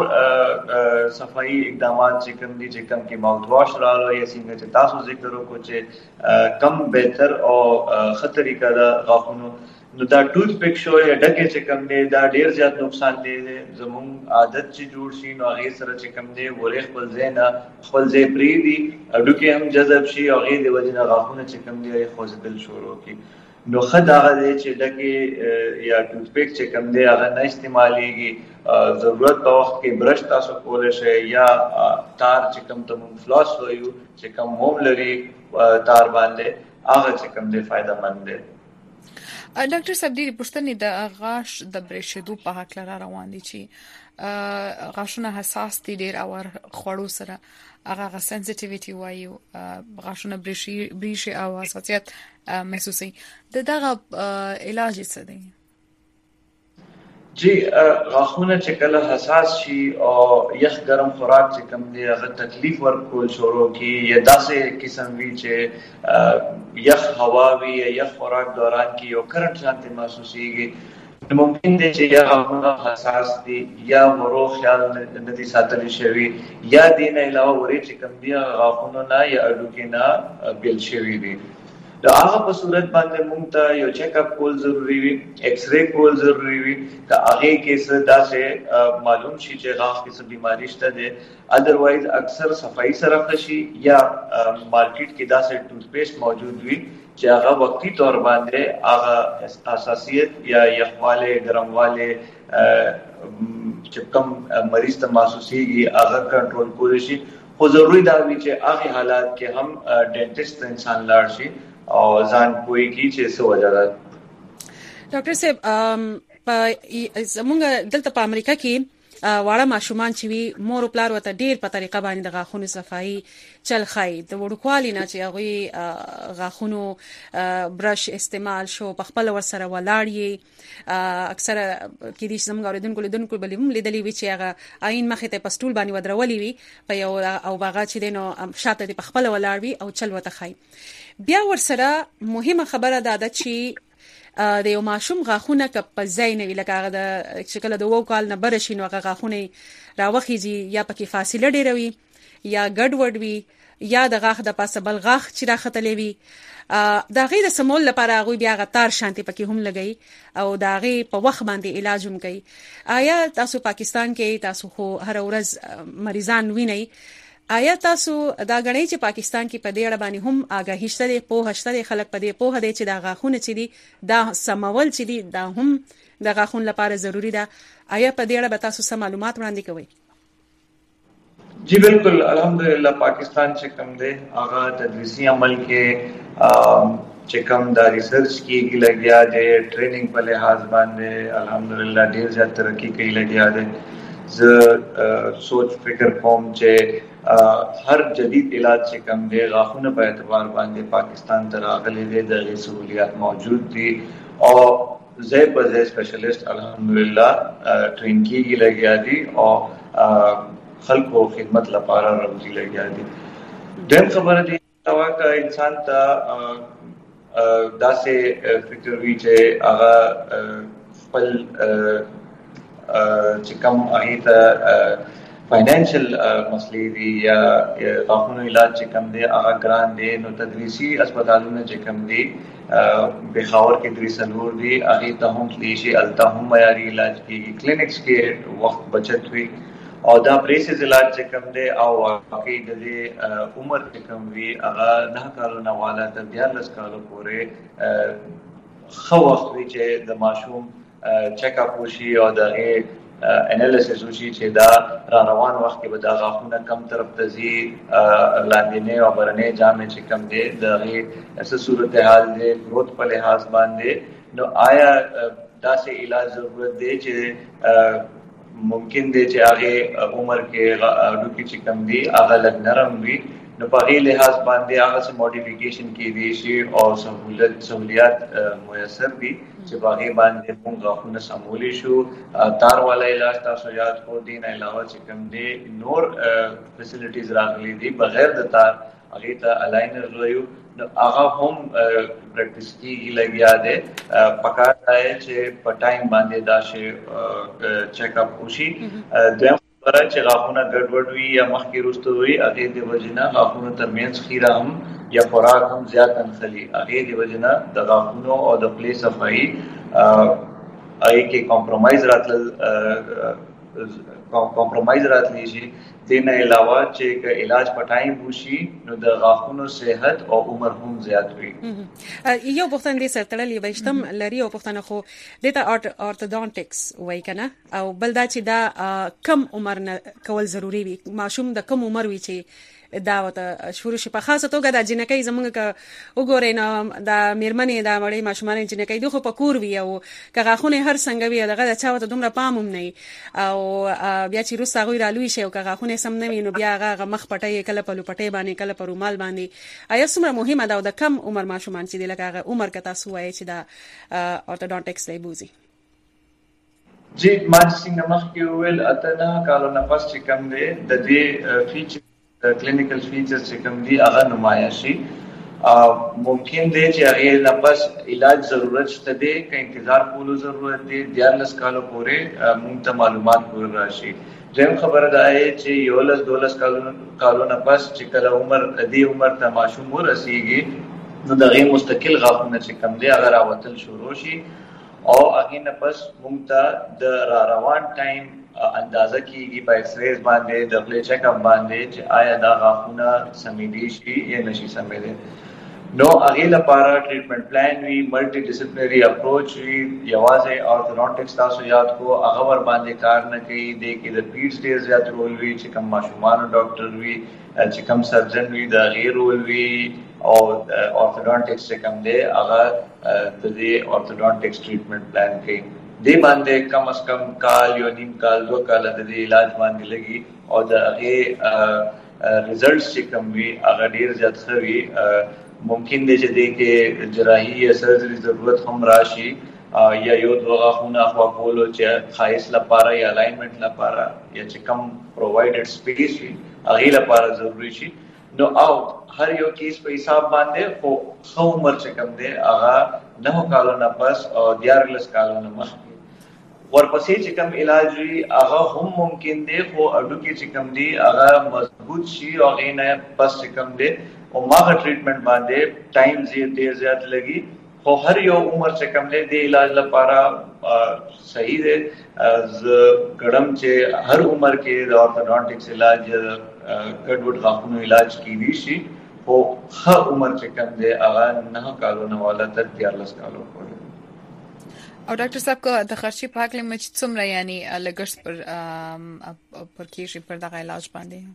صفائی اقدامات چې کوم دي چې کوم کې ماوث واش راغلی یا څنګه چې تاسو ذکر وکړو چې کم بهتر او خطرې کړه غاښونو نو دا ټوث پیک شو یا ډکه چې کم دی دا ډیر زیات نقصان دی زموږ عادت چې جوړ شي نو هغه سره چې کم دی ورې خپل زینا خپل زی پری دی اډو کې هم جذب شي او هغه دی وجنه غاښونه چې کم دی خوځدل شروع کی نو خد هغه دی چې ډکه یا ټوث پیک چې کم دی هغه نه استعماليږي ضرورت په وخت کې برش تاسو کولای شئ یا تار چې کم ته مون فلاس وایو چې کم موم لري تار باندې هغه چې کم دی فائدہ مند دی ډاکټر صاحب دې پښتنې د غاښ د برېښېدو په حق لاره روان دي چې غاښونه حساس دي ډیر او خوړو سره هغه غ سنسټیویټي وایو غاښونه بریشي بریشي او حساسیت محسوسي د دغه علاج څه دی؟ جی غاښونه چې کله حساس شي او یخ ګرم خوراک چې کم دی هغه تکلیف ورکول شروع کی یا داسې قسم وی چې یخ هوا وی یا یخ خوراک دوران کې یو کرنٹ شانتي محسوسيږي ممکن دی چې یا غاښونه حساس دي یا ورو خیال نه دي ساتل شوی یا دین علاوه ورې چې کم دی غاښونه نه یا اډوکې نه بیل شوی دي دا هغه په صورت باندې مونږ ته یو چیک اپ کول ضروری وي ایکس ری کول ضروری وي دا هغه کې څه داسې معلوم شي چې غاښ کې څه بیماری شته ده ادروایز اکثر صفائی سره خشي یا مارکیټ کې داسې ټوث پیسټ موجود وي چې هغه وقتی طور باندې هغه حساسیت یا یخواله ګرمواله چې کوم مریض ته محسوسيږي هغه کنټرول کول شي خو ضروری دا وي چې هغه حالات کې هم ډینټیسټ انسان لاړ شي او ځان کوی کی چې څه وجه ده. ډاکټر صاحب په زمونږ دلته په امریکا کې واړه ماشومان چې وي مور او پلار وته ډیر په طریقه باندې د غاښونو صفائی چل خای د وړوکوالي نه چې هغه غاښونو برش استعمال شو په خپل ور سره ولاړی اکثر کې دې زموږ اوریدونکو لیدونکو بلې هم لیدلې وی چې هغه عین مخې ته پستول باندې ودرولې وي په یو او باغ چې دینو شاته په خپل ولاړ وي او چل وته خای بیا ور سره مهمه خبره ده چې د یو ماشوم غاښونه ک په ځای نه وی لکه هغه د شکل د وو کال نه برشي نو هغه غاښونه راوخیږي یا پکې فاصله ډیره وي یا ګډ وډ وي یا د غاښ د پاسه بل غاښ چې راختلې وي دا غي د سمول لپاره غوي بیا غتار شانتي پکې هم لګي او دا غي په وخت باندې علاج هم کوي. آیا تاسو پاکستان کې تاسو خو هر ورځ مریضان وینئ آیا تاسو دا غنئ چې پاکستان کې په دې اړه باندې هم آگاهی شته په هشته خلک په دې په هده چې دا غاښونه چې دي دا سمول چې دي دا هم د غاښونو لپاره ضروری ده آیا په دې اړه به تاسو سم معلومات وړاندې کوئ؟ جی بالکل الحمدلله پاکستان چې کوم دی هغه تدریسي عمل کې چې کوم دا ریسرچ کې لګیا دی ټریننګ په لحاظ باندې الحمدلله ډیر زیات ترقی کوي لګیا دی ز سوچ فکر کوم چې هر جدید علاج چې کوم دی غاښونه په اعتبار باندې پاکستان ته راغلي دي د سہولیات موجود دي او زې په زې سپیشلیسټ الحمدلله ټرین کیږي لګیا دي او خلکو خدمت لپاره راځي لګیا دي. دیم خبره دي تواکه انسان ته داسې فکر وی چې هغه خپل چې کوم هغه ته فائنانشل مسلې دي یا غاښونو علاج چې کوم دی هغه ګران دی نو تدریسي هسپتالونه چې کوم دي بخاور کې درې سلور دي هغه ته هم تلیشي الته هم معیاري علاج کیږي کلینکس کې وخت بچت وي او دا پریسیز علاج چې کوم دی او واقعي د عمر چې کوم وي هغه نه کارونه والا تر دیارلس کالو پورې خو وخت وي چې د ماشوم چیک اپ وشي او دغه انالیسس وشي چې دا را روان وخت کې به دا غاښونه کم طرف ته ځي لاندینه او برنه جامې چې کم دي دغه اساس صورتحال دي گروث په لحاظ باندې نو آیا داسې علاج ضرورت دی چې ممکن دی چې هغه عمر کې اډو کې چې کم دي هغه لږ نرم وي نو په هغه لحاظ باندې هغه څه موډیفیکیشن کې دي شي او سہولت سہولیات میسر دي چې باغې باندې موږ غاښونه سمولې شو تار والا علاج تاسو یاد کو دین علاوه چې کوم دي نور فیسیلیټیز راغلي دي بغیر د تار هغه ته الاینر وایو نو هغه هم پریکټیس کیږي لګیا ده پکار دی چې په ټایم باندې دا شي چیک اپ وشي د برای چې غاښونه ګډوډ وي یا مخکې وروسته وي هغه د وجنه غاښونو ترمنځ خیره هم یا خوراک هم زیات انخلي هغه د وجنه د غاښونو او د خولې صفایي هغه کې کمپرمایز راتل کمپرمایز راتلی شي دین علاوه چې علاج پټایم وشي نو د غاښونو صحت او عمر هم زیات وي. یو پوښتنه دې سره تړلې بهشتم لري او پوښتنه خو دته اورتودونټکس وای کنه او بل دا چې دا کم عمر نه کول ضروری وي ماشوم د کم عمر وي چې دا وته شروع شي په خاصه توګه د جنکۍ زمونږ ک وګورئ نو د میرمنې د مړې ماشومان جنکۍ دغه په کور وي او کغه خونه هر څنګه وي دغه چا وته دومره پام هم نه او بیا چې روسا غوي رالوي شي او کغه خونه سم نه وي نو بیا هغه مخ پټي کله په لپټي باندې کله په رومال باندې آیا څومره مهمه ده د کم عمر ماشومان چې د لکه عمر کته سوای چې دا اورتودونټکس دی بوزي جی ماج څنګه مخکې ویل اتنه کالو نه پس چې کم دی د دې فیچر کلینیکل فیچرز چې کم دي هغه نمایش شي ممکن دی چې هغه نه پس علاج ضرورت شته دی که انتظار کولو ضرورت دی دیارلس کالو پورې مونږ ته معلومات کول راشي زم خبره ده چې یو لس دولس کالو کالو نه پس چې کله عمر دې عمر ته ماشوم ورسیږي نو دغه مستقل غاښونه چې کم دی هغه راوتل شروع شي او هغه نه پس مونږ ته د را روان ټایم اندازه کیږي په ایکس ریز باندې د پلی چیک اپ باندې چې آیا دا غاښونه سمیدي شي یا نشي سمیدي نو هغه لپاره ټریټمنټ پلان وی ملټي ډیسپلینری اپروچ وی یوازې اورتودونټکس تاسو یاد کو هغه ور باندې کار نه کوي د کې د پیډز ډیر زیات رول وی چې کوم ماشومان ډاکټر وی چې کوم سرجن وی د غیر رول وی او اورتودونټکس چې کوم دی هغه د دې اورتودونټکس ټریټمنټ پلان کوي دې باندې کم از کم کال یو نیم کال دو کال د دې علاج باندې لګي او د هغه ریزلټس چې کوم وی هغه ډیر زیات خوي ممکن دی چې د کې جراحي یا سرجري ضرورت هم راشي یا یو دوه غاښونه خوا کولو چې خایس لپاره یا الاینمنت لپاره یا چې کم پرووایډډ سپیس وي هغه لپاره ضروری شي نو او هر یو کیس په حساب باندې خو خو عمر چې کم دی هغه نه کالو نه پس او دیارلس کالو نه مخکې ورپسې چې کم علاج وي هغه هم ممکن دی خو اډو کې چې کم دی هغه مضبوط شي او هغه نه پس چې کم دی او ماغه ټریټمنټ باندې ټایم زیات ډیر زیات لګي خو هر یو عمر چې کم دی د علاج لپاره صحیح دی ز ګړم چې هر عمر کې د اورتودونټکس علاج ګډ وډ غاښونو علاج کیږي شي خو هر عمر چې کم دی هغه نه کالو نه والا تر دیارلس کالو پورې او ډاکټر صاحب کو د خرچي په حق لمه چې څومره یعنی لګښت پر پر کیږي پر دغه علاج باندې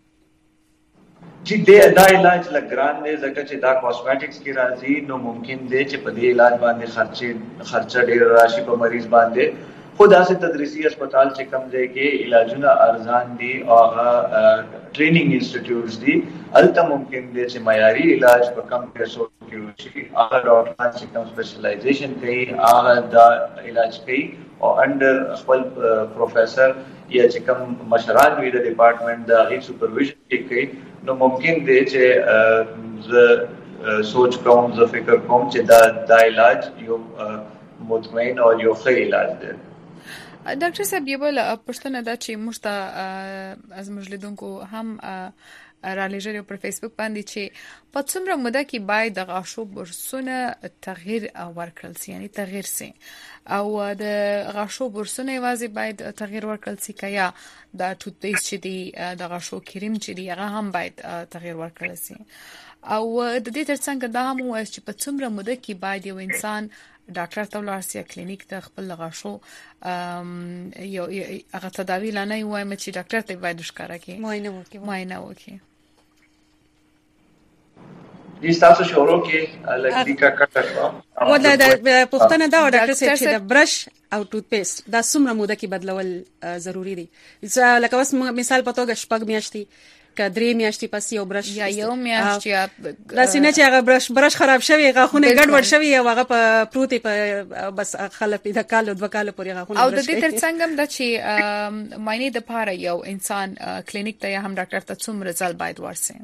جی د دا علاج لګران دی ځکه چې دا کاسمیټکس کې راځي نو ممکن دی چې په دې علاج باندې خرچه خرچه ډیر راشي په مریض باندې خو داسې تدریسي هسپتال چې کم ځای کې علاجونه ارزان دي او هغه ټریننګ انسټیټیوټس دي البته ممکن دی چې معیاري علاج په کم پیسو کې وشي هغه ډاکټران چې کوم سپیشلایزیشن کوي هغه دا علاج کوي او انډر خپل پروفیسور یا چې کوم مشران وي د ډپارټمنټ د هغې سپرویژن کې کوي نو ممکن دی چې زه سوچ کوم زه فکر کوم چې دا دا علاج یو مطمئن او یو ښه علاج دی ډاکټر صاحب یو بل پوښتنه ده چې موږ ته از موږ لیدونکو هم را لېږلي پر فیسبوک باندې چې په څومره موده کې باید د غاښو برسونه تغییر ورکړل سي یعنی تغییر سي او د غاښو برسونه یوازې باید تغییر ورکړل سي که یا د ټوت پیسټ چې دی د غاښو کریم چې دی هغه هم باید تغییر ورکړل سي او د دې ترڅنګ دا هم وایي چې په څومره موده کې باید یو انسان ډاکټر ته ولاړ سي کلینیک ته خپل غاښو یو هغه تداوی لانه وایم چې ډاکټر ته باید ښکارا کی معاینه وکړي معاینه وکړي دې تاسو شروع کې لګي کا کټه ودا د پښتنه دا ډاکټر صاحب چې د برش او ټوت پیسټ دا څومره موده کې بدلول ضروری دي لکه اوس مثال په توګه شپږ میاشتې کدرې میاشتې پس یو برش یا یو میاشت یا لاسینه چې هغه برش برش خراب شوی غاښونه ګډ وډ شوی او هغه په پروتي په بس خلک د کال دوه کال پورې غاښونه او د دې ترڅنګ هم د چې معنی د پاره یو انسان کلینیک ته هم ډاکټر ته څومره ځل باید ورسي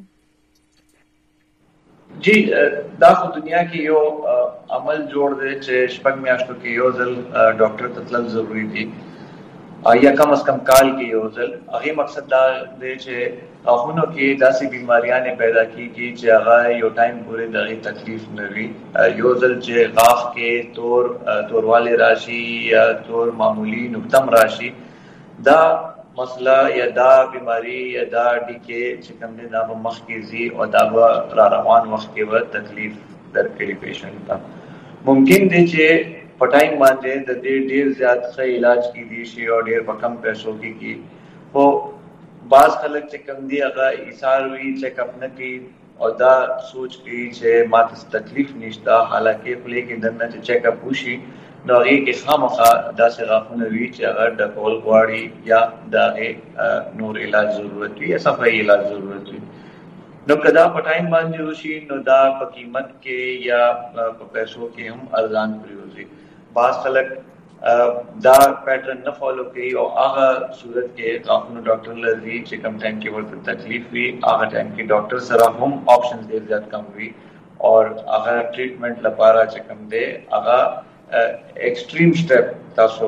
جی دا خو دنیا کې یو عمل جوړ دی چې شپږ میاشتو کې یو ځل ډاکټر ته تلل ضروری دی یا کم از کم کال کې یو ځل هغه مقصد دا دی چې غاښونو کې داسې بیماریاں پیدا کیږي چې هغه یو ټایم پورې دغه تکلیف نه وي یو ځل چې غاښ کې تور تورواله راشي یا تور معمولی نقطم راشي دا مسله یا دا بیماری یا دا ډیکې چې کوم دی دا په مخ کې زی او دا را روان وخت کې و تکلیف درکړي پیشنټ ته ممکن دی چې په ټایم باندې د دې ډیر زیات ښه علاج کیږي شي او ډیر په کم پیسو کې کی خو باز خلک چې کم دی هغه ایثار وی چې کم نه کی او دا سوچ کی چې ماته تکلیف نشته، حالکه خپل کې دنه چې چیک اپ وشي نو هغه کې خامخا داسې غاښونه وی چې هغه د کول غواړي یا د نور علاج ضرورت وي یا صفائی علاج ضرورت وي. نو کدا په ټایم باندې وشي نو دا په قیمت کې یا په پیسو کې هم ارزان پریوزي. بعض خلک دا پیټرن نه فالو کوي او هغه صورت کې غاښونو ډاکټر لري چې کم ټایم کې ورته تکلیف وي، هغه ټایم کې ډاکټر سره هم آپشنز ډیر زیات کم وي او هغه ټریټمنټ لپاره چې کم دی هغه ایکسټریم سټیپ تاسو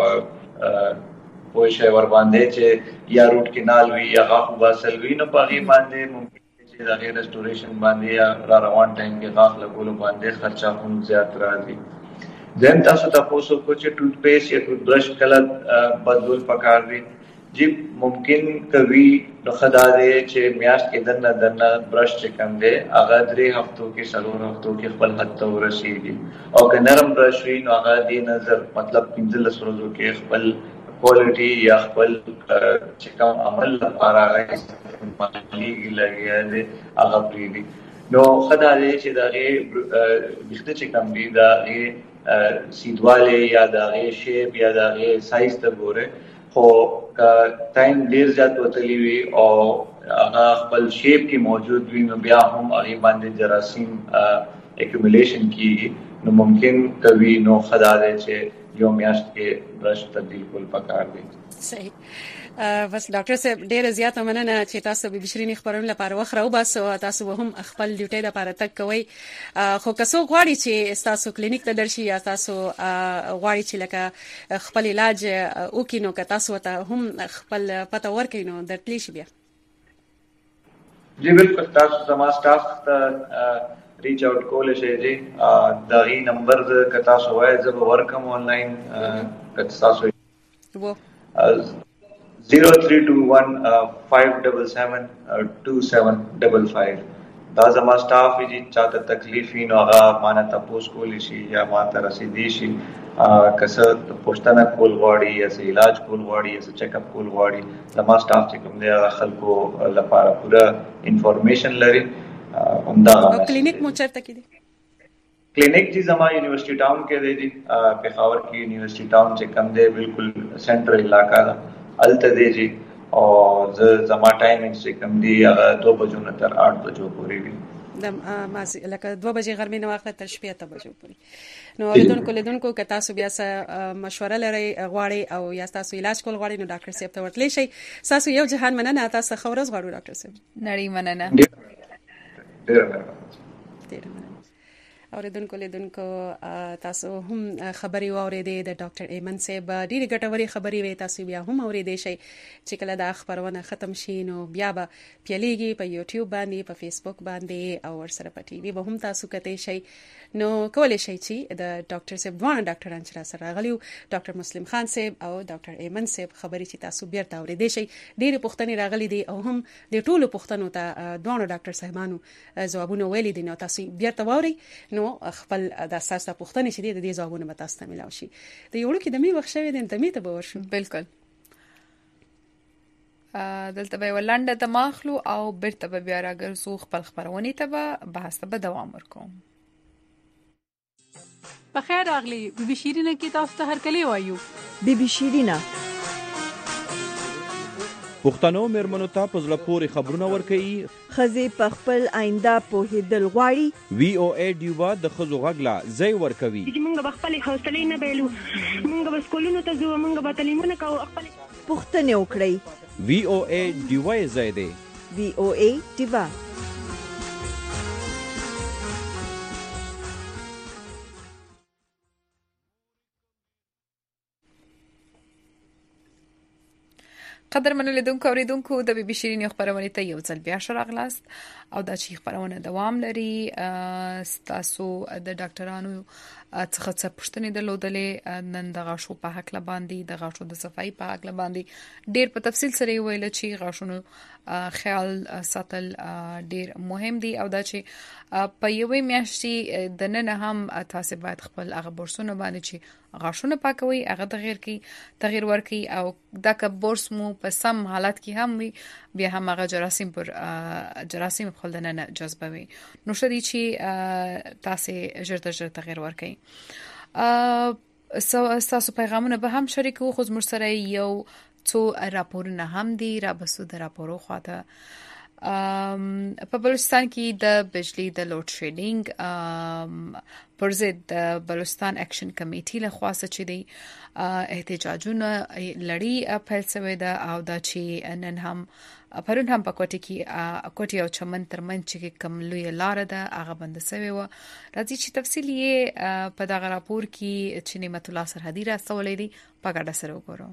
پوه شئ ور باندې چې یا روټ کینال وي یا غاښ واسل وي نو په هغې باندې ممکن چې د هغې رسټوریشن باندې یا را روان ټایم کې غاښ لګولو باندې خرچه هم زیات راځي. دین تاسو تاسو کو چې ټوت پیسټ یا ټوت برش کله بدلول پکار دي جی ممکن کوي نو خدا دې چې میاشت کې دنه دنه برش چې کم دی هغه درې هفتو کې څلور هفتو کې خپل حد ته ورسیږي او که نرم برش وي نو هغه دې نظر مطلب پنځلس ورځو کې خپل کوالټي یا خپل چې کوم عمل لپاره هغه لګیا دی هغه پریدي. نو خدا دې چې دا غي وخت چې کم دی دا غي سیدواله یا دا غي شیپ یا دا غي سایز ته ګوره خو ټایم ډیر زیات وتلی وي او هغه خپل شیپ کې موجود وي نو بیا هم هغه باندې جراثیم اکیومولیشن کیږي نو ممکن کوي نو خدا دې چې یو میاشت کې برش تبدیل کول پکار دي. صحیح. بس ډاکټر صاحب ډیره زیاته مننه چې تاسو به بشرینی خبرونه لپاره وخت راو باسو تاسو هم خپل ډیوټي لپاره تک کوي خو کسو غواړي چې تاسو کلینیک ته درشي یا تاسو غواړي چې لکه خپل علاج وکینو که تاسو ته هم خپل پته ورکینو درتلی شي بیا. جی بالکل تاسو زما سټاف ته ریچ اوټ کول شي جی دا غي نمبر ک تاسو وای زب ورکم آنلاین ک تاسو وو zero three two one five seven seven two seven five five دا زما سټاف چې چاته تکلیف وي نو هغه مانه تاسو کولی شي یا ماته رسیدي شي کسه پښتنه کول غواړي یا سه علاج کول غواړي یا سه چیک اپ کول غواړي زما سټاف چې کوم دی هغه خلکو لپاره پورا انفارمیشن لري. همدا کلینیک مو چیرته کې دی؟ کلینیک چې زما یونیورسيټي ټاون کې دی جی پېښور کې یونیورسيټي ټاون چې کوم دی بالکل سنټرل علاقہ ده الته دی جی او زما ټایمینګ چې کوم دی هغه دو بجو نه تر آٹھ بجو پورې دی د مازی لکه دو بجې غرمې نه واخله تر شپې ته بجو پورې. نو اوریدونکو لیدونکو که تاسو بیا څه مشوره لرئ غواړئ او یا تاسو علاج کول غواړئ نو ډاکټر صاحب ته ورتلی شئ. تاسو یو جهان مننه تاسو خورز غواړو ډاکټر صاحب. نړۍ مننه. ډیر مننه. اوریدونکو لیدونکو تاسو هم خبري واوریدې د ډاکټر ایمن صاحب ډېری ګټوري خبري وي تاسو بیا هم اوریدې شي چې کله دا خبرونه ختم شي نو بیا به پیلېږي په یوټیوب باندې په فیسبوک باندې او ورسره په ټي وي به هم تاسو کته شي نو کولای شئ چې د ډاکټر صاحب دوه ډاکټران چې سره غلیو ډاکټر مسلم خان صاحب او ډاکټر ایمن صاحب خبري چې تاسو بیرته اوریدې شي ډېری پوښتنې راغلي دي او هم د ټولو پوښتنو ته دوه ډاکټر صاحبانو ځوابونه ویلي دي نو تاسو بیرته ووري نو خپل د اساسه پوښتنې چې د دې ځوابونه به تاسو ته ملاوي شي. د یوړو کې د می وخت شوی د انتمي ته به ورشو. بالکل دلته به ولنډه ته ماخلو او بیرته به بیا راګرځو خپل خبرونه ته به بحث ته دوام ورکوم. په خیر راغلی بي بي شيرینه کې تاسو ته هر کلی وایو. بي بي شيرینه پښتنو مېرمنو ته په زړه پورې خبرونه ورکوي. ښځې په خپل آینده پوهېدل غواړي. وی او ای ډیوا د ښځو غږ لا ځای ورکوي. موږ به خپلې حوصلې نه بایلو، موږ به سکولونو ته ځو، موږ به تعلیمونه کوو. پوښتنې وکړئ. وی او ای ډیوا یې ځای دی. وی او ای ډیوا. قدر منو لیدونکو اوریدونکو د بي بي شيرين خبرونه ته یو ځل بیا شراغلاست او دا چې خبرونه دوام لري تاسو د ډاکټرانو څخه څه پوښتنې درلودلې نن د غاښو په حق لباندې د غاښو د صفائی په حق لباندې ډیر په تفصیل سره ویل چې غاښونو خیال ساتل ډیر مهم دي او دا چې په یوې میاشتې د نن هم تاسو باید خپل هغه برسونه باندې چې غاښونه پاکوي هغه تغیر کی تغیر ورکي او دا که برس مو په سم حالت کې هم وي بیا هم هغه جراثیم پر جراثیم خپل نه جذبوي نو شدي چې تاسو ژر تر ژر تغیر ورکي تاسو پیغامونه به هم شریکو خو زموږ سره یو څو راپورونه هم دي را بسو د راپورو خواته په بلوچستان کې د بجلی د لوډ شیډینګ پر ضد د بلوچستان اکشن کمیټي له خوا څخه دی احتجاجونه لړۍ پیل شوې ده او دا چې نن هم پرون هم په کوټه کې کوټه او چمن ترمن چې کوم لوی لار ده هغه بند شوی و راځي چې تفصیل یې په دغه راپور کې چې نعمت الله سرحدي راستولې دي په ګډه سره وګورم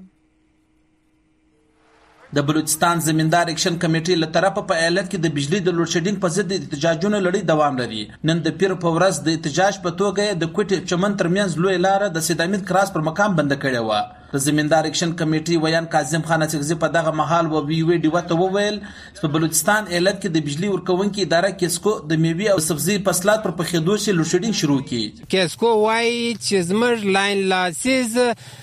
د بلوچستان زمیندار اکشن کمیټې له طرفه په ایالت کې د بجلی د لوډ شیډینګ په ضد احتجاجونه لړۍ دوام لري نن د پیر په ورځ د احتجاج په توګه د کوټې چمن ترمنځ لوی لار د سیدامید کراس پر مقام بند کړې و د زمیندار اکشن کمیټې ویان کاظم خان اڅکزي په دغه محل و وی وی ډی وته وویل په بلوچستان ایالت کې د بجلی ورکوونکي اداره کیسکو د میوي او سبزی فصلات پر پخېدو سي لوډ شیډینګ شروع کړي کیسکو وايي چې زمر لاین لاسیز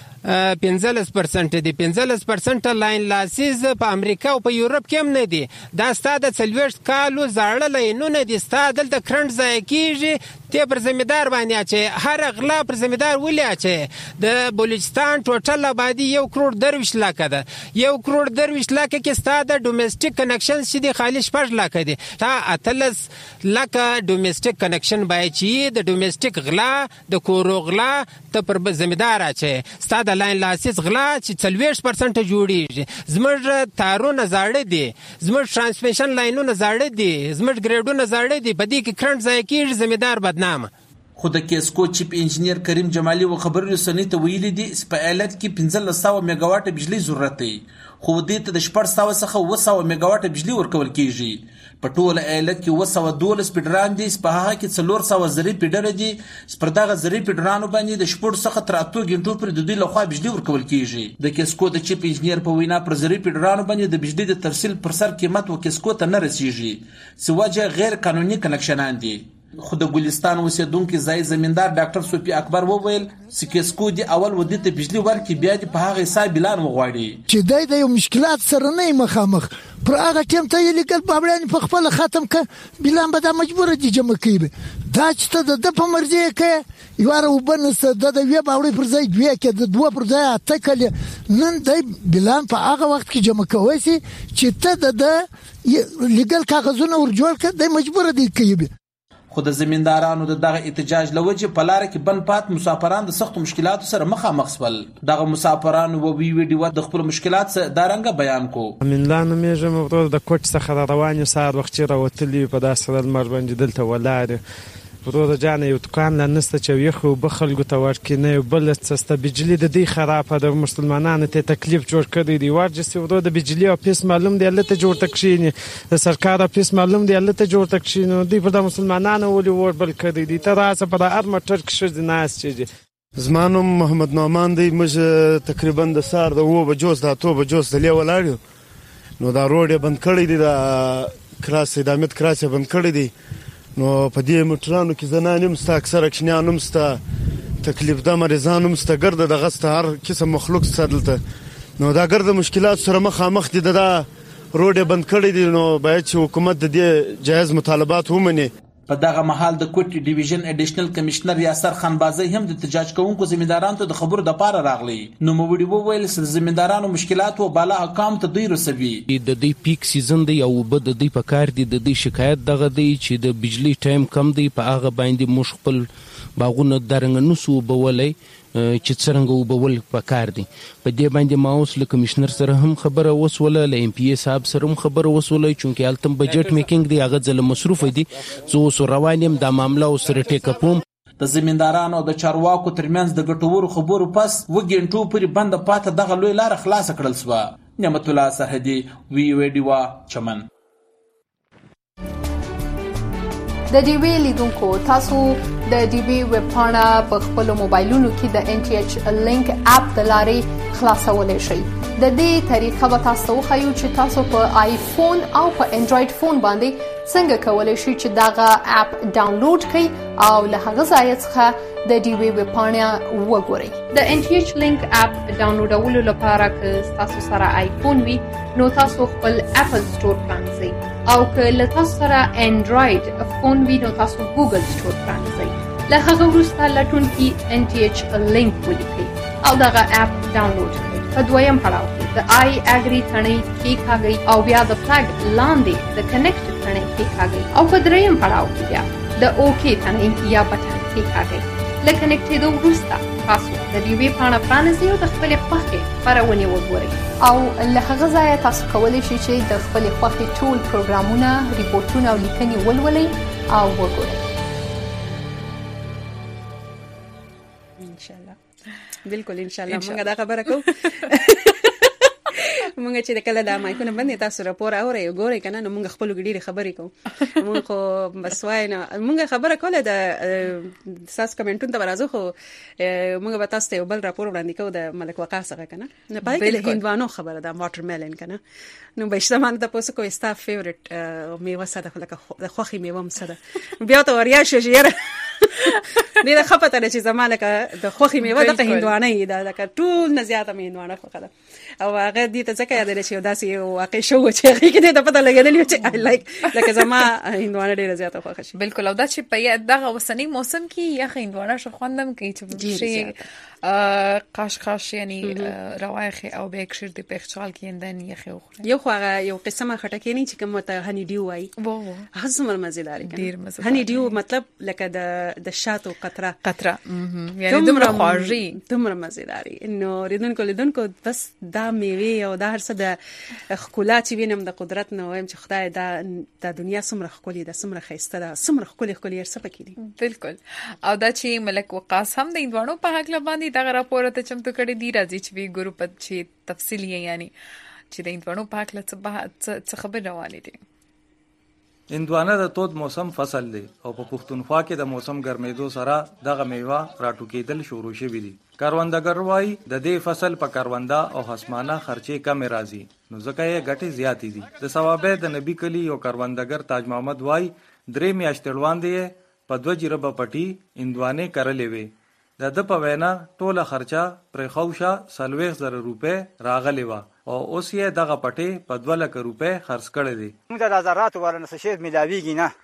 پنځلس پرسنټ دي پنځلس پرسنټ لاین لاسیز په امریکا او په یورپ کې هم نه دي دا ستاده څلوېښت کالو زاړه لاینونه دي ستاده دلته کرنټ ځای کیږي ته پر زمیندار باندې اچي هر غلا پر زمیندار ولې اچي د بلوچستان ټوټل آبادی یو کروڑ درویش لاکه ده یو کروڑ درویش لاکه کې ستاده ډومېسټک کنکشن چې د خالي شپږ لاکه دي تا اتلس لاکه ډومېسټک کنکشن باید چې د ډومېسټک غلا د کورو غلا ته پر زمیندار اچي ستاده لاین لاسیس غلا چې څلوېښت پرسنټ جوړیږي زموږ تارونه زاړه دي زموږ ترانسمیشن لاینونه زاړه دي زموږ ګریډونه زاړه دي په دې کې کرنټ ځای کیږي زمیندار بدنامه خو د کیسکو چیف انجینیر کریم جمالي و خبري رسنۍ ته ویلي دي په ایالت کې پنځلس سوه میگا واټ بجلی ضرورت دی خو دې ته د شپږ سوه څخه اووه سوه میگا واټ بجلی ورکول کیږي په ټول ایالت کې اووه سوه دولس پیډران دي په هغه کې څلور سوه زری پیډر دي پر دغه زری پیډرانو باندې د شپږ څخه تر اتو غنټو پر د دوی لخوا بجلی ورکول کیږي د کیسکو د چیف انجینیر په وینا پر زری پیډرانو باندې د بجلی د ترسیل پر سر قیمت و کیسکو ته نه رسیږي سواجه غیر قانوني کنکشنان دي خو د ګلستان اوسیدونکو ځای زمیندار ډاکټر صوفي اکبر وویل چې کیسکو دی اول ودی ته بجلی ورکړي بیا د په هغه حساب بلان وغواړي چې دای د یو مشکلات سره نه مخامخ پر هغه ټیم ته یې لیکل بابلان په خپل ختم ک بلان به د مجبور دي جمع کوي دا چې ته د په مرزي کې یو اره وبنس د د وی باوري پر ځای دوی کې د دوه پر ځای اتکل نن دای بلان په هغه وخت کې جمع کوي چې ته د لیګل کاغذونه ورجوړ ک د مجبور دي کوي خو د زمیندارانو د دغه احتجاج لوجه په لار کې بن پات مسافران د سخت مشکلاتو سره مخامخ شول دغه مسافران و وی ویډیو د خپل مشکلات سره دارنګ بیان کو من لانه میجه مفروض د کوټ څخه رواني ساعت وخت راوتلی په داسې المر باندې دلته ولاړ ورو جانه یو دکان لنسته چې یو خو بخلګو ته ورکینه بل څه بجلی د دې خرابه د مسلمانانو ته تکلیف جوړ کړی دی ورجسي ورو د بجلی او پیس معلوم دی لته جوړ تکشینی د سرکار پیس معلوم دی لته جوړ تکشینو دی په د مسلمانانو ولي ور بل کړی دی ته راځه په د ارمه ټرک شې د ناس چې زمانو محمد نعمان دی مې تقریبا د سار د و بجوز د تو بجوز د لیولاړو نو دا روډ بند کړی دی د کراس د امید کراس بند کړی دی نو په دې موټرانو کې زنانم ستا اکثر اکشنانم ستا تکلیف د مریضانم ستا ګرد د غسته هر قسم مخلوق سادلته نو دا ګرد مشکلات سره مخامخ دي دا روډ بند کړی دي نو باید چې حکومت د دې جایز مطالبات ومني په دغه محل د کوټ ډیویژن اډیشنل کمشنر یاسر خان بازی هم د احتجاج کوونکو زمیندارانو ته د خبرو د پاره راغلی نو موړي وویل چې زمیندارانو مشکلات او بالا حکام ته دوی رسوي د دې پیک سیزن دی او بد د دې په کار دی د دې شکایت دغه دی چې د بجلی ټایم کم دی په هغه باندې مش خپل باغونه درنګ نسو بولای چې څنګه وبول پکار دي په دې باندې ما اوس له کمشنر سره هم خبره وسوله له ایم پی ای صاحب سره هم خبره وسوله چې التم بجټ میکینګ دی هغه ځل مصروف دي زه اوس روانم دا معاملې سره ټیک اپوم د زمیندارانو د چارواکو ترمنځ د ګټورو خبرو پس وګینټو پرې بند پاته دغه لوی لار خلاص کړل سو نعمت الله سرحدي وی ویډیو چمن د ډي وی لیدونکو تاسو د ډي وی ویب پاڼه په خپل موبایلونو کې د ان ټي ایچ لینک اپ د لارې خلاصولای شئ د دې طریقه به تاسو خو چې تاسو په آیفون او په انډراید فون باندې څنګه کولای شئ چې دغه اپ ډاونلوډ کړئ او له هغه ځای څخه د ډیوې ویبپاڼه وګورئ. د ان ټي ایچ لینک اپ ډاونلوډولو لپاره که تاسو سره آیفون وي نو تاسو خپل اپل سٹور پرانځئ او که له تاسو سره انډراید فون وي نو تاسو ګوګل سٹور پرانځئ. له هغه وروسته لټونکي ان ټي ایچ لینک ولیکئ او دغه اپ ډاونلوډ کړئ. په دویم پړاو کې د آی اګری تڼۍ کېکاږئ او بیا د فلګ لاندې د کنیکټ تڼۍ کېکاږئ او په دریم پړاو کې بیا د اوکې تڼۍ یا بټن کېکاږئ. له کنیکټېدو وروسته تاسو د ډیوې پاڼه پرانیزئ او د خپلې خوښې خپرونې وګورئ او له هغه ځایه تاسو کولی شئ چې د خپلې خوښې ټول پروګرامونه، ریپورټونه او لیکنې ولولئ او وګورئ. انشاءالله بالکل انشاءالله موږ دا خبره کوو. موږ چې د کله د مایکونه باندې تاسو راپور اورئ او ګورئ کنه نو موږ خپل ګډيري خبرې کوو. موږ خو بس وای نه موږ خبره کوله د ساس کمنټون ته راځو خو موږ به تاسو ته یو بل راپور وړاندې کوو د ملک وقاص څخه کنه نه پای کې د هندوانو خبره د واټر میلن کنه نو به شتمان ته پوسو کوی ستا فیورټ میوه څه ده لکه د خوخي میوه څه ده بیا ته وریا شجره دې د خپته نه چې زمالکه د خوخي میوه د هندوانه ده لکه ټول نه زیاته هندوانه خوخه ده او هغه دې ته ځکه یاد لري چې داسې واقع شو چې هغه کې د پته لګیدل چې آی لایک لکه زما هندوانه ډیره زیاته خوښه شي. بالکل او دا چې په دغه وسنی موسم کې یا هندوانه شو خوندم کوي چې شي قاش قاش یعنی روایخ او به اکشر د پخچال کې اندن یخ خو یو خو یو قسمه خټکی نه چې کوم ته هنی ډیو وای وو هضم مزیدار ډیر مزیدار هنی ډیو مطلب لکه د د شاتو قطره قطره یعنی دومره خواږی دومره مزیداري نو ریدونکو لیدونکو بس دا میوه او دا هر څه د خکولا چې وینم د قدرت نه وایم چې خدای دا د دنیا څومره خکولي ده څومره خیسته ده څومره خکولي خکولي هر څه پکې دي. بالکل او دا چې ملک وقاص هم د هندوانو په حق لباندې دا راپور ته چمتو کړی دی راځي چې وی ګروپ چې تفصیلی یعنی چې د هندوانو په حق څه خبر راوالي دي. هندوانه د تود موسم فصل دی او په پښتونخوا کې د موسم ګرمېدو سره دغه میوه راټوکېدل شروع شوي دي. کاروندګر وایي د دې فصل په کارونده او حسمانه خرچې کم راځي نو ځکه یې ګټې زیاتې دي. د ثوابه د نبی کلی یو کاروندګر تاج محمد وایي درې میاشتې وړاندې په دوه جربه پټي هندوانه کرلې وي. د د په وینا ټوله خرچه پر خوښه سلويخ زره روپے راغلی و او اوس یې دغه پټي په دوه لک روپے خرڅ کړی دي. موږ د هزارات ولا نس شي ملاویږي نه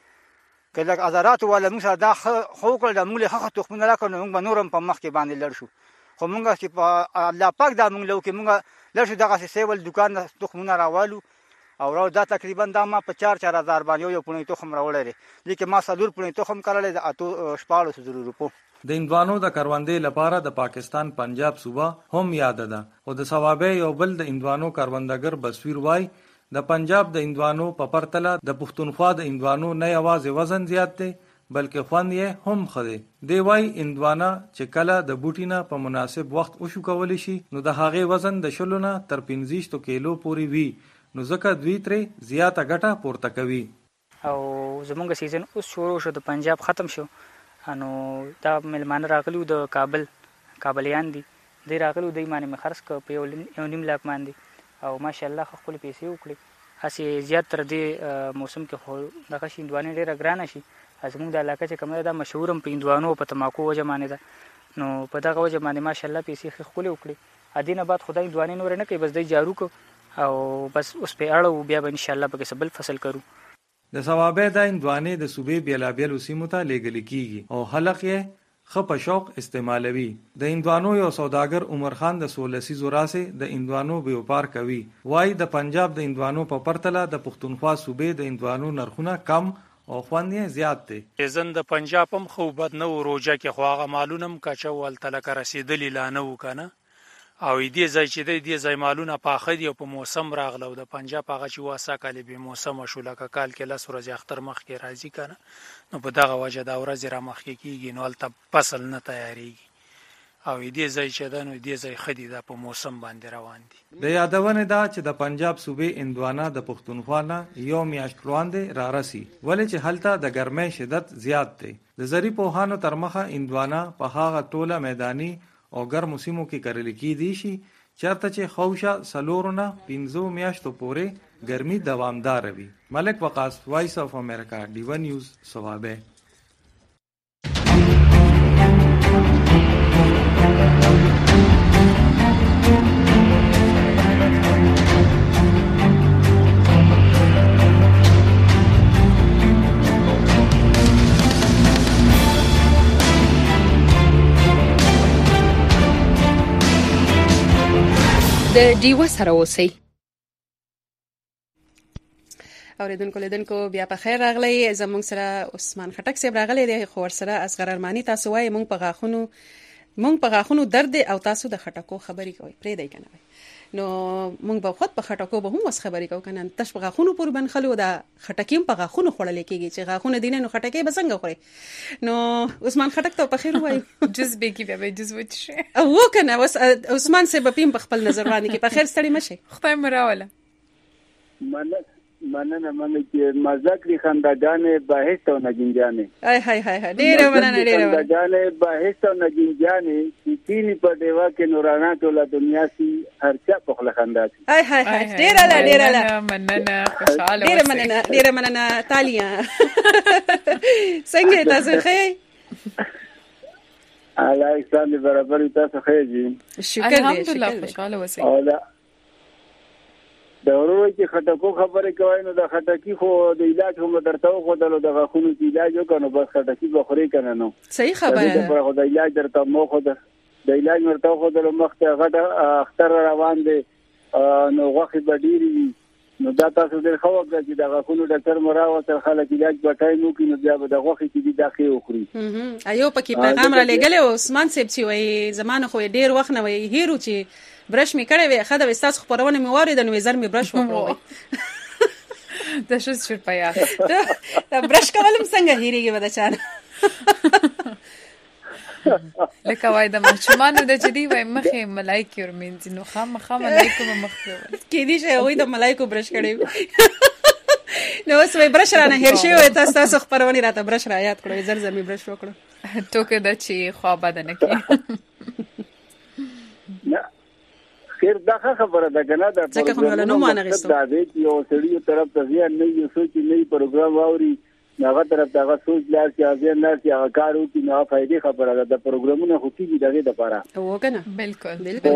کله هزارات ولا موږ دا خو کول د موږ حق تخمن لا کنه موږ نورم په مخ کې باندې لړ شو خو موږ چې په الله پاک دا موږ لو کې موږ لړ شو دغه سیول دکان تخمن راوالو او راو دا تقریبا دا ما په چار چار هزار باندې یو پونې تخم راوړل دي چې ما سلور پونې تخم کړل د اتو شپاړس زره روپو. د هندوانو د کروندې لپاره د پاکستان پنجاب صوبه هم یاد ده او د ثوابه یو بل د هندوانو کاروندګر بصویر وای د پنجاب د هندوانو په پرتله د پښتونخوا د هندوانو نه یوازې وزن زیات دی بلکې خوند یې هم خده دی. وای هندوانه چې کله د بوټینه په مناسب وخت وشو کول شي نو د هغه وزن د شلونه تر پنځه کیلو پورې وي نو ځکه دوی ترې زیاته ګټه پورته کوي. او زمونږ سیزن اوس شروع شو د پنجاب ختم شو انو دا ملمان راغلو د کابل کابلیان دي دی راغلو دی معنی مخرس ک په یو نیم لاک باندې او ماشاءالله خپل پیسې وکړي اسی زیات تر دې موسم کې خو دغه شیندوانه ډیره ګرانه شي ازموږ د علاقې چې کومه دا مشهورم په هندوانو په تماکو وجه باندې ده نو په دغه وجه باندې ماشاءالله پیسې خپل وکړي ادینه بعد خدای هندوانه نور نه کوي بس دی جارو کو او بس اوس په اړه بیا به ان شاء الله به سبل فصل کرو. د ثوابه د هندوانه د صوبې بیلابیل سیمو ته لیږل کیږي او خلک یې خپ شوق استعمالوي. د هندوانو یو سوداګر عمر خان د سولسی زوراسه د هندوانو بیوپار کوي. وای د پنجاب د هندوانو په پرتله د پښتونخوا صوبې د هندوانو نرخونه کم او خوند یې زیات دي. زن د پنجاب هم خو بد نه روجه کې خو هغه مالونم کچول تلک رسیدلی لا نه وکنه او دې ځای چې دې ځای مالونه پاخه دي او په موسم راغلو د پنجاب هغه چې واسه کالي به موسم شو لکه کال کې لس ورځې اختر مخ کې راځي کنه نو په دغه وجه دا ورځ را مخ کې کیږي نو البته فصل نه تیاریږي او دې ځای چې دا نو دې ځای خدي دا په موسم باندې روان دي. د یادونه دا چې د پنجاب صوبې هندوانه د پښتونخوا نه یو میاشت وړاندې را رسی ولې چې هلته د ګرمۍ شدت زیات دی. د زری پوهانو تر مخه هندوانه په هغه ټوله میداني او ګرمو سیمو کې کرل کېدی شي چرته چې خوښه سلورونه پنځو میاشتو پورې ګرمي دوامدار وي. ملک وقاص وایس اف امریکا ډیو نیوز ثوابه. د ډیوه سره اوسئ. اوریدونکو لیدونکو بیا په خیر راغلی. زموږ سره عثمان خټک صاحب راغلی دی، خو ورسره اصغر ارماني. تاسو وایي موږ په غاښونو موږ په غاښونو درد او تاسو د خټکو خبرې کوئ. پرېږدئ که نه وای نو موږ به خود په خټکو به هم اوس خبرې کوو که نه. تش په غاښونو پورې بنخلو دا خټکي هم په غاښونو خوړلی کېږي چې غاښونه دي نه نو خټکۍ به څنګه خورئ. نو عثمان خټک ته په خیر ووایو. جز بېږي بیا به جز وچشي وو که نه. اوس عثمان صاحب به پیم په خپل نظر وړاندې کړي. په خیر ستړي مه شئ. خدای مو راوله. مننه مننه چې مزه کړي خنداګانې باهست او نګینجانې. ای های های های ډېره مننه ډېره مننه. خنداګانې باهست او نګینجانې چې کینی په دیوا کې نورانه ټوله دنیا سي هر چا په خپله خندا سي. ای های های ډېره لا ډېره لا مننه خوشحاله ډېره مننه ډېره مننه. تالیا څنګه تاسو ښه یې؟ الله احسان دې برابر تاسو ښه یې؟ شکر دې الحمدلله خوشحاله اوسئ. د ورور چې خټکو خبرې کوي نو د خټکی خو د علاج هم درته وښودلو د غاښونو چې علاج وکړو نو بس خټکی به خورې که نه. نو صحیح خبره ده. خو د علاج درته مو خو د علاج درته وښودلو مخکې غټه اختر روان دی نو غوښې به ډېرې وي. نو دا تاسو ډېر ښه وکړه چې د غاښونو ډاکټر مو راوستل خلک علاج به ټایم وکړي نو بیا به د غوښې چې دي دا ښې وخوري. ایو پکې پیغام را لېږلی و عثمان صاحب چې وایي زما نه خو یې ډېر وخت نه وایي هیرو چې برش می کړی وي ښه ده وایي ستاسو خپرونه مې واورېده نو زر مې برش وکړو. دا ښه شرپیا دا برش کول هم څنګه هېرېږي به د چا نه. لکه وایي د ماشومانو د چې دي وایي مخې ملایکې ورمینځي نو خامخا ملایکو به مخ کېدای شي هغوی د ملایکو برش کړی وي. نو اوس وایي برش رانه هېر شوی وایي تاسو تاسو خپرونې راته برش را یاد کړو زر زر مې برش وکړو. ټوکې ده چې خوا بده نه کړي. خیر دا خبره ده که نه د پروګرامونو مقصد دا دی چې یو سړي طرف ته زیان نه وي څوک چې نوي پروګرام واوري هغه طرف ته هغه سوچ لاړ شي زیان لاړ شي هغه کار وکړي نو هغه فایدې خبره ده. د پروګرامونه خو کېږي د هغې دپاره وو که نه. بلکل بلکل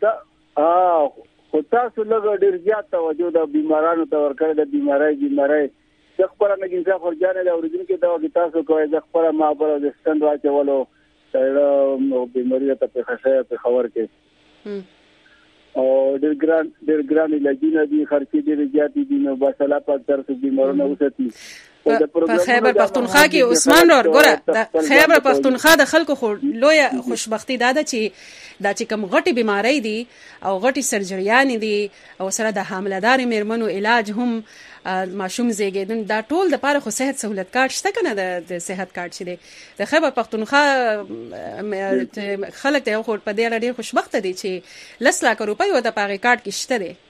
خو تاسو لږ ډېر زیات توجه د بیمارانو ته ورکړی د بیمارۍ بیمارۍ زه خپله نګین صاحب خورجانې د اورېدونکي دغه کې تاسو کوئ زه خپله ما بله د سټنډ واچولو بیماري راته پېښه شوې پېښور کې او ډېر ګران ډېر ګران علاجونه دي خرچې ډېرې زیاتې دي نو بس الله پاک تاسو بیمارونه وساتي. په خیبر پختونخوا کې عثمان رور ګوره د خیبر پختونخوا د خلکو خو لویه خوشبختي دا ده چې دا چې کوم غټې بیماری دي او غټې سرجریانې دي او سره د حاملهدارې مېرمنو علاج هم ماشوم زیږیدون دا ټول د پاره خو صحت سہولت کارت شته که نه. د صحت کارت چې دی د خیبر پختونخوا خلک ته خو په دې اړه ډېر خوشبخته دي چې لس لاکه روپۍ ورته په هغې کارت کې شته دی.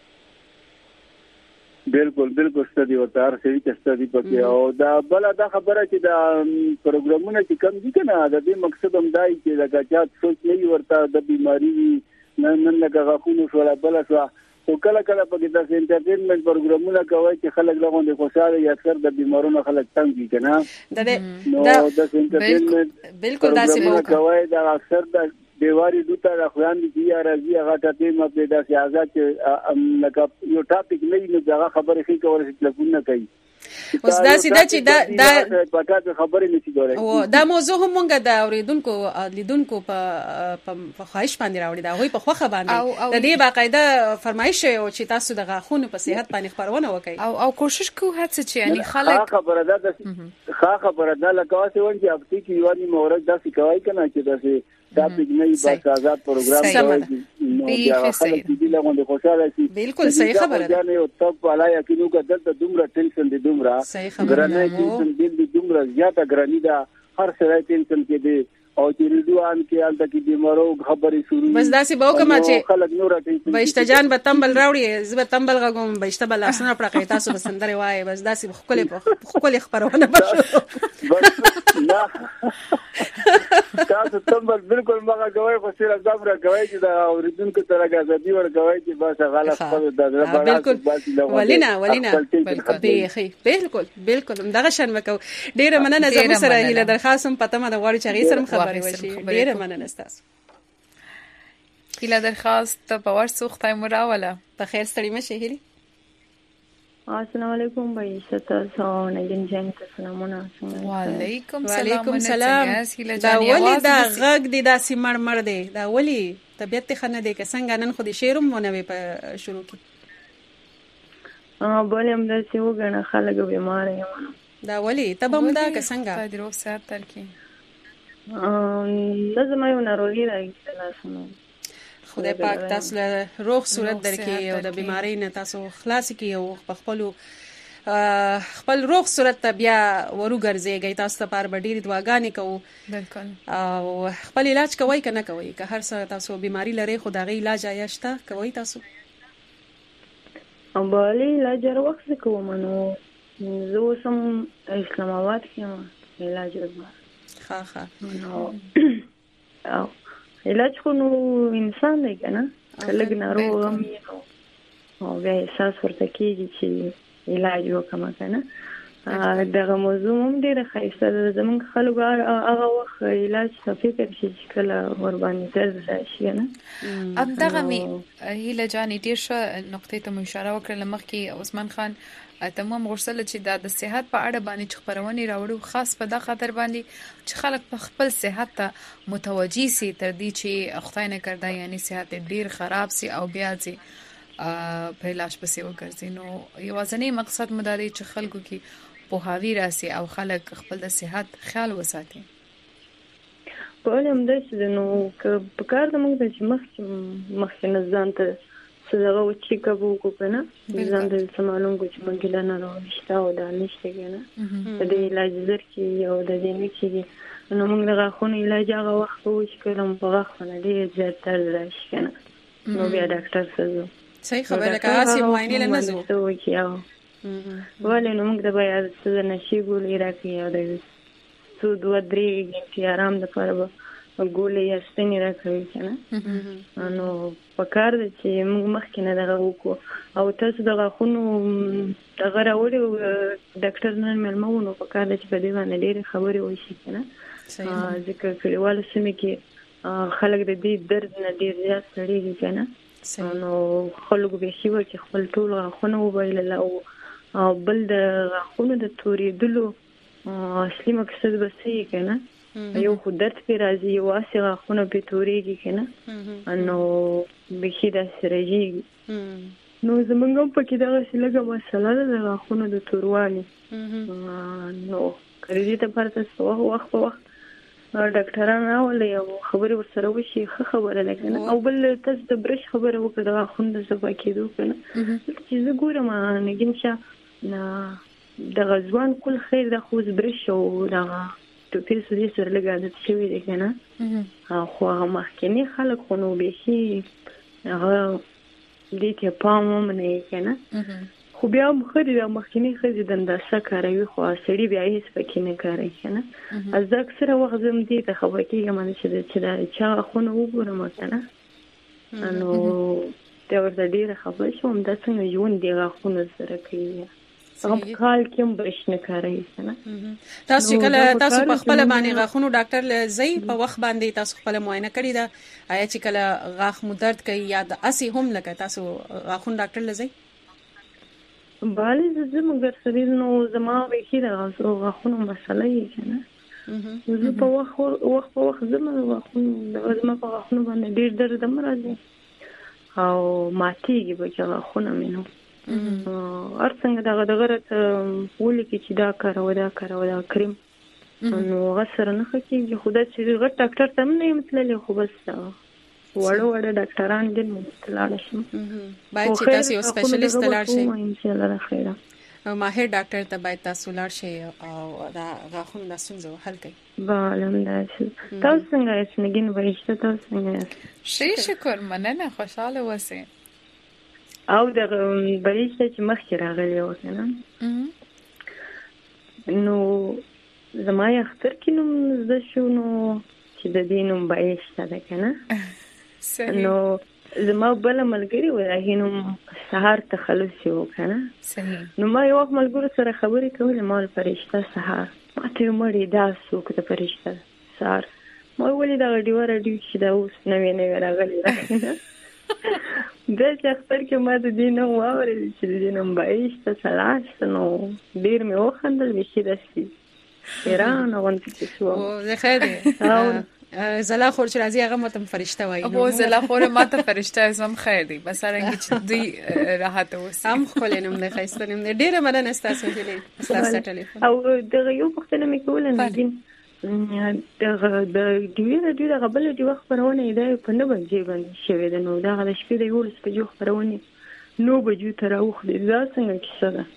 بالکل بالکل شته دي ورته هر شی کې شته دي پکې. او دا بله دا خبره چې دا پروګرامونه چې کم دي که نه د دې مقصد هم دا وي چې لکه چا سوچ نه وي ورته د بیماري وي نن لکه غاښونو شوله بله شوه خو کله کله پکې داسې انټرټینمنټ پروګرامونه کوئ چې خلک له غوندې خوشحاله وي. اکثر د بیمارونو خلک تنګ وي که نه نو داسې انټرټینمنټ پروګرامونه کوئ دا اکثر د دیواري دوته د خویندې چې یا راځي هغه ټاپې مپې داسې آزاد چې لکه یو ټاپک نه وي نو د هغه خبرې ښې کولی شي تلیفون نه کوي. اوس داسې ده چې دا دا خبرې نشي کولی. دا موضوع هم مونږ د اورېدونکو لیدونکو په خواهش باندې راوړې ده هغوی په خوښه باندې د دې باقاعده فرمایش شوی و چې تاسو د غاښونو په صحت باندې خپرونه وکړئ او کوشش کوو هڅه چې یعنې خلک ښه خبره ده ښه خبره ده لکه هسې وایي چې هفتې کې یوه نیمه ورځ داسې کوئ که نه چې داسې ټاپک نه وي بس آزاد پروګرام کوئ نو بیا خلک چې دي له غوندې خوشحاله شي. بلکل صحیح خبره ده. یو تګ په الله یقین وکړه دلته دومره ټینشن دی دومره ګرانۍ ټینشن دل دی دومره زیاته ګراني ده هر سړی ټینشن کې دی او چې ریډیو آن کې هلته کې بیمارو خبرې شروع بس داسې به وکړم چې خلک نوره ټینشن بهشته جان به تمبل راوړي زه به تمبل غږوم بهشته به لاسونه پړقوي تاسو به سندرې وایئ بس داسې ښکلې ښکلې خپرونه به تاسو تمبل بالکل مغه کوي خو صرف دا را کوي چې دا اوریدونکو ته راځي ازادي ورکوي چې بس غلط خبره ده بالکل ولینا ولینا بالکل بالکل بالکل دغه شان وکاو. ډیره مننه زموږ سره هیله درخواست هم پته ما د غواړي چې هغې سره خبرې وشي. ډیره مننه ستاسو هیله درخواست په ورسو خدای مو راوله. په خیر ستړي مه شئ هیلې. السلام علیکم بھائی تاسو نګین جان تاسو نمونه. وعلیکم وعلیکم سلام. دا ولی دا غږ دی داسې مړ مړ دی دا ولی طبيعت ته خنه دی که څنګه نن خو د شعرم ونه په شروع کې اه بولې هم داسې وګڼه خلک بیمار یم دا ولې تبم دا که څنګه د روغ صحت ترکي دا زما یو ناروغي راغله سمه خدای پاک تاسو له روغ صورت درکې او د بیماری نه تاسو خلاص کړئ او په خپل خپل روغ صورت ته بیا ورګرځيږئ تاسو ته پر ډېری دعاګانې کوو بالکل او خپل علاج کوي کنه کوي که هر څه تاسو بیماری لري خو دا غي علاج آیاشته کوي تاسو او بالي علاج وخت کوم نو زه سم اسلام آباد کې علاج وکړم ها ها او علاج خو نو انسان دی کنه کله ناروغ هم او بیا احساس ورته کېږي چې علاج وکړم کنه دغه موضوع هم ډېره ښایسته ده زموږ خلکو هغه وخت علاج ته فکر شي چې کله ورباندې درد راشي نه همدغه مې هیله جانې ډېر ښه نقطې ته مو اشاره وکړله مخکې عثمان خان تمام غوښتل چې دا د صحت په اړه باندې چې خبرونه راوړو خاص په دا خاطر باندې چې خلک په خپل صحت ته متوجي سي تر دې چې خدای نه کړدا یعنی صحت ډیر خراب سي او بیا چې په علاج پسې وګرځي نو یوازینی مقصد مداري چې خلکو کې په هاوی راسي او خلک خپل د صحت خیال وساتي په لم د نو په کار د موږ چې مخ مخ نه ځان ته څنګه و چې کبو کو کنه ځان د سمالون کو چې موږ له نه راوښتا او دا نشته کنه د علاج زر کې او د دې نه کې نو موږ دغه خونې علاج هغه وخت وو چې کوم په وخت نه ډېر زیات درد راشي کنه نو بیا ډاکټر سره صحیح خبره کا اسی معاینه له نزو ولې نو موږ د بیا څه نشي ګولې راکې او د څو دوه درې غنټې آرام د پاره ګولې یاستنی راکوي کنه نو پکار دي چې موږ مخکې نه دغه وکړو او تاسو دغه خونو دغه راوړي ډاکټر نن ملمونو پکار دي چې په دې باندې ډېر خبرې وشي کنه ځکه کلیوال سیمه کې خلک د دې درد نه ډېر زیات سړيږي کنه نو خلک به شي چې خپل ټول غاښونه وبایلل او بل د غاښونو د تورېدلو اصلي مقصد به څه یې کنه یو خو درد پې راځي یو هسې غاښونه پې تورېږي که نه نو بیخي داسې رژېږي نو زمونږ هم پکې دغسې لږه مسله ده د غاښونو د توروالی نو که د دې دپاره تاسو وخت په وخت ډاکټران راولئ او خبرې ورسره وشي ښه خبره ده که نه او بل تاسو د برش خبره وکړه د غاښونو د صفا کېدو که نه چې زه ګورم نګین شاه دغه ځوان کل خیر ده خو اوس برش او دغه ټوپې سودې سره لږ عادت شوي دی که نه خو هغه مخکیني خلک خو نو بیخي هغه دې ته پام هم نه یې که نه خو بیا هم ښه دي دا مخکیني ښځې دنداسه کاروي خو سړي بیا هېڅ پکې نه کاروي که نه زه اکثره وخت زه هم دې ته خبره کېږم چې د چا غاښونه وګورم که نه نو بیا ورته ډېره خبره شوم دا څنګه ژوند دې غاښونو سره کوي هغه کال کې هم برش نه کاروي کنه تاسو چې کله تاسو په خپل باندې غاښونو ډاکټر لزی په وخت باندې تاسو خپل معاینه کړی دا آیا چې کله غاښ مو درد کوي یا د اسی هم لکه تاسو غاښونو ډاکټر لزی بالي زه مګر سړي نو زما وېخي د غاښونو مسله یې کنه زه په وخت وخت په وخت زما غاښونو زما په غاښونو باندې ډېر درد هم راځي او ماتېږي به چې غاښونه مې نو هر څنګه دغه دغه راته ولیکي چې دا کاروه دا کاروه دا کریم نو هغه سره نه ښه کېږي خو داسې غټ ډاکټر ته هم نه یم تللی خو بس وړه وړه ډاکټران دي نو لاړه شم باید چې تاسو یو سپیشلیست ته لاړ شئ انشاءالله د خیره ماهر ډاکټر ته باید تاسو لاړ شئ او دا غاښونو د ستونزو حل کړئ بله همداسې تاسو څنګه یاست نګین بهشته تاسو څنګه یاست ښه شکر مننه خوشحاله اوسئ او د بهشته چې مخکې راغلی وه که نه نو زما یې اختر کې نوم زده شو نو چې د دې نوم بهشته ده که نه نو زما بله ملګري وه د هغې نوم سهار تخلص یې و که نه نو ما یو وخت ملګرو سره خبرې کولې ما ویل فرشته سهار ما ته یې مړې دا څوک د فرشته سهار ما ولې دغه ډیوه راډیو چې دا اوس نوې نوې راغلې ده دا چې اختر کې ما د دې نوم واورېد چې د دې نوم بهشته څلاست نو ډېر مې وخندل بیخي داسې حیرانه غوندې چې شوم زلا خور چې راځي هغه متم فرشته وایي او زلا خور ماته فرشته زم خیر دی بس رنګ چې دوی راحت اوس هم خلینم نه خاصتنم نه ډیره مننه تاسو هلې تاسو ټلیفون او دغه یو پښتنه مې کوله نه دین دغه د ډیره ډیره غبل دی وخت پرونه دی په نه بجې باندې شوی د نو دغه د شپې د یو لس په جو خبرونه نو بجو تر اوخ دې ځا څنګه کیسه ده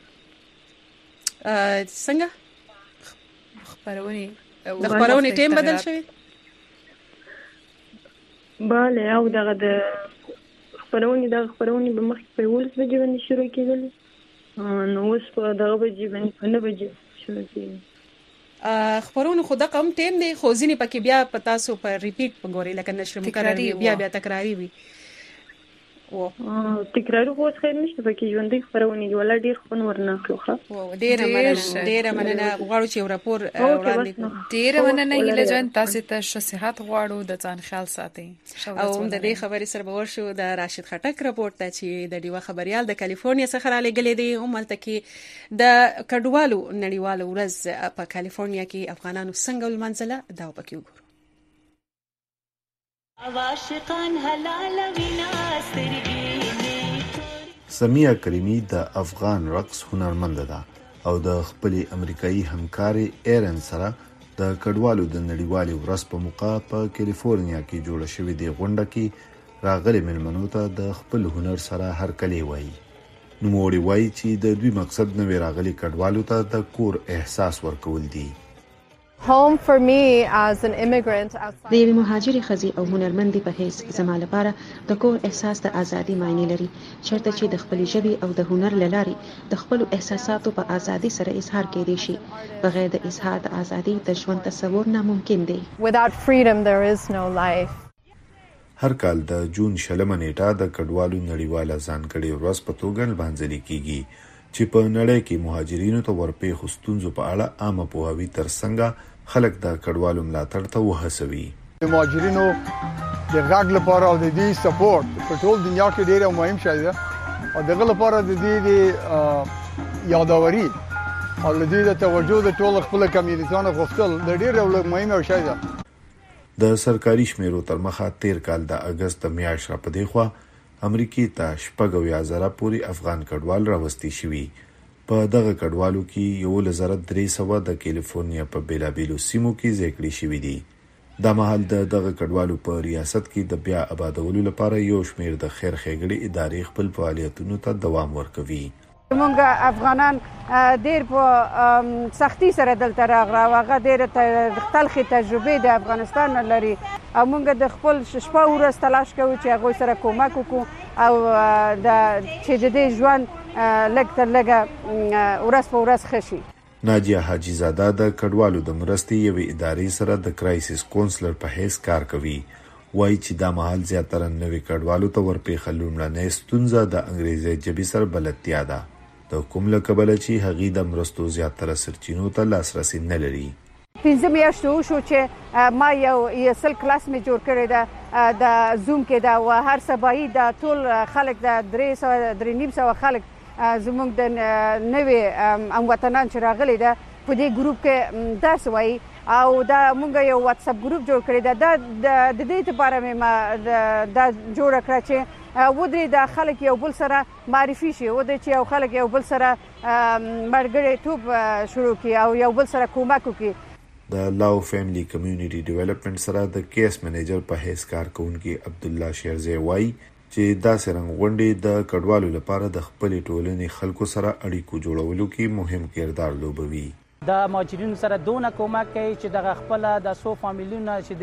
ا څنګه خبرونه د خبرونه ټیم بدل شوی bale او دغه د خبرونه د خبرونه په مخ په ولس بجې باندې شروع کېدل نو اوس په دغه بجې باندې په نه بجې شروع کېدل خبرونه خو د قوم ټیم دی خو ځینې پکې بیا په تاسو په ریپیټ په ګوري لکه نشر مکرر بیا بیا تکراری وي او تکرار خو څه نشته پکې ژوندۍ خبرونه دی ولا ډیر خون ورناخلو خو ډیره مننه ډیره مننه غواړو چې راپور وړاندې کړو ډیره مننه هیله جان تاسو ته صحت غواړو د ځان خیال ساتئ او د دې خبرې سره به ورشو د راشد خټک راپورټ ته چې د ډیوا خبريال د کالیفورنیا څخه را لګلې دی او ملته کې د کډوالو نړیوال ورځ په کالیفورنیا کې افغانانو څنګه ولمنځله دا پکې وګورو سمیه کریمی د افغان رقص هنرمند ده او د خپل امریکایي همکاري ایرن سره د کډوالو د نړیوالې ورځ په موقع په کالیفورنیا کې جوړه شوې دی غونډه کې راغلي مېلمنو ته د خپل هنر سره هرکلی وایي نوموړي وایي چې د دوی مقصد نه راغلي کډوالو ته د کور احساس ورکول دي Home for me as an immigrant د یوې مهاجرې ښځې او هنرمندې په حیث زما لپاره د کور احساس د ازادي معنی لري چېرته چې د خپلې ژبې او د هنر له لارې د خپلو احساساتو په ازادي سره اظهار کېدی شي بغیر د اظهار د ازادي د ژوند تصور ناممکن دی Without freedom there is no life هر کال د جون شلمه نیټه د کډوالو نړیواله ځانګړې ورځ په توګه لمانځل کیږي چې په نړۍ کې مهاجرینو ته ورپېښو ستونزو په اړه عامه پوهاوي ترڅنګ خلک د کډوالو ملاتړ ته وهڅوي د مهاجرینو د غږ لپاره او د دې سپورټ په ټول دنیا کې ډېر مهم شی دی او دغه لپاره د دې د یادوري او د دې د توجه د ټول خپل کمیونټیانو غوښتل د ډېر مهم شی دی د سرکاري شمیرو تر مخه تیر کال د اگست میاشت را پدې خو امریکای ته شپږ اویا زره پوري افغان کډوال راوستي شوي په دغه کډوالو کې یو لزر درې سوه د کالیفورنیا په بیلابیلو سیمو کې ځکړي شوي دي د مهال د دغه کډوالو په ریاست کې د بیا آبادولو لپاره یو شمیر د خیر ښېګړې ادارې خپل فعالیتونو ته دوام ورکوي موږ افغانان ډېر په سختي سره دلته راغلو او هغه ډېرې تلخې تجربې د افغانستان لري او موږ د خپل شپه ورځ تلاش کوو چې هغوی سره کومک وکړو او چې د دې ژوند لږ تر لږه ورځ په ورځ ښه شي ناجیه حاجي زاده د کډوالو د مرستې یوې ادارې سره د کرایسس کونسلر په حیث کار کوي وایي چې دا مهال زیاتره نوي کډوالو ته ورپېښه لومړنۍ ستونزه د انګریزي ژبې سره بلدتیا ده د کوم له کبله چې هغې د مرستو زیاتره سرچینو ته لاسرسی نه لري پنځه میاشتې وشو چې ما یو ایسل کلاس مې جوړ کړی ده د زوم کې ده او هر سبایي د ټول خلک د درې سوه درې نیم سوه خلک زموږ د نوې هموطنان چې راغلي ده په دې ګروپ کې درس وایي او دا موږ یو واتساپ ګروپ جوړ کړی ده دا د دې لپاره مې ما دا جوړه کړه چې ودرې د خلک یو بل سره معرفي شي ودرې چې یو خلک یو بل سره ملګرتوب شروع کړي او یو بل سره کومک وکړي د لاو فیملی کمیونټي ډیولپمنٹ سره د کیس منیجر په حیث کار کوونکی عبد الله شیرزی وایي چې دا څرنګه غونډې د کډوالو لپاره د خپل ټولنې خلکو سره اړیکو جوړولو کې مهم کردار لوبوي د مهاجرینو سره دونه کومک کوي چې د خپل د سو فامیلیونو چې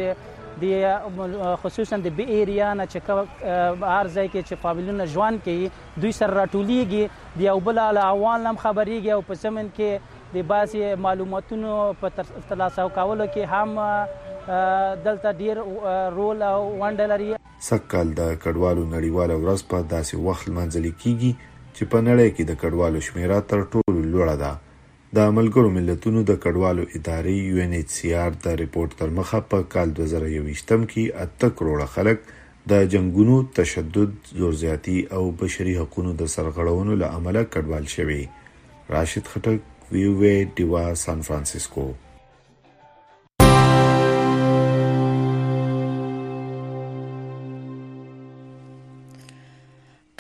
د خصوصا د بی ایریا نه چې هر ځای کې چې فامیلیونو ژوند کوي دوی سره راټولیږي د یو بل له احوال هم خبرېږي او په زمن کې د بعضې معلوماتونو په ترلاسه کولو کې هم دلته ډیر رول او ونډه لري سږکال د کډوالو نړیواله ورځ په داسې وخت لمانځل کیږي چې په نړۍ کې د کډوالو شمیره تر ټولو لوړه ده د ملګرو ملتونو د کډوالو ادارې یو ان ایچ سی آر د ریپورت تر مخه په کال دوه زره یوویشتم کې اته کروړه خلک د جنگونو تشدد زورزیاتي او بشري حقوقو د سرغړونو له امله کډوال شوي راشد خټک ویوې ډیوا سان فرانسیسکو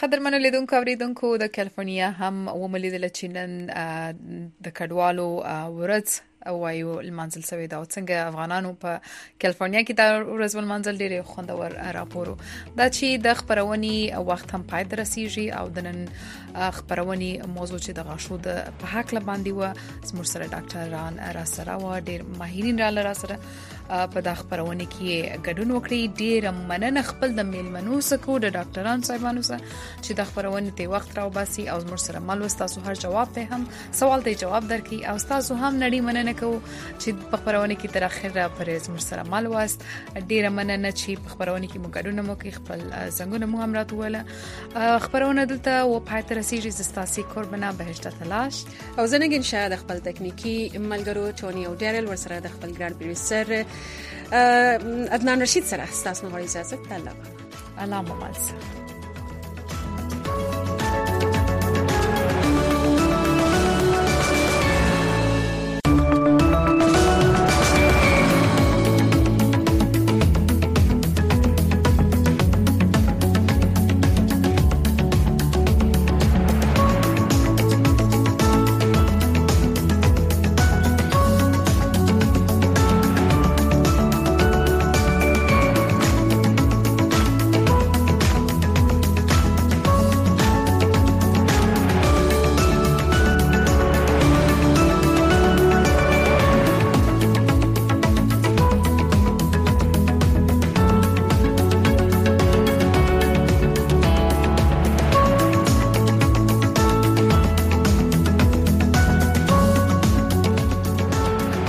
قدرمنو لیدونکو اوریدونکو د کالیفورنیا هم وملیدل چې نن د کډوالو ورځ وایو المنزل سوي دا څنګه افغانانو په کالیفورنیا کې دا ورځ المنزل ډېر خوندور راپورو دا چې د خبرونې وخت هم پای ته رسیږي او د نن خبرونې موضوع چې د غاښو د په حق باندې و زموږ سره ډاکټران را سره و ډېر ماهرین را لره سره په د خبرونې کې ګډون وکړي ډېر مننه خپل د میلمنو سکو د ډاکټرانو صاحبانو سره چې د خبرونې ته وخت راو باسي او زموږ سره مل وستاسو هر جواب ته هم سوال ته جواب درکې او تاسو هم نړۍ مننه کو چې په خبرونه کې تر اخره پرې زموږ سره مل واست ډیره مننه چې په خبرونه کې موږ ګډون مو کې خپل څنګه مو هم راتوله خبرونه دلته و پای تر رسیږي زستاسي قربانه بهشت تلاش او زنګ ان شاء الله خپل تکنیکی ملګرو ټونی او ډیرل ورسره د خپل ګران پروډوسر عدنان رشید سره تاسو نو اجازه الله الله مو مالسه